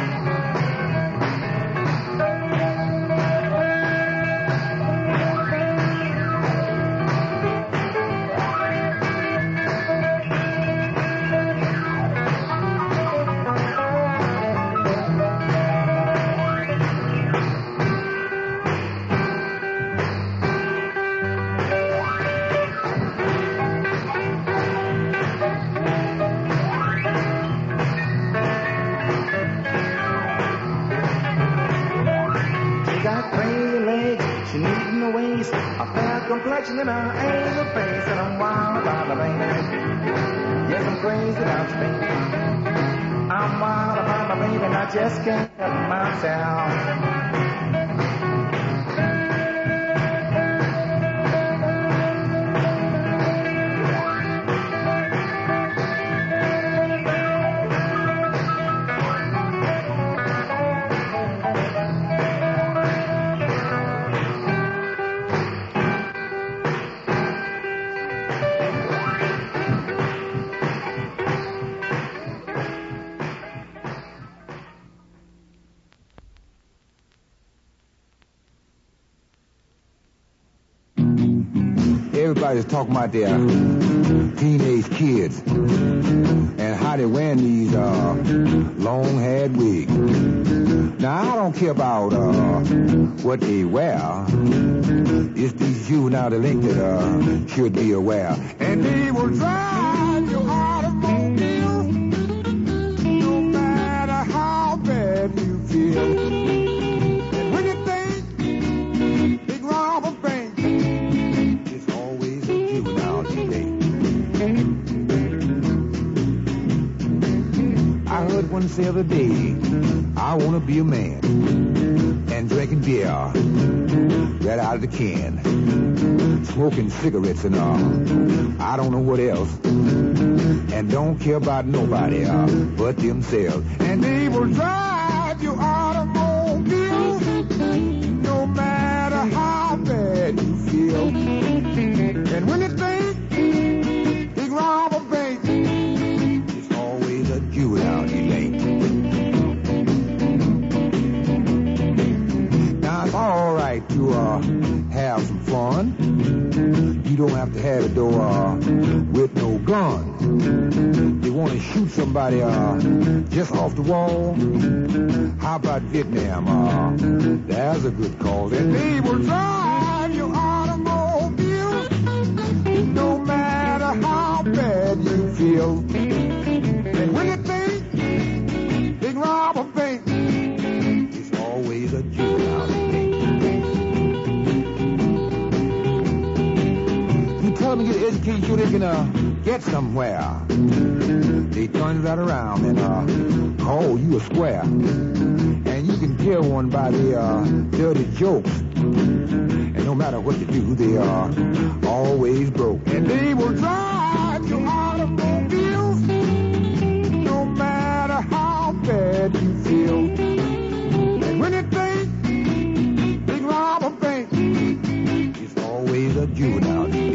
Complexion and I ain't a face, and I'm wild about the baby. Yes, I'm crazy about you, baby. I'm wild about my baby, and I just can't help myself. everybody's talking about their teenage kids and how they wear these uh, long-haired wigs. Now, I don't care about uh, what they wear. It's these juvenile delinquents that uh, should be aware. And they will drive you automobile no matter how bad you feel. And when you think they rob a bank, it's always a juvenile delay. I heard one say the other day, I want to be a man and drinking beer right out of the can, smoking cigarettes and all. I don't know what else, and don't care about nobody uh, but themselves. And they will drive you automobile no matter how bad you feel. And when you think they rob a bank, it's always a juvenile delay. Now it's all right to uh, have some fun. You don't have to have it though uh, with no gun. They want to shoot somebody uh, just off the wall. How about Vietnam? Uh, that's a good cause. And they will drive your automobile no matter how bad you feel. And when you think they rob a bank, it's always a juvenile thing. You tell them to get educated so they can uh, get somewhere. They turn right around and uh, call you a square. And you can kill one by their uh, dirty jokes. And no matter what you do, they are always broke. And they will drive your automobiles no matter how bad you feel. And when you think they rob a bank, it's always a juvenile deal.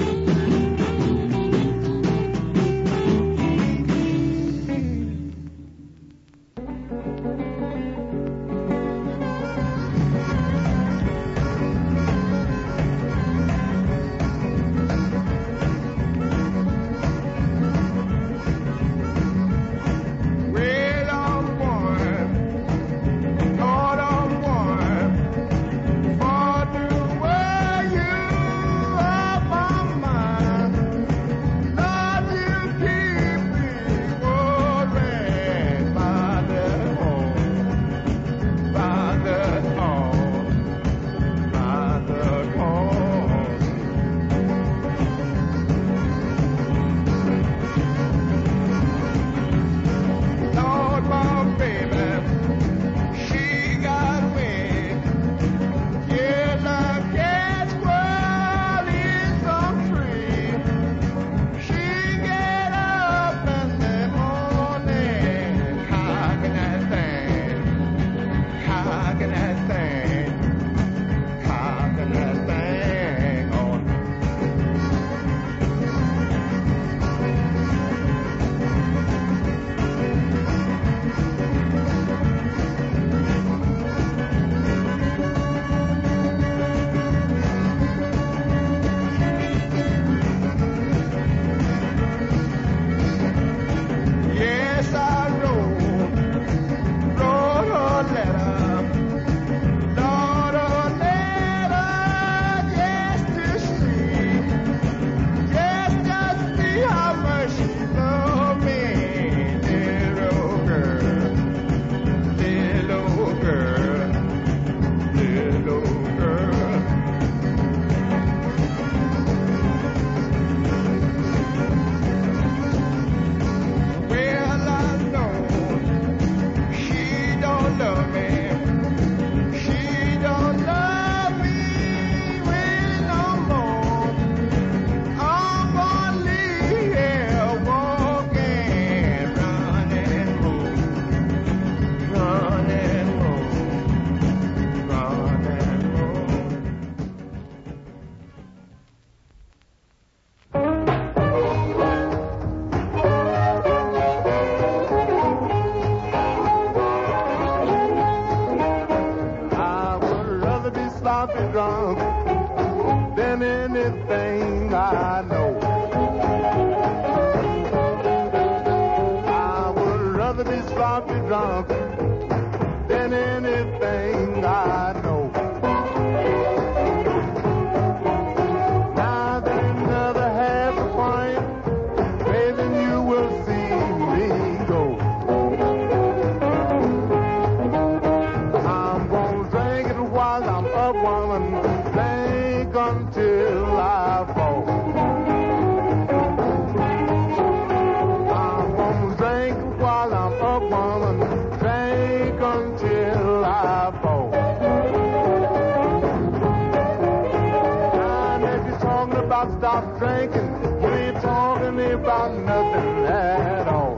drunk than anything I thing I know. Now there's another half a pint, baby, you will see me go. I'm gonna drink it while I'm up, woman, drink until I fall. I'm gonna drink it while I'm up, woman, drink until I fall. And if you're talking about stop drinking, you ain't talking about nothing at all.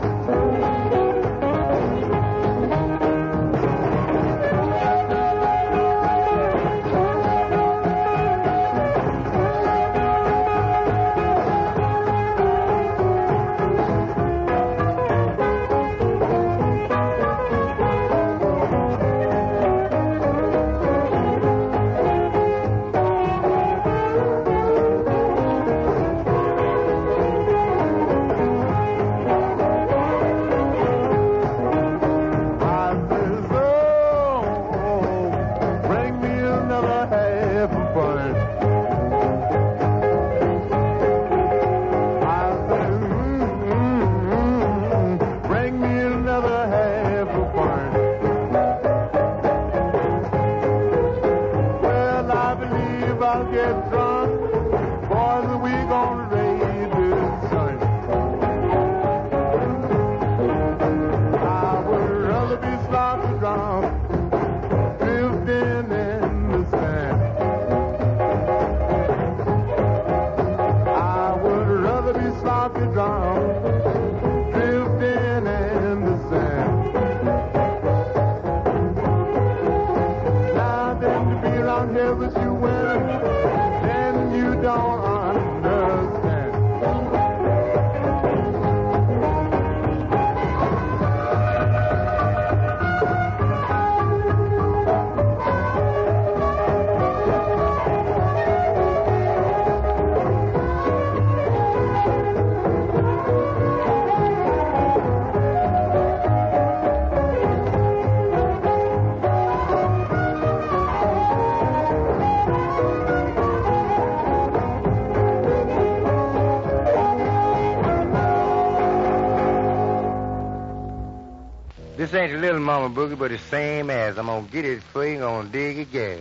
This ain't a little mama boogie, but the same as. I'm gonna get it for you, gonna dig it gas.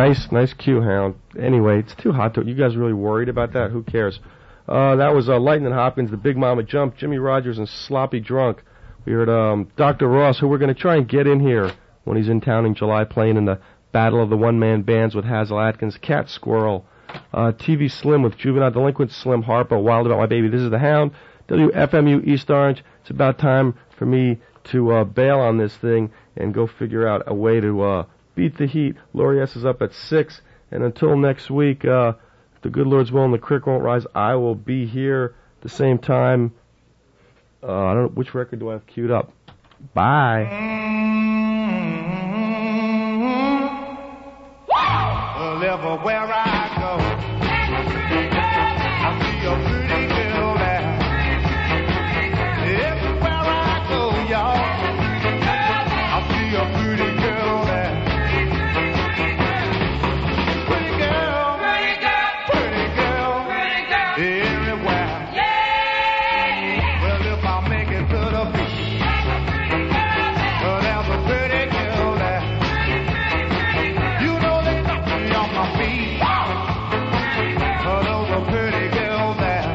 Nice, nice cue, Hound. Anyway, it's too hot to... You guys really worried about that? Who cares? Uh, that was uh, Lightning Hopkins, the Big Mama Jump, Jimmy Rogers, and Sloppy Drunk. We heard um, Doctor Ross, who we're going to try and get in here when he's in town in July, playing in the Battle of the One-Man Bands with Hazel Atkins, Cat Squirrel, uh, T V Slim with Juvenile Delinquent, Slim Harpo, Wild About My Baby. This is the Hound, W F M U East Orange. It's about time for me to uh, bail on this thing and go figure out a way to uh, beat the heat. Lori S. is up at six, and until next week, uh, if the good Lord's will and the creek won't rise, I will be here at the same time. Uh, I don't know, which record do I have queued up? Bye. Well, everywhere I go, I see a pretty girl there. Everywhere I go, y'all, I see a pretty girl there. Pretty girl, pretty girl, pretty girl, pretty girl, everywhere. Yeah. Well, if I make it to the beach, well, there's a pretty girl there. You know they got me on my feet. Oh, there's a pretty girl there.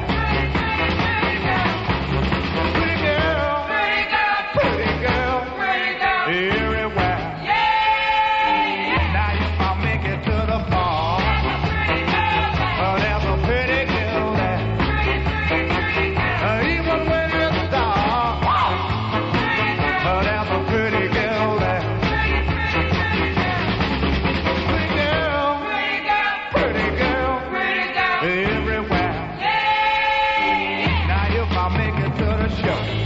Pretty girl, pretty girl, pretty girl, pretty girl, everywhere. Yeah. Now if I make it to the bar, oh, there's a pretty girl there. Uh, even when it's dark, oh, there's a pretty girl there. Pretty girl, pretty girl, pretty girl, pretty girl, everywhere. Now if I make it to the show,